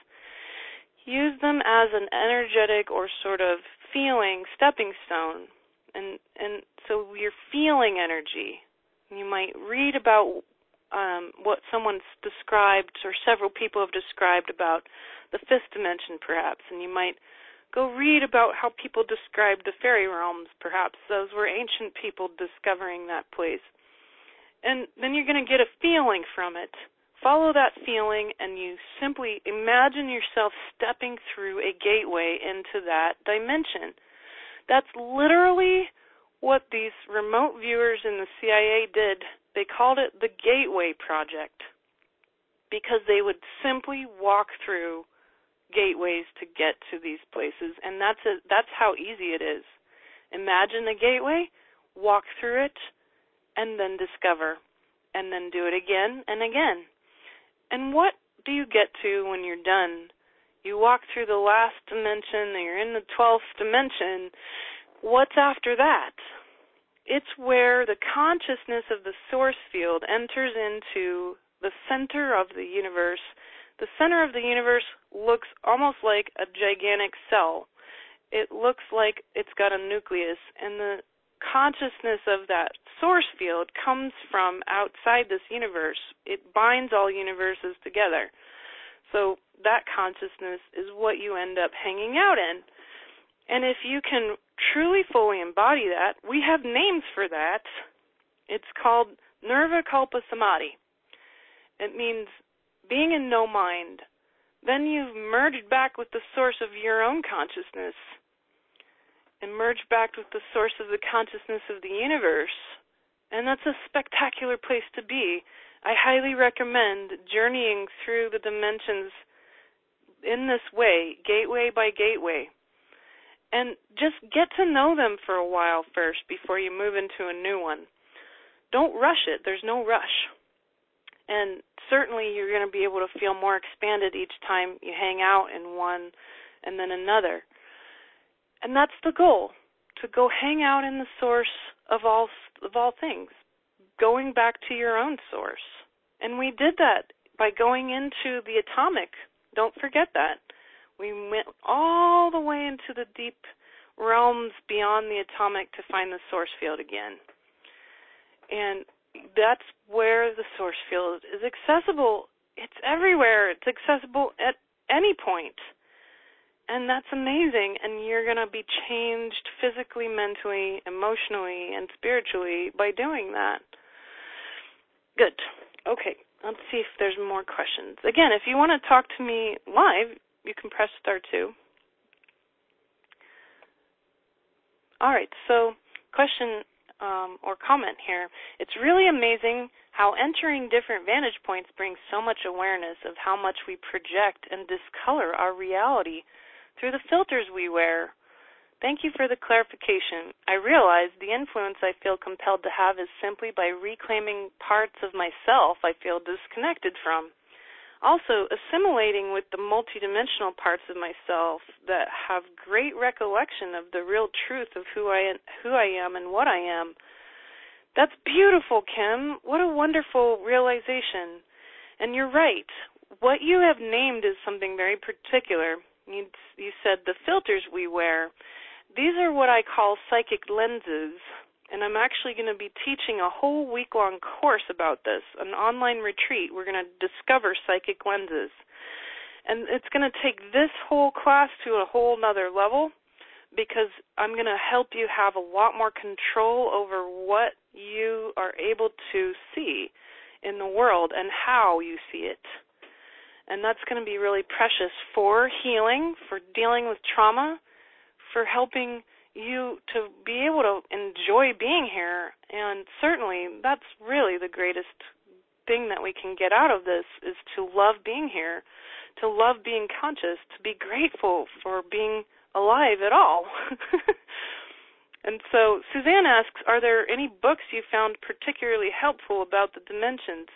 use them as an energetic or sort of feeling stepping stone. And and so you're feeling energy. You might read about um, what someone's described or several people have described about the fifth dimension perhaps, and you might go read about how people described the fairy realms perhaps. Those were ancient people discovering that place. And then you're going to get a feeling from it. Follow that feeling, and you simply imagine yourself stepping through a gateway into that dimension. That's literally what these remote viewers in the C I A did. They called it the Gateway Project because they would simply walk through gateways to get to these places, and that's a, that's how easy it is. Imagine a gateway, walk through it, and then discover, and then do it again and again. And what do you get to when you're done? You walk through the last dimension, and you're in the twelfth dimension. What's after that? It's where the consciousness of the source field enters into the center of the universe. The center of the universe looks almost like a gigantic cell. It looks like it's got a nucleus, and the consciousness of that source field comes from outside this universe. It binds all universes together. So that consciousness is what you end up hanging out in. And if you can truly fully embody that, we have names for that. It's called Nirvikalpa Samadhi. It means being in no mind. Then you've merged back with the source of your own consciousness and merge back with the source of the consciousness of the universe. And that's a spectacular place to be. I highly recommend journeying through the dimensions in this way, gateway by gateway. And just get to know them for a while first before you move into a new one. Don't rush it. There's no rush. And certainly you're going to be able to feel more expanded each time you hang out in one and then another. And that's the goal, to go hang out in the source of all of all things, going back to your own source. And we did that by going into the atomic. Don't forget that. We went all the way into the deep realms beyond the atomic to find the source field again. And that's where the source field is accessible. It's everywhere. It's accessible at any point. And that's amazing. And you're going to be changed physically, mentally, emotionally, and spiritually by doing that. Good. Okay. Let's see if there's more questions. Again, if you want to talk to me live, you can press star two. All right. So question um, or comment here. It's really amazing how entering different vantage points brings so much awareness of how much we project and discolor our reality through the filters we wear. Thank you for the clarification. I realize the influence I feel compelled to have is simply by reclaiming parts of myself I feel disconnected from. Also, assimilating with the multidimensional parts of myself that have great recollection of the real truth of who I am, who I am and what I am. That's beautiful, Kim. What a wonderful realization. And you're right. What you have named is something very particular. You, you said the filters we wear. These are what I call psychic lenses, and I'm actually going to be teaching a whole week-long course about this, an online retreat. We're going to discover psychic lenses, and it's going to take this whole class to a whole nother level because I'm going to help you have a lot more control over what you are able to see in the world and how you see it. And that's going to be really precious for healing, for dealing with trauma, for helping you to be able to enjoy being here. And certainly that's really the greatest thing that we can get out of this is to love being here, to love being conscious, to be grateful for being alive at all. And so Suzanne asks, are there any books you found particularly helpful about the dimensions?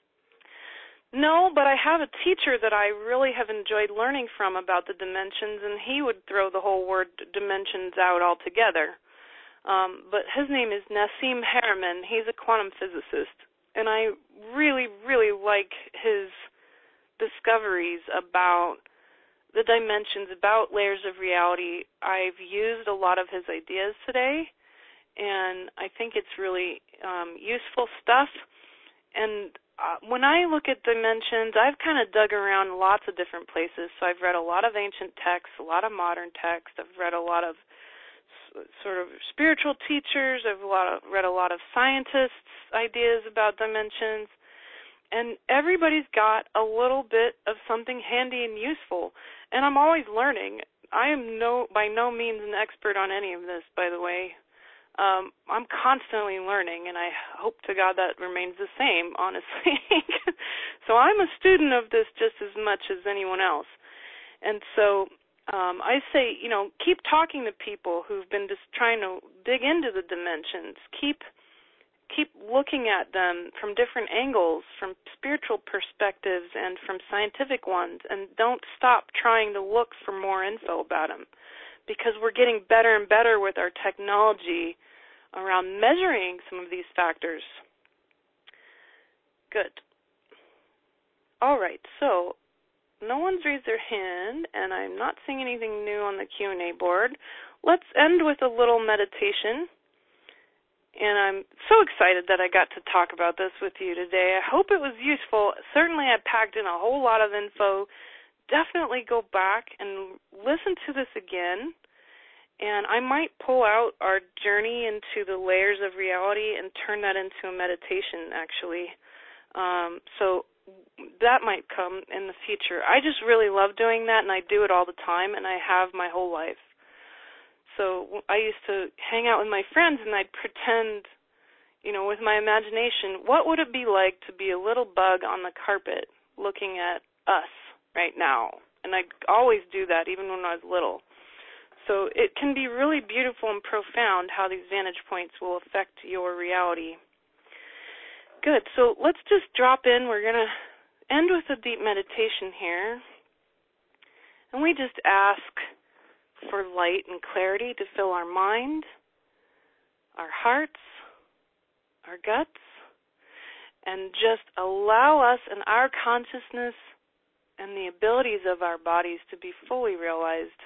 No, but I have a teacher that I really have enjoyed learning from about the dimensions, and he would throw the whole word dimensions out altogether. Um, but his name is Nassim Haramein. He's a quantum physicist, and I really, really like his discoveries about the dimensions, about layers of reality. I've used a lot of his ideas today, and I think it's really um, useful stuff. And Uh, when I look at dimensions, I've kind of dug around lots of different places. So I've read a lot of ancient texts, a lot of modern texts. I've read a lot of s- sort of spiritual teachers. I've a lot of, read a lot of scientists' ideas about dimensions. And everybody's got a little bit of something handy and useful. And I'm always learning. I am no by no means an expert on any of this, by the way. Um, I'm constantly learning, and I hope to God that remains the same, honestly. So I'm a student of this just as much as anyone else. And so um, I say, you know, keep talking to people who've been just trying to dig into the dimensions. Keep keep looking at them from different angles, from spiritual perspectives and from scientific ones, and don't stop trying to look for more info about them, because we're getting better and better with our technology around measuring some of these factors. Good. All right, so no one's raised their hand, and I'm not seeing anything new on the Q and A board. Let's end with a little meditation. And I'm so excited that I got to talk about this with you today. I hope it was useful. Certainly I packed in a whole lot of info. Definitely go back and listen to this again. And I might pull out our journey into the layers of reality and turn that into a meditation, actually. Um, so that might come in the future. I just really love doing that, and I do it all the time, and I have my whole life. So I used to hang out with my friends, and I'd pretend, you know, with my imagination, what would it be like to be a little bug on the carpet looking at us right now? And I'd always do that, even when I was little. So it can be really beautiful and profound how these vantage points will affect your reality. Good. So let's just drop in. We're going to end with a deep meditation here. And we just ask for light and clarity to fill our mind, our hearts, our guts, and just allow us and our consciousness and the abilities of our bodies to be fully realized.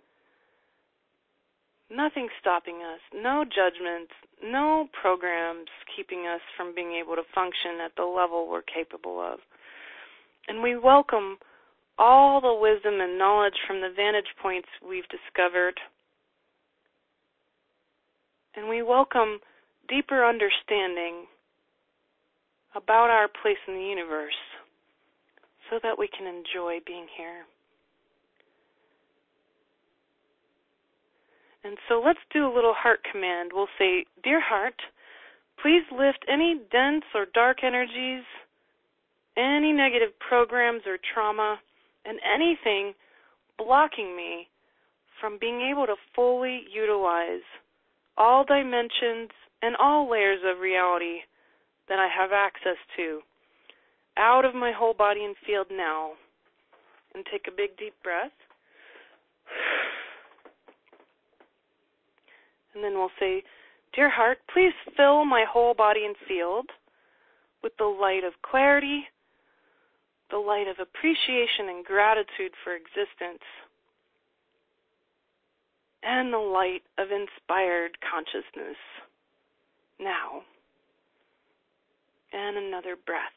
Nothing stopping us, no judgments, no programs keeping us from being able to function at the level we're capable of. And we welcome all the wisdom and knowledge from the vantage points we've discovered. And we welcome deeper understanding about our place in the universe so that we can enjoy being here. And so let's do a little heart command. We'll say, Dear heart, please lift any dense or dark energies, any negative programs or trauma, and anything blocking me from being able to fully utilize all dimensions and all layers of reality that I have access to out of my whole body and field now. And take a big deep breath. And then we'll say, Dear heart, please fill my whole body and field with the light of clarity, the light of appreciation and gratitude for existence, and the light of inspired consciousness. Now, and another breath.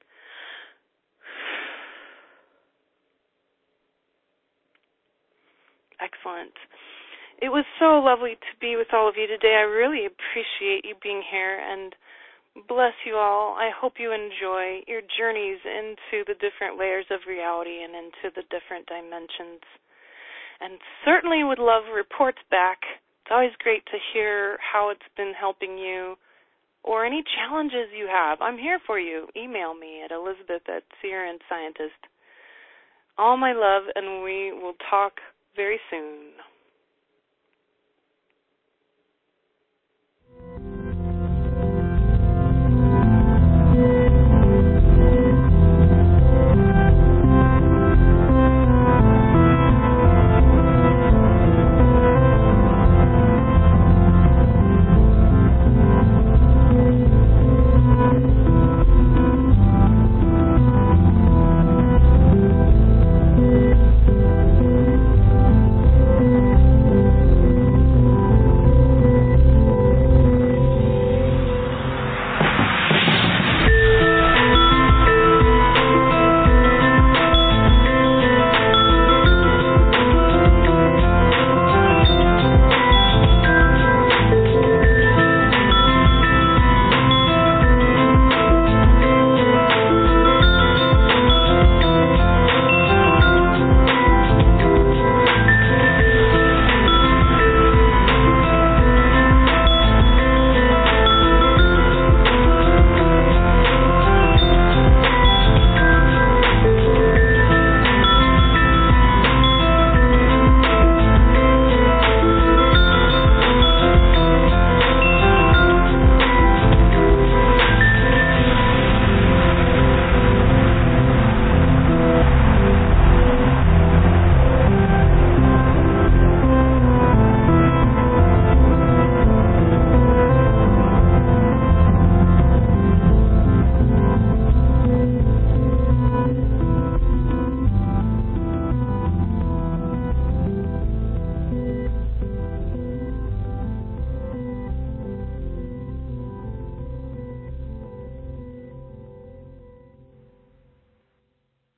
Excellent. It was so lovely to be with all of you today. I really appreciate you being here, and bless you all. I hope you enjoy your journeys into the different layers of reality and into the different dimensions. And certainly would love reports back. It's always great to hear how it's been helping you or any challenges you have. I'm here for you. Email me at Elizabeth at Seer and Scientist. All my love, and we will talk very soon.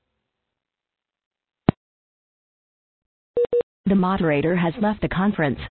The moderator has left the conference.